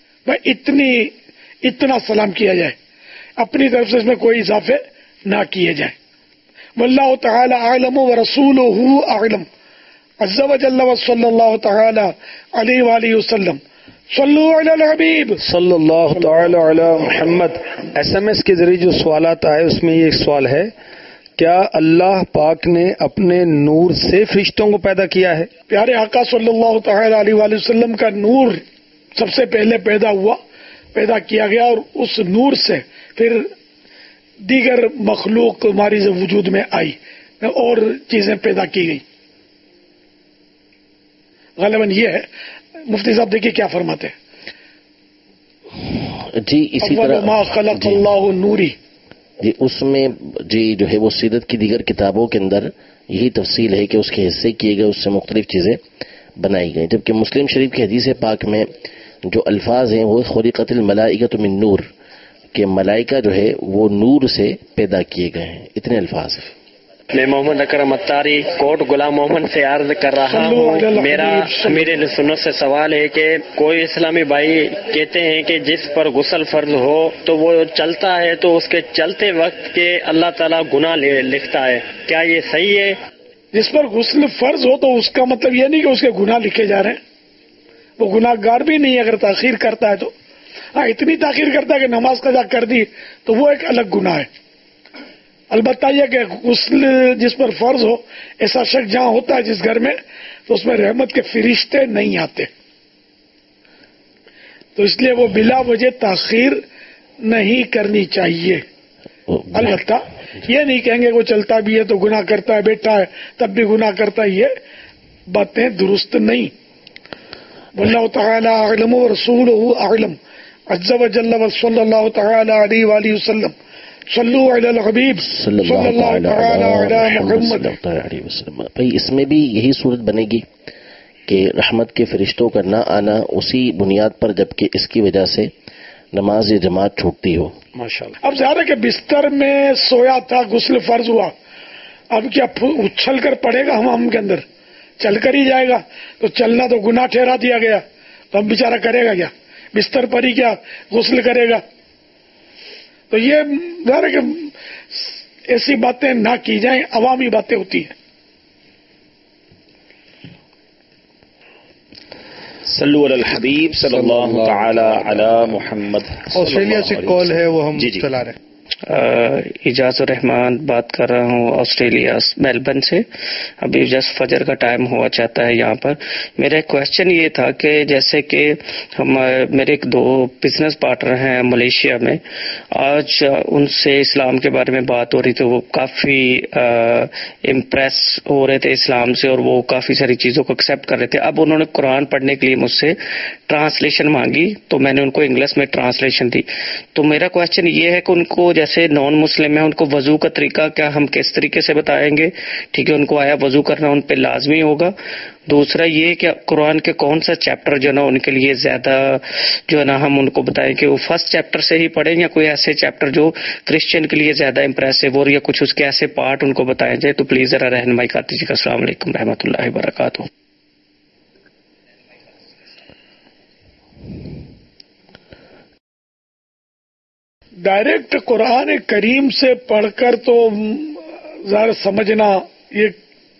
اتنا سلام کیا جائے، اپنی طرف سے اس میں کوئی اضافے نہ کیے جائیں. واللہ تعالی اعلم ورسولہ اعلم عز وجل وصلی اللہ تعالی علیہ وآلہ وسلم. صلو علی الحبیب صلی اللہ تعالی علی محمد. SMS کے ذریعے جو سوالات آئے اس میں یہ ایک سوال ہے، کیا اللہ پاک نے اپنے نور سے فرشتوں کو پیدا کیا ہے؟ پیارے آقا صلی اللہ تعالی علیہ وآلہ وسلم کا نور سب سے پہلے پیدا کیا گیا، اور اس نور سے پھر دیگر مخلوق ہماری وجود میں آئی اور چیزیں پیدا کی گئی. غالباً یہ ہے. مفتی صاحب دیکھیے کیا فرماتے ہیں. جی اسی طرح ما خلق اللہ نوری، جی اس میں جی جو ہے وہ سیرت کی دیگر کتابوں کے اندر یہی تفصیل ہے کہ اس کے حصے کیے گئے، اس سے مختلف چیزیں بنائی گئی. جبکہ مسلم شریف کی حدیث پاک میں جو الفاظ ہیں وہ خلقت الملائکۃ من نور، کہ ملائکہ جو ہے وہ نور سے پیدا کیے گئے ہیں، اتنے الفاظ ہیں. میں محمد اکرم اتاری کوٹ غلام محمد سے عرض کر رہا ہوں. میرا امیر اہل سنت سے سوال ہے کہ کوئی اسلامی بھائی کہتے ہیں کہ جس پر غسل فرض ہو تو وہ چلتا ہے تو اس کے چلتے وقت کے اللہ تعالیٰ گناہ لکھتا ہے، کیا یہ صحیح ہے؟ جس پر غسل فرض ہو تو اس کا مطلب یہ نہیں کہ اس کے گناہ لکھے جا رہے ہیں، وہ گناہ گار بھی نہیں. اگر تاخیر کرتا ہے تو اتنی تاخیر کرتا ہے کہ نماز قضا کر دی تو وہ ایک الگ گناہ ہے. البتہ یہ کہ غسل جس پر فرض ہو، ایسا شخص جہاں ہوتا ہے جس گھر میں، تو اس میں رحمت کے فرشتے نہیں آتے، تو اس لیے وہ بلا وجہ تاخیر نہیں کرنی چاہیے. البتہ یہ نہیں کہیں گے وہ چلتا بھی ہے تو گناہ کرتا ہے، بیٹھا ہے تب بھی گناہ کرتا ہے، یہ باتیں درست نہیں. واللہ تعالی اعلم ورسولہ اعلم عز وجل وصلی اللہ تعالی علیہ وآلہ وسلم. صلو علی الحبیب صلی اللہ تعالی علی محمد. بھائی اس میں بھی یہی صورت بنے گی کہ رحمت کے فرشتوں کا نہ آنا اسی بنیاد پر، جبکہ اس کی وجہ سے نماز جماعت چھوٹتی ہو. ماشاءاللہ. اب ظاہر ہے کہ بستر میں سویا تھا، غسل فرض ہوا، اب کیا اچھل کر پڑے گا حمام کے اندر؟ چل کر ہی جائے گا، تو چلنا تو گناہ ٹھہرا دیا گیا، تو اب بیچارہ کرے گا کیا؟ بستر پر ہی کیا غسل کرے گا؟ تو یہ ظاہر ہے کہ ایسی باتیں نہ کی جائیں، عوامی باتیں ہوتی ہیں. صلو علی الحبیب صلی اللہ تعالی علی محمد. آسٹریلیا سے کال ہے، وہ ہم چلا رہے ہیں. اجاز الرحمان بات کر رہا ہوں آسٹریلیا میلبرن سے. ابھی جسٹ فجر کا ٹائم ہوا چاہتا ہے یہاں پر. میرا ایک کوشچن یہ تھا کہ جیسے کہ میرے ایک دو بزنس پارٹنر ہیں ملیشیا میں، آج ان سے اسلام کے بارے میں بات ہو رہی تھی، وہ کافی امپریس ہو رہے تھے اسلام سے اور وہ کافی ساری چیزوں کو ایکسیپٹ کر رہے تھے. اب انہوں نے قرآن پڑھنے کے لیے مجھ سے ٹرانسلیشن مانگی تو میں نے ان کو انگلش میں ٹرانسلیشن دی. تو میرا کوشچن یہ ہے کہ ان کو جیسے نان مسلم ہیں ان کو وضو کا طریقہ کیا ہم کس طریقے سے بتائیں گے؟ ٹھیک ہے، ان کو آیا وضو کرنا ان پہ لازمی ہوگا. دوسرا یہ کہ قرآن کے کون سا چیپٹر جو ہے نا ان کے لیے زیادہ جو ہے نا ہم ان کو بتائیں کہ وہ فرسٹ چیپٹر سے ہی پڑھیں یا کوئی ایسے چیپٹر جو کرسچن کے لیے زیادہ امپریسو ہو یا کچھ اس کے ایسے پارٹ ان کو بتائیں جائے تو پلیز ذرا رہنمائی کر دیجیے گا. السلام علیکم رحمۃ اللہ وبرکاتہ. ڈائریکٹ قرآن کریم سے پڑھ کر تو ظاہر سمجھنا یہ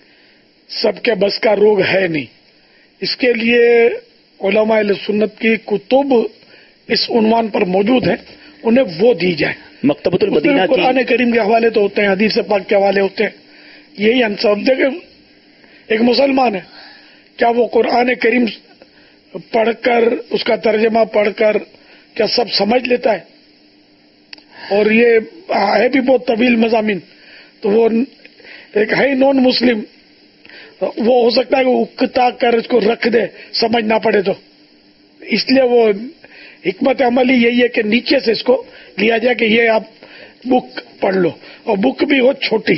سب کے بس کا روگ ہے نہیں. اس کے لیے علماء اہل سنت کی کتب اس عنوان پر موجود ہیں، انہیں وہ دی جائیں. مکتبۃ المدینہ کی قرآن کریم کے حوالے تو ہوتے ہیں، حدیث پاک کے حوالے ہوتے ہیں. یہی ہم سب دیکھیں، ایک مسلمان ہے، کیا وہ قرآن کریم پڑھ کر اس کا ترجمہ پڑھ کر کیا سب سمجھ لیتا ہے؟ اور یہ ہے بھی بہت طویل مضامین، تو وہ ایک ہے نان مسلم، وہ ہو سکتا ہے کہ اکتا کر اس کو رکھ دے، سمجھ نہ پڑے تو. اس لیے وہ حکمت عملی یہی ہے کہ نیچے سے اس کو لیا جائے کہ یہ آپ بک پڑھ لو، اور بک بھی ہو چھوٹی.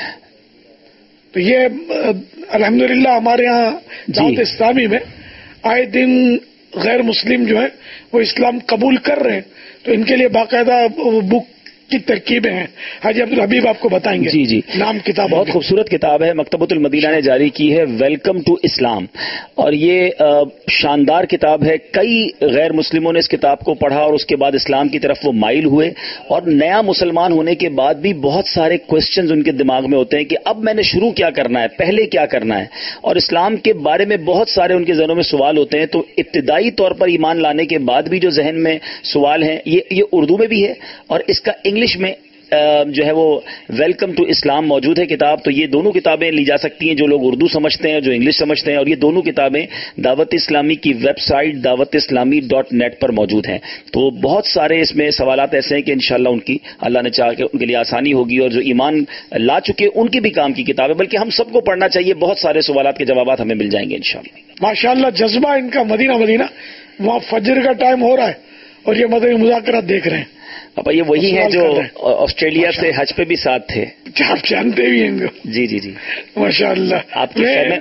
تو یہ الحمدللہ ہمارے یہاں دعوت اسلامی میں آئے دن غیر مسلم جو ہے وہ اسلام قبول کر رہے ہیں، تو ان کے لیے باقاعدہ بک کی ترکیبیں ہیں. حاجی عبدالحبیب آپ کو بتائیں گے. جی نام کتاب بہت خوبصورت کتاب ہے، مکتبۃ المدینہ نے جاری کی ہے، ویلکم ٹو اسلام. اور یہ شاندار کتاب ہے. کئی غیر مسلموں نے اس کتاب کو پڑھا اور اس کے بعد اسلام کی طرف وہ مائل ہوئے، اور نیا مسلمان ہونے کے بعد بھی بہت سارے کوسچنز ان کے دماغ میں ہوتے ہیں کہ اب میں نے شروع کیا کرنا ہے، پہلے کیا کرنا ہے. اور اسلام کے بارے میں بہت سارے ان کے ذہنوں میں سوال ہوتے ہیں. تو ابتدائی طور پر ایمان لانے کے بعد بھی جو ذہن میں سوال ہیں، یہ اردو میں بھی ہے اور اس کا انگلش میں جو ہے وہ ویلکم ٹو اسلام موجود ہے کتاب. تو یہ دونوں کتابیں لی جا سکتی ہیں، جو لوگ اردو سمجھتے ہیں، جو انگلش سمجھتے ہیں. اور یہ دونوں کتابیں دعوت اسلامی کی ویب سائٹ dawat-islami.net پر موجود ہیں. تو بہت سارے اس میں سوالات ایسے ہیں کہ انشاءاللہ ان کی اللہ نے چاہا کہ ان کے لیے آسانی ہوگی، اور جو ایمان لا چکے ان کے بھی کام کی کتاب ہے. بلکہ ہم سب کو پڑھنا چاہیے، بہت سارے سوالات کے جوابات ہمیں مل جائیں گے انشاءاللہ. ماشاءاللہ جذبہ ان کا مدینہ وہاں فجر کا ٹائم ہو رہا ہے اور یہ مدنی مذاکرات دیکھ رہے ہیں. پاپا یہ وہی ہیں جو آسٹریلیا سے حج پہ بھی ساتھ تھے. آپ جانتے بھی ہیں. جی ماشاء اللہ. آپ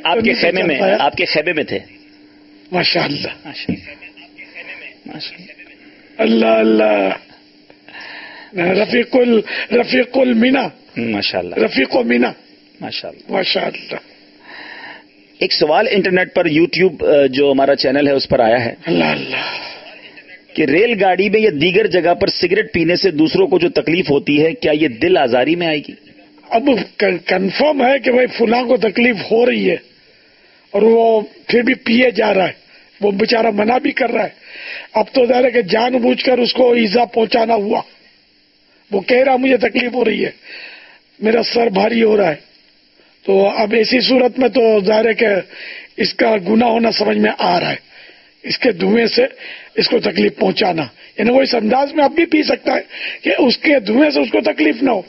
کے خیمے میں تھے. ماشاء اللہ. اللہ اللہ. رفیق المینا. ماشاء اللہ. رفیق و مینا. ماشاء اللہ. ماشاء اللہ. ایک سوال انٹرنیٹ پر یوٹیوب جو ہمارا چینل ہے اس پر آیا ہے. اللہ اللہ. کہ ریل گاڑی میں یا دیگر جگہ پر سگریٹ پینے سے دوسروں کو جو تکلیف ہوتی ہے، کیا یہ دل آزاری میں آئے گی؟ اب کنفرم ہے کہ بھائی فلاں کو تکلیف ہو رہی ہے اور وہ پھر بھی پیے جا رہا ہے، وہ بیچارہ منع بھی کر رہا ہے. اب تو ظاہر ہے کہ جان بوجھ کر اس کو ایزا پہنچانا ہوا. وہ کہہ رہا مجھے تکلیف ہو رہی ہے، میرا سر بھاری ہو رہا ہے. تو اب ایسی صورت میں تو ظاہر ہے کہ اس کا گناہ ہونا سمجھ میں آ رہا ہے. اس کے دھوئیں سے اس کو تکلیف پہنچانا، یعنی وہ اس انداز میں اب بھی پی سکتا ہے کہ اس کے دھوئیں سے اس کو تکلیف نہ ہو.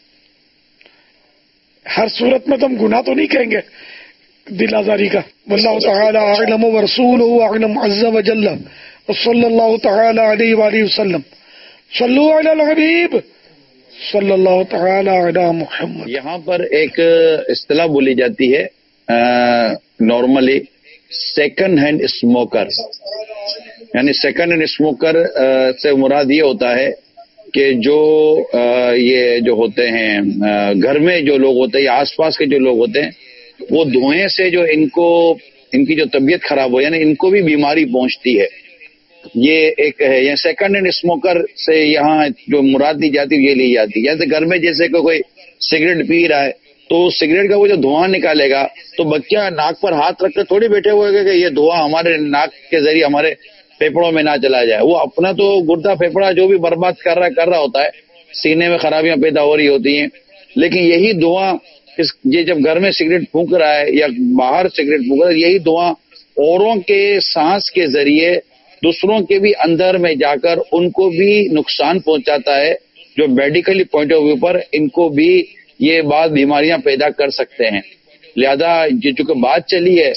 ہر صورت میں تو ہم گناہ تو نہیں کہیں گے دل آزاری کا. واللہ تعالی اعلم ورسولہ اعلم عز وجل وصلی اللہ تعالی علیہ وآلہ وسلم. صلو علی الحبیب صلی اللہ تعالی علی محمد. یہاں پر ایک اصطلاح بولی جاتی ہے نارملی سیکنڈ ہینڈ اسموکر، یعنی سیکنڈ ہینڈ اسموکر سے مراد یہ ہوتا ہے کہ جو یہ جو ہوتے ہیں گھر میں جو لوگ ہوتے ہیں یا آس پاس کے جو لوگ ہوتے ہیں، وہ دھوئیں سے جو ان کی جو طبیعت خراب ہو، یعنی ان کو بھی بیماری پہنچتی ہے. یہ ایک ہے، یعنی سیکنڈ ہینڈ اسموکر سے یہاں جو مراد دی جاتی ہے یہ لی جاتی ہے. جیسے گھر میں جیسے کوئی سگریٹ پی رہا ہے تو سگریٹ کا وہ جو دھواں نکالے گا تو بچہ ناک پر ہاتھ رکھ کر تھوڑی بیٹھے ہوئے گا کہ یہ دھواں ہمارے ناک کے ذریعے ہمارے پھیپڑوں میں نہ چلا جائے. وہ اپنا تو گردہ پھیپڑا جو بھی برباد کر رہا ہوتا ہے، سینے میں خرابیاں پیدا ہو رہی ہوتی ہیں. لیکن یہی دھواں یہ جب گھر میں سگریٹ پھونک رہا ہے یا باہر سگریٹ پھونک رہا ہے، یہی دھواں اوروں کے سانس کے ذریعے دوسروں کے بھی اندر میں جا کر ان کو بھی نقصان پہنچاتا ہے، جو میڈیکلی پوائنٹ آف ویو پر ان کو بھی یہ بعض بیماریاں پیدا کر سکتے ہیں. لہذا چونکہ بات چلی ہے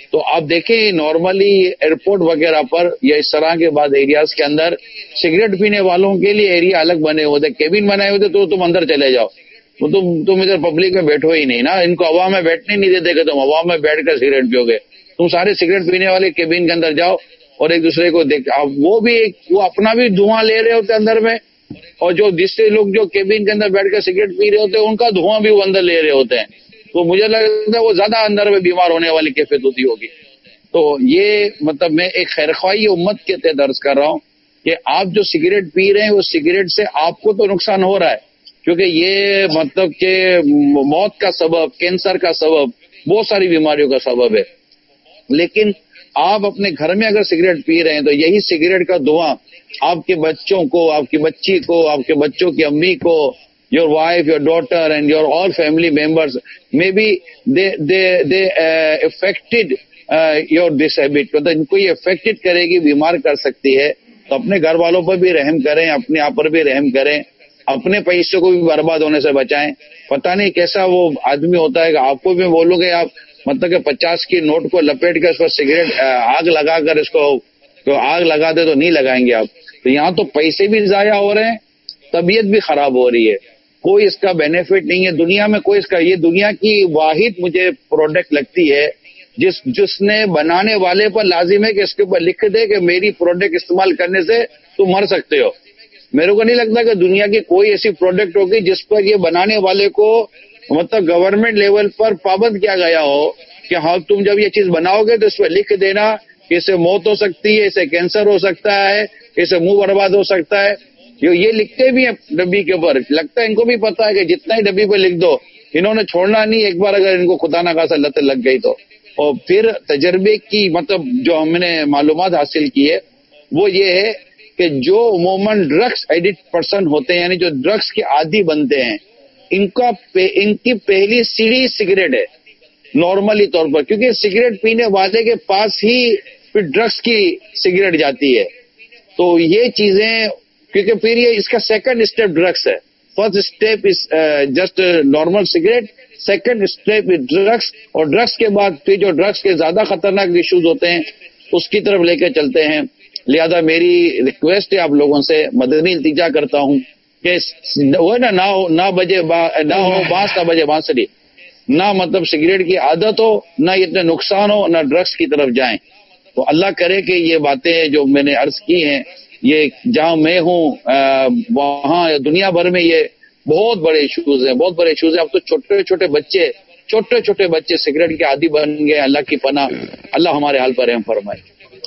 تو آپ دیکھیں نارملی ایئرپورٹ وغیرہ پر یا اس طرح کے بعد ایریاز کے اندر سگریٹ پینے والوں کے لیے ایریا الگ بنے ہوتے، کیبن بنائے ہوتے، تو تم اندر چلے جاؤ، تم ادھر پبلک میں بیٹھو ہی نہیں نا، ان کو عوام میں بیٹھنے نہیں دیتے کہ تم عوام میں بیٹھ کر سگریٹ پیو گے، تم سارے سگریٹ پینے والے کیبن کے اندر جاؤ اور ایک دوسرے کو دیکھ، وہ اپنا بھی دھواں لے رہے ہوتے اندر میں، اور جو دوسرے لوگ جو کیبن کے اندر بیٹھ کر سگریٹ پی رہے ہوتے ہیں ان کا دھواں بھی وہ اندر لے رہے ہوتے ہیں، تو مجھے لگتا ہے وہ زیادہ اندر میں بیمار ہونے والی کیفیت ہوتی ہوگی. تو یہ مطلب میں ایک خیرخواہی امت کے تحت عرض کر رہا ہوں کہ آپ جو سگریٹ پی رہے ہیں وہ سگریٹ سے آپ کو تو نقصان ہو رہا ہے، کیونکہ یہ مطلب کہ موت کا سبب، کینسر کا سبب، بہت ساری بیماریوں کا سبب ہے. لیکن آپ اپنے گھر میں اگر سگریٹ پی رہے ہیں تو یہی سگریٹ کا دھواں آپ کے بچوں کو، آپ کی بچی کو، آپ کے بچوں کی امی کو، your wife, your daughter and your all family members, maybe they affected your this habit. مطلب ان کو یہ افیکٹڈ کرے گی، بیمار کر سکتی ہے. تو اپنے گھر والوں پر بھی رحم کریں، اپنے آپ پر بھی رحم کریں، اپنے پیسے کو بھی برباد ہونے سے بچائیں. پتہ نہیں کیسا وہ آدمی ہوتا ہے کہ آپ کو بھی بولو گے آپ مطلب کہ 50 کی نوٹ کو لپیٹ کر اس پر سگریٹ آگ لگا کر اس کو آگ لگا دے تو نہیں لگائیں گے آپ. تو یہاں تو پیسے بھی ضائع ہو رہے ہیں، طبیعت بھی خراب ہو رہی ہے، کوئی اس کا بینیفٹ نہیں ہے دنیا میں، کوئی اس کا. یہ دنیا کی واحد مجھے پروڈکٹ لگتی ہے جس نے بنانے والے پر لازم ہے کہ اس کے اوپر لکھ دے کہ میری پروڈکٹ استعمال کرنے سے تم مر سکتے ہو. میرے کو نہیں لگتا کہ دنیا کی کوئی ایسی پروڈکٹ ہوگی جس پر یہ بنانے والے کو مطلب گورنمنٹ لیول پر پابند کیا گیا ہو کہ ہاں تم جب یہ چیز بناؤ گے تو اس پہ لکھ دینا کہ اسے موت ہو سکتی ہے، اسے کینسر ہو سکتا ہے، اسے منہ برباد ہو سکتا ہے. یہ لکھتے بھی ہیں ڈبی کے اوپر، لگتا ہے ان کو بھی پتا ہے کہ جتنا ہی ڈبی پہ لکھ دو انہوں نے چھوڑنا نہیں، ایک بار اگر ان کو خدا نہ خاصا لت لگ گئی تو. اور پھر تجربے کی مطلب جو ہم نے معلومات حاصل کی ہے وہ یہ ہے کہ جو عموماً ڈرگس ایڈکٹ پرسن ہوتے ہیں، یعنی جو ڈرگس کے عادی بنتے ہیں، ان کی پہلی سیڑھی سگریٹ ہے نارملی طور پر، کیونکہ سگریٹ پینے والے کے پاس ہی پھر ڈرگس کی سگریٹ جاتی ہے. تو یہ چیزیں کیونکہ پھر یہ اس کا سیکنڈ اسٹیپ ڈرگس ہے. First step is just normal cigarette, second step is drugs, اور ڈرگس کے بعد پھر جو ڈرگس کے زیادہ خطرناک ایشوز ہوتے ہیں اس کی طرف لے کے چلتے ہیں. لہذا میری ریکویسٹ ہے آپ لوگوں سے، مدنی التجا کرتا ہوں کہ وہ نہ بجے نہ ہو بانس نہ بجے بانسری، نہ مطلب سگریٹ کی عادت ہو، نہ اتنے نقصان ہو، نہ ڈرگس کی طرف جائیں. تو اللہ کرے کہ یہ باتیں جو میں نے عرض کی ہیں، یہ جہاں میں ہوں وہاں دنیا بھر میں یہ بہت بڑے ایشوز ہیں، بہت بڑے ایشوز ہیں. اب تو چھوٹے چھوٹے بچے سگریٹ کے عادی بن گئے. اللہ کی پناہ، اللہ ہمارے حال پر رحم فرمائے.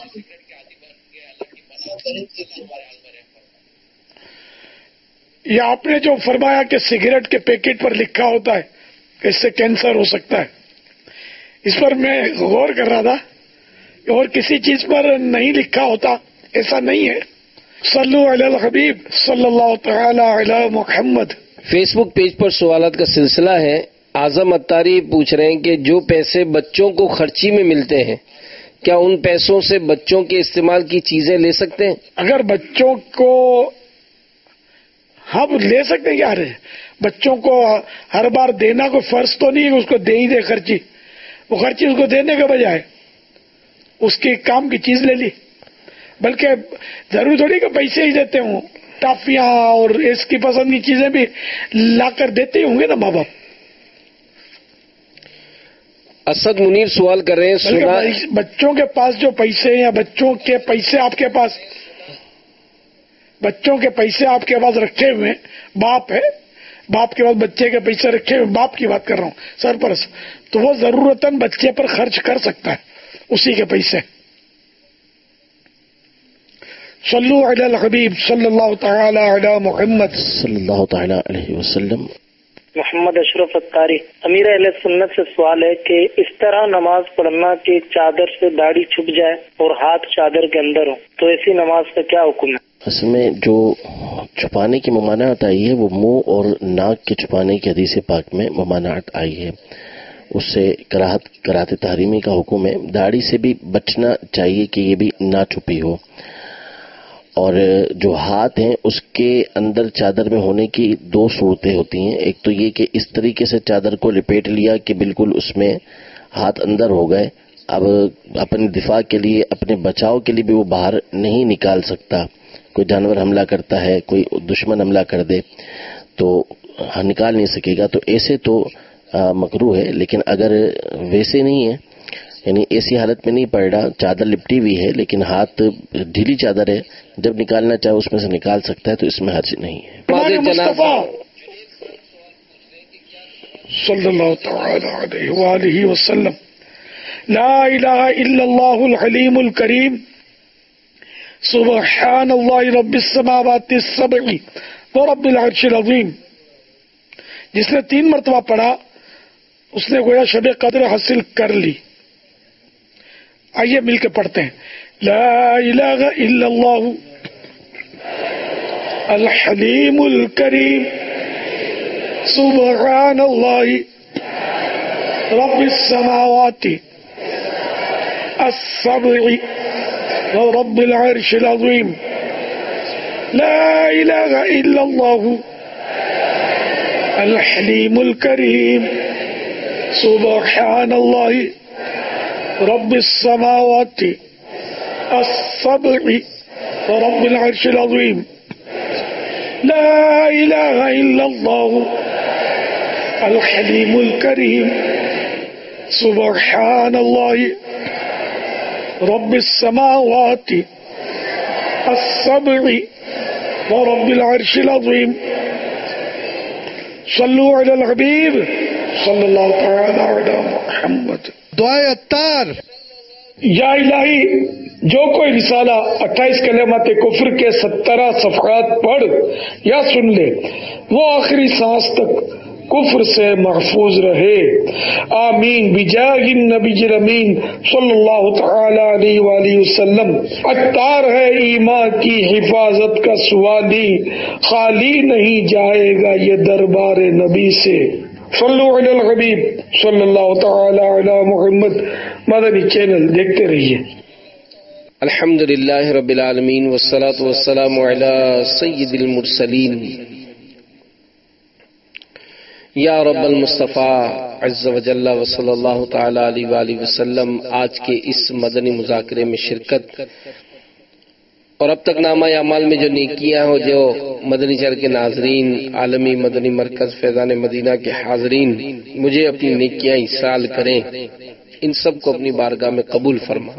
یہ آپ نے جو فرمایا کہ سگریٹ کے پیکٹ پر لکھا ہوتا ہے کہ اس سے کینسر ہو سکتا ہے، اس پر میں غور کر رہا تھا اور کسی چیز پر نہیں لکھا ہوتا، ایسا نہیں ہے. صلو علی الحبیب صلی اللہ تعالی علی محمد. فیس بک پیج پر سوالات کا سلسلہ ہے. اعظم اتاری پوچھ رہے ہیں کہ جو پیسے بچوں کو خرچی میں ملتے ہیں کیا ان پیسوں سے بچوں کے استعمال کی چیزیں لے سکتے ہیں؟ اگر بچوں کو ہم لے سکتے ہیں یار، بچوں کو ہر بار دینا کوئی فرض تو نہیں ہے، اس کو دے ہی دے خرچی. وہ خرچی اس کو دینے کے بجائے اس کے کام کی چیز لے لی. بلکہ ضروری تھوڑی کہ پیسے ہی دیتے ہوں، ٹافیاں اور اس کی پسند کی چیزیں بھی لا کر دیتے ہی ہوں گے نا ماں باپ. اسد منیر سوال کر رہے ہیں، بچوں کے پاس جو پیسے یا بچوں کے پیسے آپ کے پاس، بچوں کے پیسے آپ کے پاس رکھے ہوئے باپ ہے، باپ کے پاس بچے کے پیسے رکھے ہوئے، باپ کی بات کر رہا ہوں سرپرست، تو وہ ضرورتاً بچے پر خرچ کر سکتا ہے اسی کے پیسے. صلو علی الحبیب صلی اللہ تعالی علی محمد صلی اللہ تعالی علیہ وسلم. محمد اشرف اتاری. امیر اہل سنت سے سوال ہے کہ اس طرح نماز پڑھنا کہ چادر سے داڑھی چھپ جائے اور ہاتھ چادر کے اندر ہو، تو ایسی نماز کا کیا حکم ہے؟ اس میں جو چھپانے کی ممانعت آئی ہے وہ منہ اور ناک کے چھپانے کی حدیث پاک میں ممانعت آئی ہے، اس سے کراہت تحریمی کا حکم ہے. داڑھی سے بھی بچنا چاہیے کہ یہ بھی نہ چھپی ہو. اور جو ہاتھ ہیں اس کے اندر چادر میں ہونے کی دو صورتیں ہوتی ہیں. ایک تو یہ کہ اس طریقے سے چادر کو لپیٹ لیا کہ بالکل اس میں ہاتھ اندر ہو گئے اب اپنے دفاع کے لیے، اپنے بچاؤ کے لیے بھی وہ باہر نہیں نکال سکتا. کوئی جانور حملہ کرتا ہے، کوئی دشمن حملہ کر دے تو نکال نہیں سکے گا، تو ایسے تو مکروہ ہے. لیکن اگر ویسے نہیں ہے، یعنی ایسی حالت میں نہیں پڑ رہا، چادر لپٹی ہوئی ہے لیکن ہاتھ ڈھیلی چادر ہے، جب نکالنا چاہے اس میں سے نکال سکتا ہے، تو اس میں حرج نہیں ہے. صلی اللہ تعالی علیہ وآلہ وسلم. لا الہ الا اللہ الحلیم الکریم سبحان اللہ رب السماوات السبع ورب العرش العظیم. جس نے 3 مرتبہ پڑھا اس نے گویا شب قدر حاصل کر لی. آئیے مل کے پڑھتے ہیں. لا الہ الا اللہ الحلیم الکریم سبحان اللہ رب السماوات السبع ورب العرش العظیم. لا الہ الا اللہ الحلیم الکریم سبحان اللہ رب السماوات السبع ورب العرش العظیم. لا الہ الا اللہ الحلیم الکریم سبحان اللہ رب السماوات السبع ورب العرش العظیم. صلو علی الحبیب صلی اللہ تعالی علی محمد. دعائے اتار. یا الہی، جو کوئی رسالہ 28 کلمات کفر کے 17 صفحات پڑھ یا سن لے وہ آخری سانس تک کفر سے محفوظ رہے. آمین بجاہ النبی الامین صلی اللہ تعالی علیہ وآلہ وسلم. اتار ہے ایمان کی حفاظت کا سوالی، خالی نہیں جائے گا یہ دربار نبی سے. صلو علی الحبیب صلی اللہ تعالی علی محمد. مدنی چینل دیکھتے رہیے. الحمدللہ رب العالمین والصلاة والسلام علی سید المرسلین. یا رب المصطفیٰ عز و جل و صلی اللہ تعالی علیہ وآلہ وسلم. آج کے اس مدنی مذاکرے میں شرکت اور اب تک نامہ اعمال میں جو نیکیاں ہو، جو مدنی چینل کے ناظرین، عالمی مدنی مرکز فیضان مدینہ کے حاضرین مجھے اپنی نیکیاں ایصال کریں، ان سب کو اپنی بارگاہ میں قبول فرما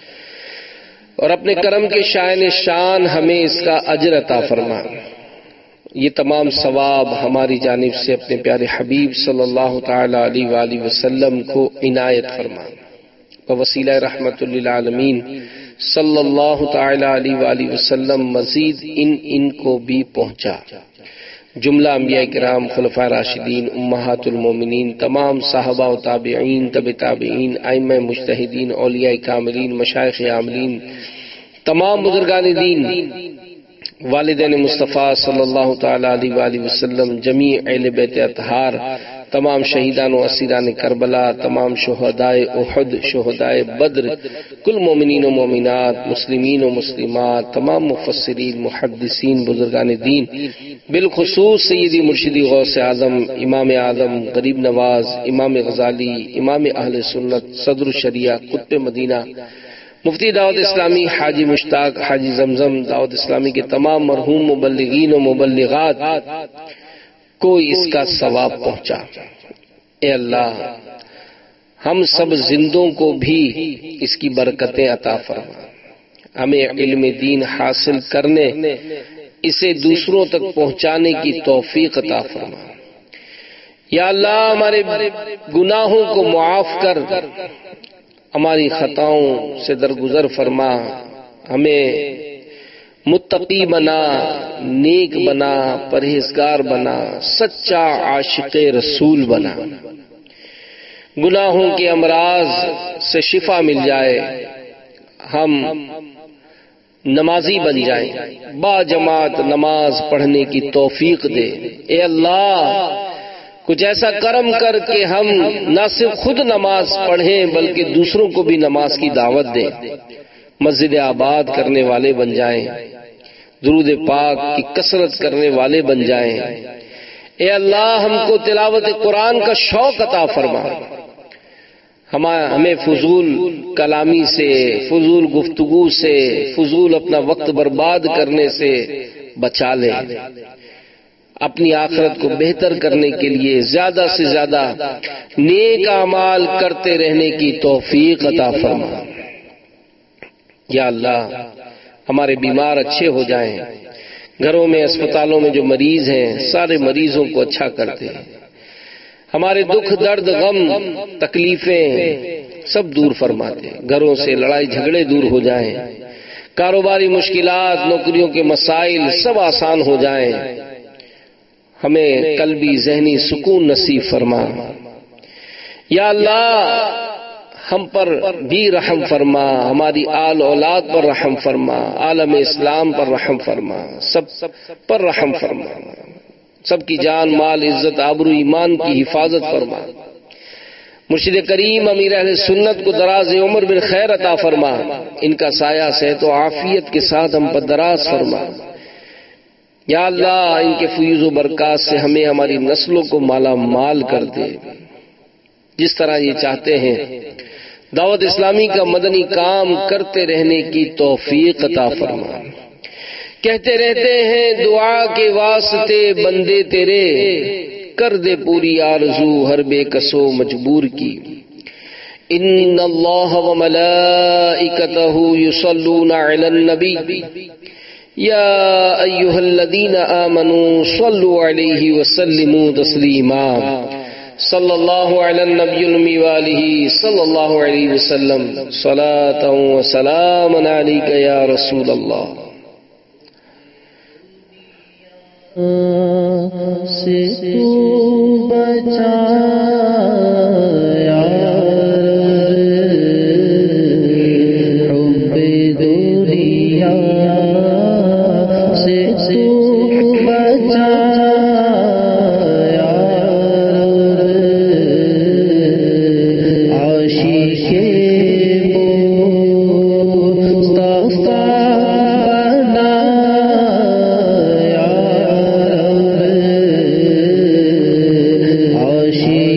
اور اپنے کرم کے شائن شان ہمیں اس کا اجر عطا فرما. یہ تمام ثواب ہماری جانب سے اپنے پیارے حبیب صلی اللہ تعالی علیہ وآلہ وسلم کو عنایت فرما. وسیلہ رحمت للعالمین صلی اللہ تعالی علیہ وآلہ وسلم مزید ان کو بھی پہنچا. جملہ انبیاء کرام، خلفاء راشدین، امہات المومنین، تمام صحابہ و تابعین، تبع تابعین، ائمہ مجتہدین، اولیاء کاملین، مشائخ عاملین، تمام بزرگان دین، والدین مصطفیٰ صلی اللہ تعالی علیہ وآلہ وسلم، جمیع اہل بیت اطہار، تمام شہیدان و اسیران کربلا، تمام شہدائے احد، شہدائے بدر، کل مومنین و مومنات، مسلمین و مسلمات، تمام مفسرین، محدثین، بزرگان دین، بالخصوص سیدی مرشدی غوث اعظم، امام اعظم، غریب نواز، امام غزالی، امام اہل سنت، صدر الشریعہ، قطب مدینہ، مفتی دعوت اسلامی حاجی مشتاق، حاجی زمزم، دعوت اسلامی کے تمام مرحوم مبلغین و مبلغات کو اس کا ثواب پہنچا. اے اللہ، ہم سب زندوں کو بھی اس کی برکتیں عطا فرما. ہمیں علم دین حاصل کرنے، اسے دوسروں تک پہنچانے کی توفیق عطا فرما. یا اللہ، ہمارے گناہوں کو معاف کر، ہماری خطاؤں سے درگزر فرما. ہمیں متقی بنا، نیک بنا، پرہیزگار بنا، سچا عاشق رسول بنا. گناہوں کے امراض سے شفا مل جائے، ہم نمازی بن جائیں، با جماعت نماز پڑھنے کی توفیق دے. اے اللہ، کچھ ایسا کرم کر کے ہم نہ صرف خود نماز پڑھیں بلکہ دوسروں کو بھی نماز کی دعوت دیں، مسجد آباد کرنے والے بن جائیں، درود پاک کی کثرت کرنے والے بن جائیں. اے اللہ، ہم کو تلاوت قرآن کا شوق عطا فرما. ہمیں فضول کلامی سے، فضول گفتگو سے، فضول اپنا وقت برباد کرنے سے بچا لے. اپنی آخرت کو بہتر کرنے کے لیے زیادہ سے زیادہ نیک اعمال کرتے رہنے کی توفیق عطا فرما. یا اللہ ہمارے بیمار اچھے ہو جائیں، گھروں میں اسپتالوں میں جو مریض ہیں سارے مریضوں کو اچھا کر دے. ہمارے دکھ درد غم تکلیفیں سب دور فرما دے. گھروں سے لڑائی جھگڑے دور ہو جائیں، کاروباری مشکلات، نوکریوں کے مسائل سب آسان ہو جائیں. ہمیں قلبی ذہنی سکون نصیب فرما. یا اللہ ہم پر بھی رحم فرما، ہماری آل اولاد پر رحم فرما، عالم اسلام پر رحم فرما، سب پر رحم فرما. سب کی جان مال عزت آبرو ایمان کی حفاظت فرما. مرشد کریم امیر اہل سنت کو دراز عمر بالخیر عطا فرما. ان کا سایہ صحت و عافیت کے ساتھ ہم پر دراز فرما. یا اللہ ان کے فیض و برکات سے ہمیں ہماری نسلوں کو مالا مال کر دے. جس طرح یہ چاہتے ہیں دعوت اسلامی کا مدنی کام کرتے رہنے کی توفیق عطا فرما. کہتے رہتے ہیں دعا کے واسطے بندے تیرے، کر دے پوری آرزو ہر بے کسو مجبور کی. ان اللہ وملائکتہ یصلون علی النبی یا ایھا الذین آمنوا صلوا علیہ وسلموا تسلیما. صلی اللہ علی النبی الأمی وآلہ صلی اللہ علیہ وسلم صلاۃ و سلام علیک یا رسول اللہ. سے تو بچایا حب دنیا سے تو بچایا عاشق مصطفیٰ عاشق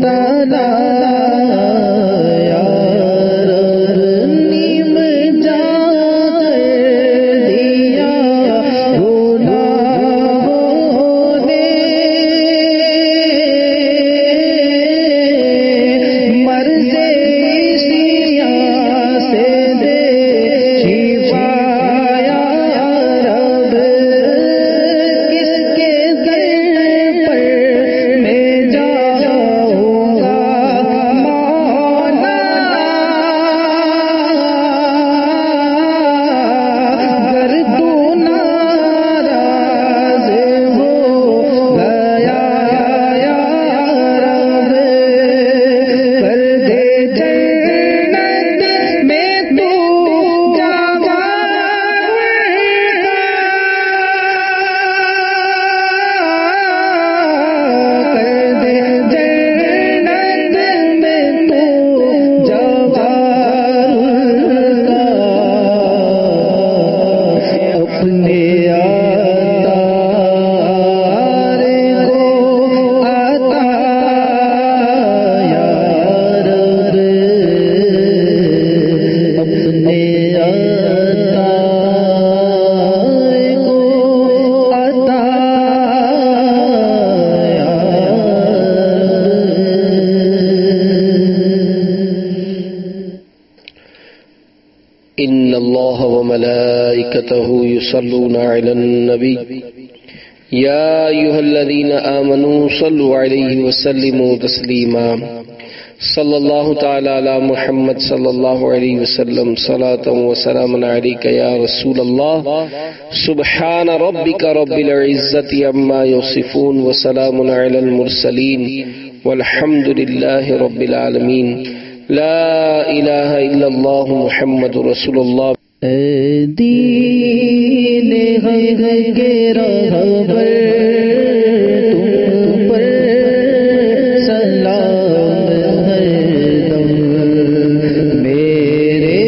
إن الله وملائكته يصلون على النبي يا أيها الذين آمنوا صلوا عليه وسلموا تسليما صلى الله تعالى على محمد صلى الله عليه وسلم صلاة وسلام عليك يا رسول الله سبحان ربك رب العزة عما يصفون وسلام على المرسلين والحمد لله رب العالمين لا الہ الا اللہ محمد رسول اللہ. دین حق کے رہبر تم پر سلام ہر دم میرے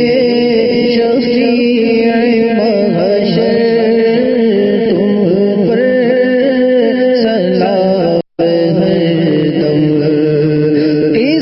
شفیع محشر تم پر سلام ہر دم. اس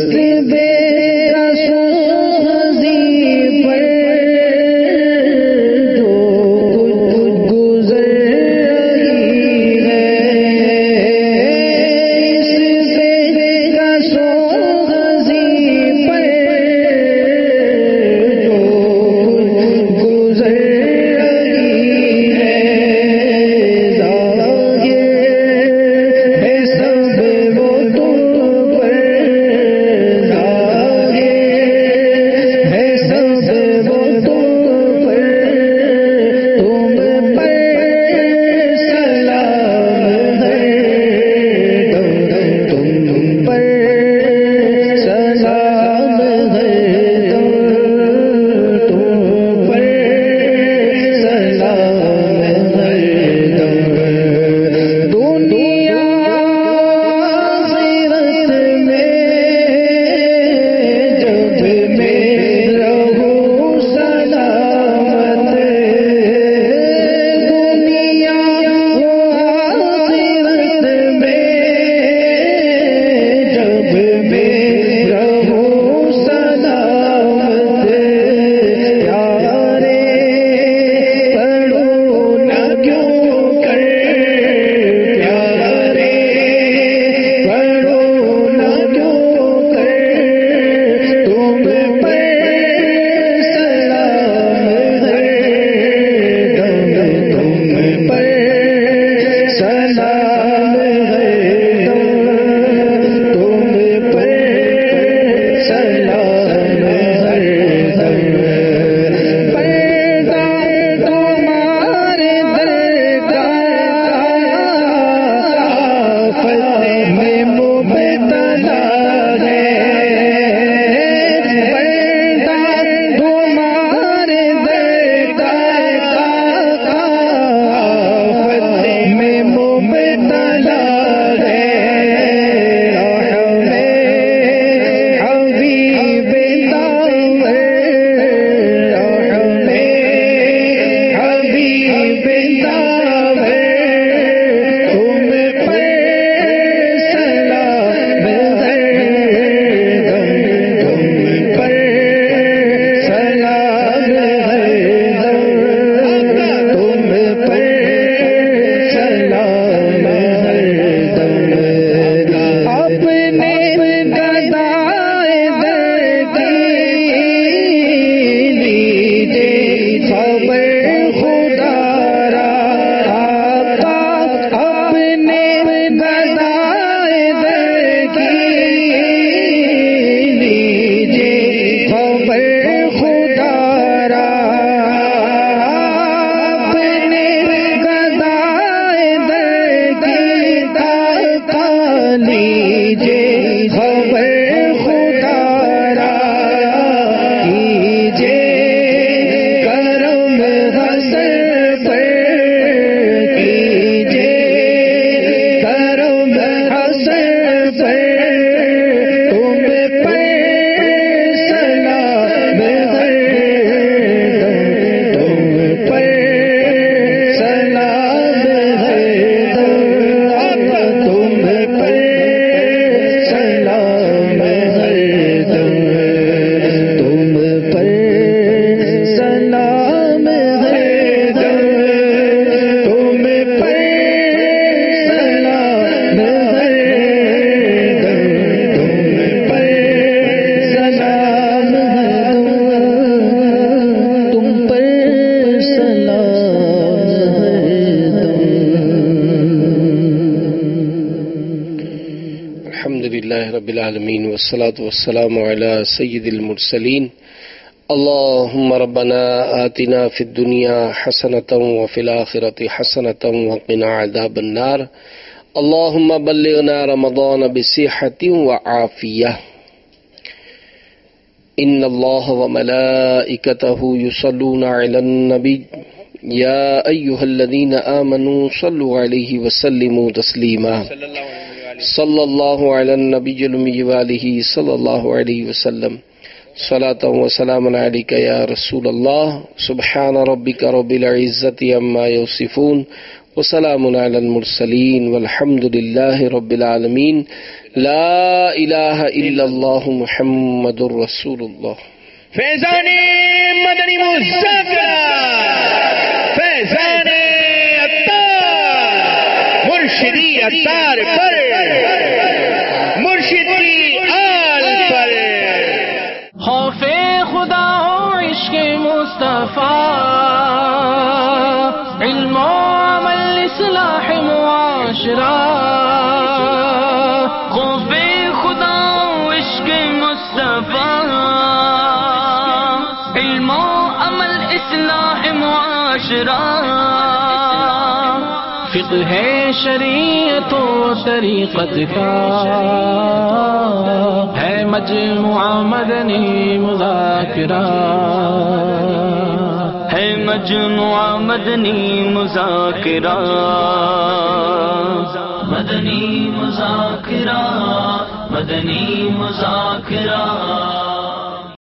للہ رب العالمین والصلاة والسلام علی سید المرسلین اللہم ربنا آتنا فی الدنیا حسنة وفی الآخرة حسنة وقنا عذاب النار اللہم بلغنا رمضان بصحة وعافیہ ان اللہ وملائکتہ یصلون علی النبی یا ایہا الذین آمنوا صلوا علیہ وسلموا تسلیما صلی اللہ علی النبی الأمی وآلہ صلی اللہ علیہ وسلم صلاة و سلام علیک یا رسول اللہ سبحان ربک رب العزت عما یصفون وسلام علی المرسلین والحمد للہ رب العالمین لا الہ الا اللہ محمد رسول اللہ. فیضان مدنی مذاکرہ، فیضان عطار، مرشدی عطار پر، مرشد کی آل پر. خوف خدا و عشق مصطفیٰ، علم و عمل اصلاح معاشرہ. خوف خدا و عشق مصطفیٰ، علم و عمل اصلاح معاشرہ. فقہ شریعت و طریقت کا ہے مجموعہ مدنی مذاکرہ، ہے مجموعہ مدنی مذاکرہ. مدنی مذاکرہ، مدنی مذاکرہ.